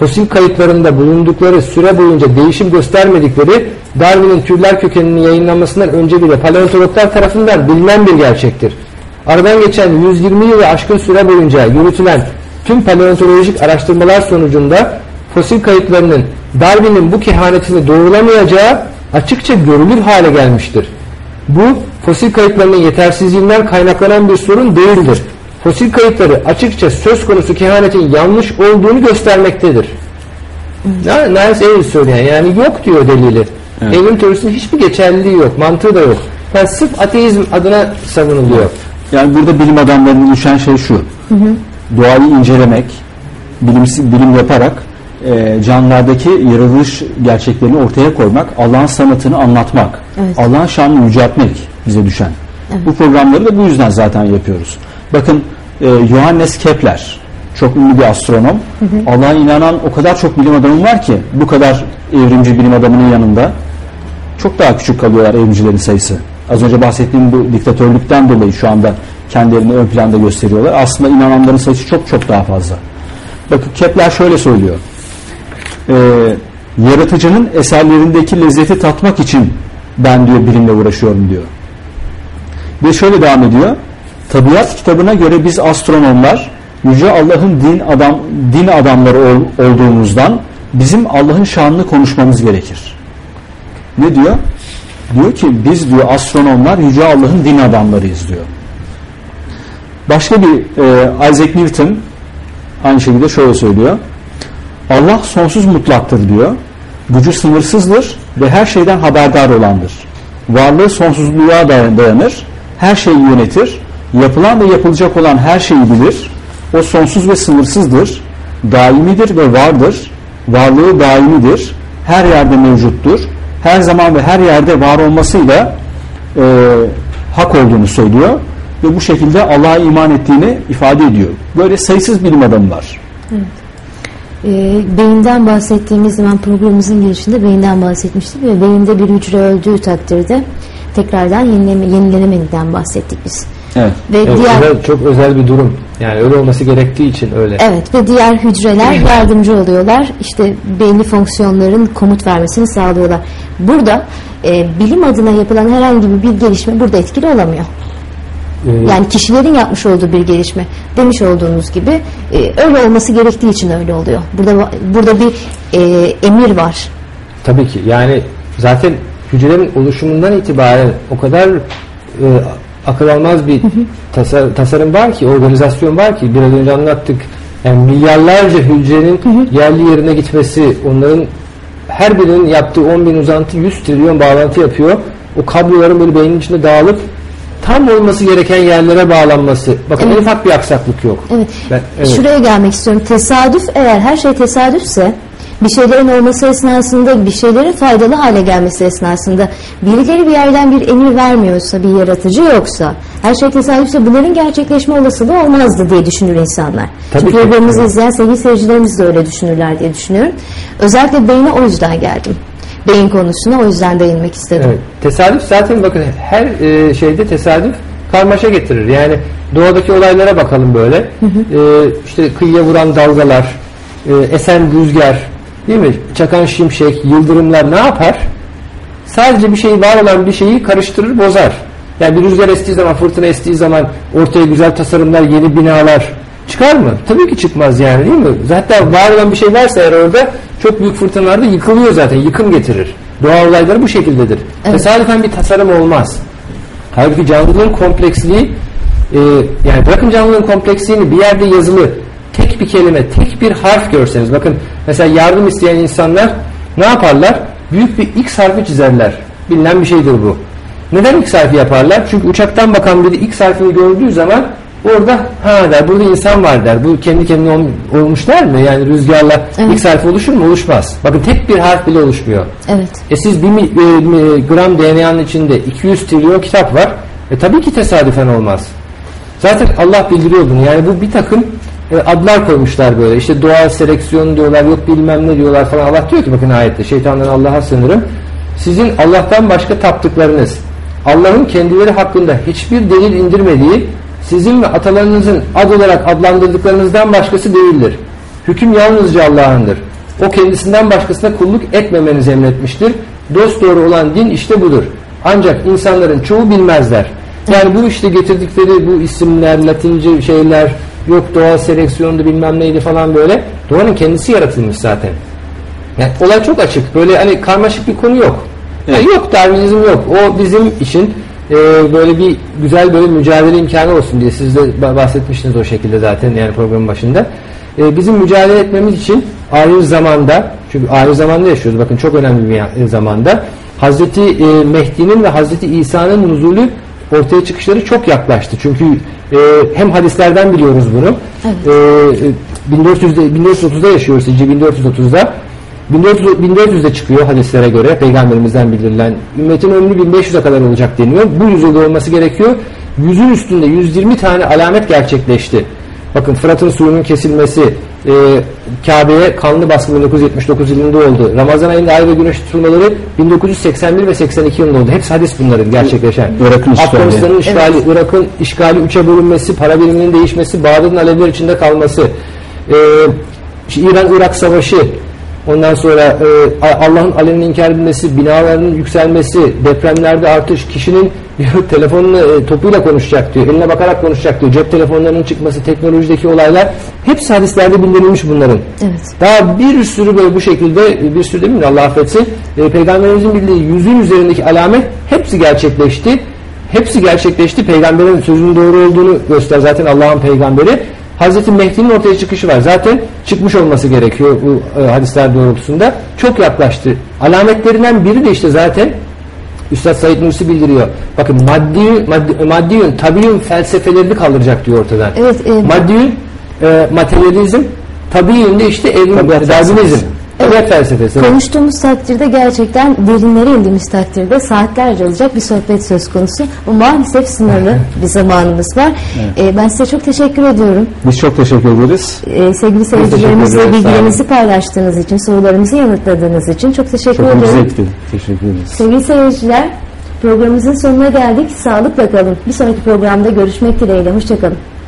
fosil kayıtlarında bulundukları süre boyunca değişim göstermedikleri Darwin'in türler kökeninin yayınlanmasından önce bile paleontologlar tarafından bilinen bir gerçektir. Aradan geçen 120 yılı aşkın süre boyunca yürütülen tüm paleontolojik araştırmalar sonucunda fosil kayıtlarının Darwin'in bu kehanetini doğrulamayacağı açıkça görülür hale gelmiştir. Bu fosil kayıtlarının yetersizliğinden kaynaklanan bir sorun değildir. Fosil kayıtları açıkça söz konusu kehanetin yanlış olduğunu göstermektedir. Niles Avis söyleyen, yani yok diyor delili. Evet. Evrim teorisinin hiçbir geçerliliği yok, mantığı da yok. Yani sırf ateizm adına savunuluyor. Yani burada bilim adamlarının düşen şey şu. Doğayı incelemek, bilim yaparak canlılardaki yaratılış gerçeklerini ortaya koymak, Allah'ın sanatını anlatmak, evet. Allah'ın şanını yüceltmek bize düşen. Evet. Bu programları da bu yüzden zaten yapıyoruz. Bakın Johannes Kepler, çok ünlü bir astronom. Allah'a inanan o kadar çok bilim adamı var ki, bu kadar evrimci bilim adamının yanında çok daha küçük kalıyorlar evrimcilerin sayısı. Az önce bahsettiğim bu diktatörlükten dolayı şu anda kendilerini ön planda gösteriyorlar. Aslında inananların sayısı çok çok daha fazla. Bakın Kepler şöyle söylüyor. Yaratıcının eserlerindeki lezzeti tatmak için ben diyor bilimle uğraşıyorum diyor. Ve şöyle devam ediyor. Tabiat kitabına göre biz astronomlar Yüce Allah'ın din adamları olduğumuzdan bizim Allah'ın şanını konuşmamız gerekir. Ne diyor? Diyor ki biz diyor astronomlar Yüce Allah'ın din adamlarıyız diyor. Başka bir Isaac Newton aynı şekilde şöyle söylüyor. Allah sonsuz mutlaktır diyor. Gücü sınırsızdır ve her şeyden haberdar olandır. Varlığı sonsuzluğa dayanır. Her şeyi yönetir. Yapılan ve yapılacak olan her şeyi bilir. O sonsuz ve sınırsızdır. Daimidir ve vardır. Varlığı daimidir. Her yerde mevcuttur. Her zaman ve her yerde var olmasıyla hak olduğunu söylüyor. Ve bu şekilde Allah'a iman ettiğini ifade ediyor. Böyle sayısız bilim adamı var. Evet. Beyinden bahsettiğimiz zaman programımızın girişinde beyinden bahsetmiştik ve beyinde bir hücre öldüğü takdirde tekrardan yenilenemediğinden bahsettik biz. Evet. Ve evet, diğer çok özel bir durum. Yani öyle olması gerektiği için öyle. Evet ve diğer hücreler yardımcı oluyorlar. İşte belli fonksiyonların komut vermesini sağlıyorlar. Burada bilim adına yapılan herhangi bir gelişme burada etkili olamıyor. Yani kişilerin yapmış olduğu bir gelişme. Demiş olduğunuz gibi öyle olması gerektiği için öyle oluyor. Burada bir emir var. Tabii ki. Yani zaten hücrelerin oluşumundan itibaren o kadar akıl almaz bir tasarım var ki, organizasyon var ki biraz önce anlattık. Yani milyarlarca hücrenin yerli yerine gitmesi, onların her birinin yaptığı 10.000 uzantı 100 trilyon bağlantı yapıyor. O kabloların böyle beynin içinde dağılıp tam olması gereken yerlere bağlanması. Bakın en ufak bir aksaklık yok. Evet. Evet. Şuraya gelmek istiyorum. Tesadüf, eğer her şey tesadüfse, bir şeylerin olması esnasında, bir şeylerin faydalı hale gelmesi esnasında birileri bir yerden bir emir vermiyorsa, bir yaratıcı yoksa, her şey tesadüfse bunların gerçekleşme olasılığı olmazdı diye düşünür insanlar. Çünkü programımızı izleyen sevgili seyircilerimiz de öyle düşünürler diye düşünüyorum. Özellikle beyine o yüzden geldim. Beyin konusuna o yüzden değinmek istedim. Evet. Tesadüf zaten bakın her şeyde tesadüf karmaşa getirir. Yani doğadaki olaylara bakalım böyle. İşte kıyıya vuran dalgalar, esen rüzgar, değil mi? Çakan şimşek, yıldırımlar ne yapar? Sadece bir şey, var olan bir şeyi karıştırır, bozar. Yani bir rüzgar estiği zaman, fırtına estiği zaman ortaya güzel tasarımlar, yeni binalar çıkar mı? Tabii ki çıkmaz yani, değil mi? Zaten var olan bir şey varsa eğer orada çok büyük fırtınalarda yıkılıyor zaten, yıkım getirir. Doğa olayları bu şekildedir. Evet. Tesadüfen bir tasarım olmaz. Halbuki canlılığın kompleksliği, yani bırakın canlılığın kompleksliğini bir yerde yazılı, tek bir kelime, tek bir harf görseniz, bakın mesela yardım isteyen insanlar ne yaparlar? Büyük bir X harfi çizerler. Bilinen bir şeydir bu. Neden X harfi yaparlar? Çünkü uçaktan bakan biri X harfini gördüğü zaman orada ha der, burada insan var der. Bu kendi kendine olmuş der mi? Yani rüzgarla X harfi oluşur mu? Oluşmaz. Bakın tek bir harf bile oluşmuyor. Evet. Siz 1 gram DNA'nın içinde 200 trilyon kitap var. Tabii ki tesadüfen olmaz. Zaten Allah bildiriyor bunu. Yani bu bir takım adlar koymuşlar böyle. İşte doğal seleksiyon diyorlar, yok bilmem ne diyorlar falan. Allah diyor ki bakın ayette, şeytandan Allah'a sığınırım. Sizin Allah'tan başka taptıklarınız, Allah'ın kendileri hakkında hiçbir delil indirmediği, sizin ve atalarınızın ad olarak adlandırdıklarınızdan başkası değildir. Hüküm yalnızca Allah'ındır. O kendisinden başkasına kulluk etmemenizi emretmiştir. Dosdoğru olan din işte budur. Ancak insanların çoğu bilmezler. Yani bu işte getirdikleri bu isimler, Latince şeyler, yok doğal seleksiyondu bilmem neydi falan böyle. Doğanın kendisi yaratılmış zaten. Yani olay çok açık. Böyle hani karmaşık bir konu yok. Evet. Yani yok, Darwinizm yok. O bizim için böyle bir güzel böyle mücadele imkanı olsun diye siz de bahsetmiştiniz o şekilde zaten yani programın başında. Bizim mücadele etmemiz için ahir zamanda, çünkü ahir zamanda yaşıyoruz, bakın çok önemli bir zamanda, Hazreti Mehdi'nin ve Hazreti İsa'nın nuzulü ortaya çıkışları çok yaklaştı. Çünkü hem hadislerden biliyoruz bunu. Evet. 1430'da yaşıyoruz, Hicri 1430'da. 1400'de çıkıyor hadislere göre, peygamberimizden bildirilen. Ümmetin ömrü 1500'e kadar olacak deniyor. Bu yüzyılda olması gerekiyor. 100'ün üstünde 120 tane alamet gerçekleşti. Bakın Fırat'ın suyunun kesilmesi, Kabe'ye kanlı baskı 1979 yılında oldu. Ramazan ayında ay ve güneş tutulmaları 1981 ve 82 yılında oldu. Hepsi hadis bunların gerçekleşen. Afganistan'ın işgali, evet. Irak'ın işgali 3'e bölünmesi, para biriminin değişmesi, Bağdat'ın Alevler içinde kalması, İran-Irak savaşı, ondan sonra Allah'ın alevini inkar edilmesi, binalarının yükselmesi, depremlerde artış, kişinin telefonunu topuyla konuşacak diyor, eline bakarak konuşacak diyor, cep telefonlarının çıkması, teknolojideki olaylar, hepsi hadislerde bildirilmiş bunların. Evet. Daha bir sürü böyle bu şekilde, bir sürü değil mi Allah affetsin, Peygamberimizin bildiği 100'ün üzerindeki alamet hepsi gerçekleşti. Hepsi gerçekleşti. Peygamberin sözünün doğru olduğunu göster. Zaten Allah'ın peygamberi. Hazreti Mehdi'nin ortaya çıkışı var. Zaten çıkmış olması gerekiyor bu hadisler doğrultusunda. Çok yaklaştı. Alametlerinden biri de işte zaten Üstad Said Nursi bildiriyor. Bakın maddiyün, tabiyyün felsefelerini kaldıracak diyor ortadan. Evet, maddiyün, materyalizm, tabiyyün de işte evrim, Darwinizm. Evet, felsefesi. Konuştuğumuz takdirde gerçekten derinlere indiğimiz takdirde saatlerce olacak bir sohbet söz konusu. Ama maalesef sınırlı bir zamanımız var. Evet. Ben size çok teşekkür ediyorum. Biz çok teşekkür ederiz. Sevgili seyircilerimizle bilgilerinizi paylaştığınız için, sorularımızı yanıtladığınız için çok teşekkür ediyorum. Çok zevkli. Teşekkür ederiz. Sevgili seyirciler, programımızın sonuna geldik. Sağlıkla kalın. Bir sonraki programda görüşmek dileğiyle. Hoşça kalın.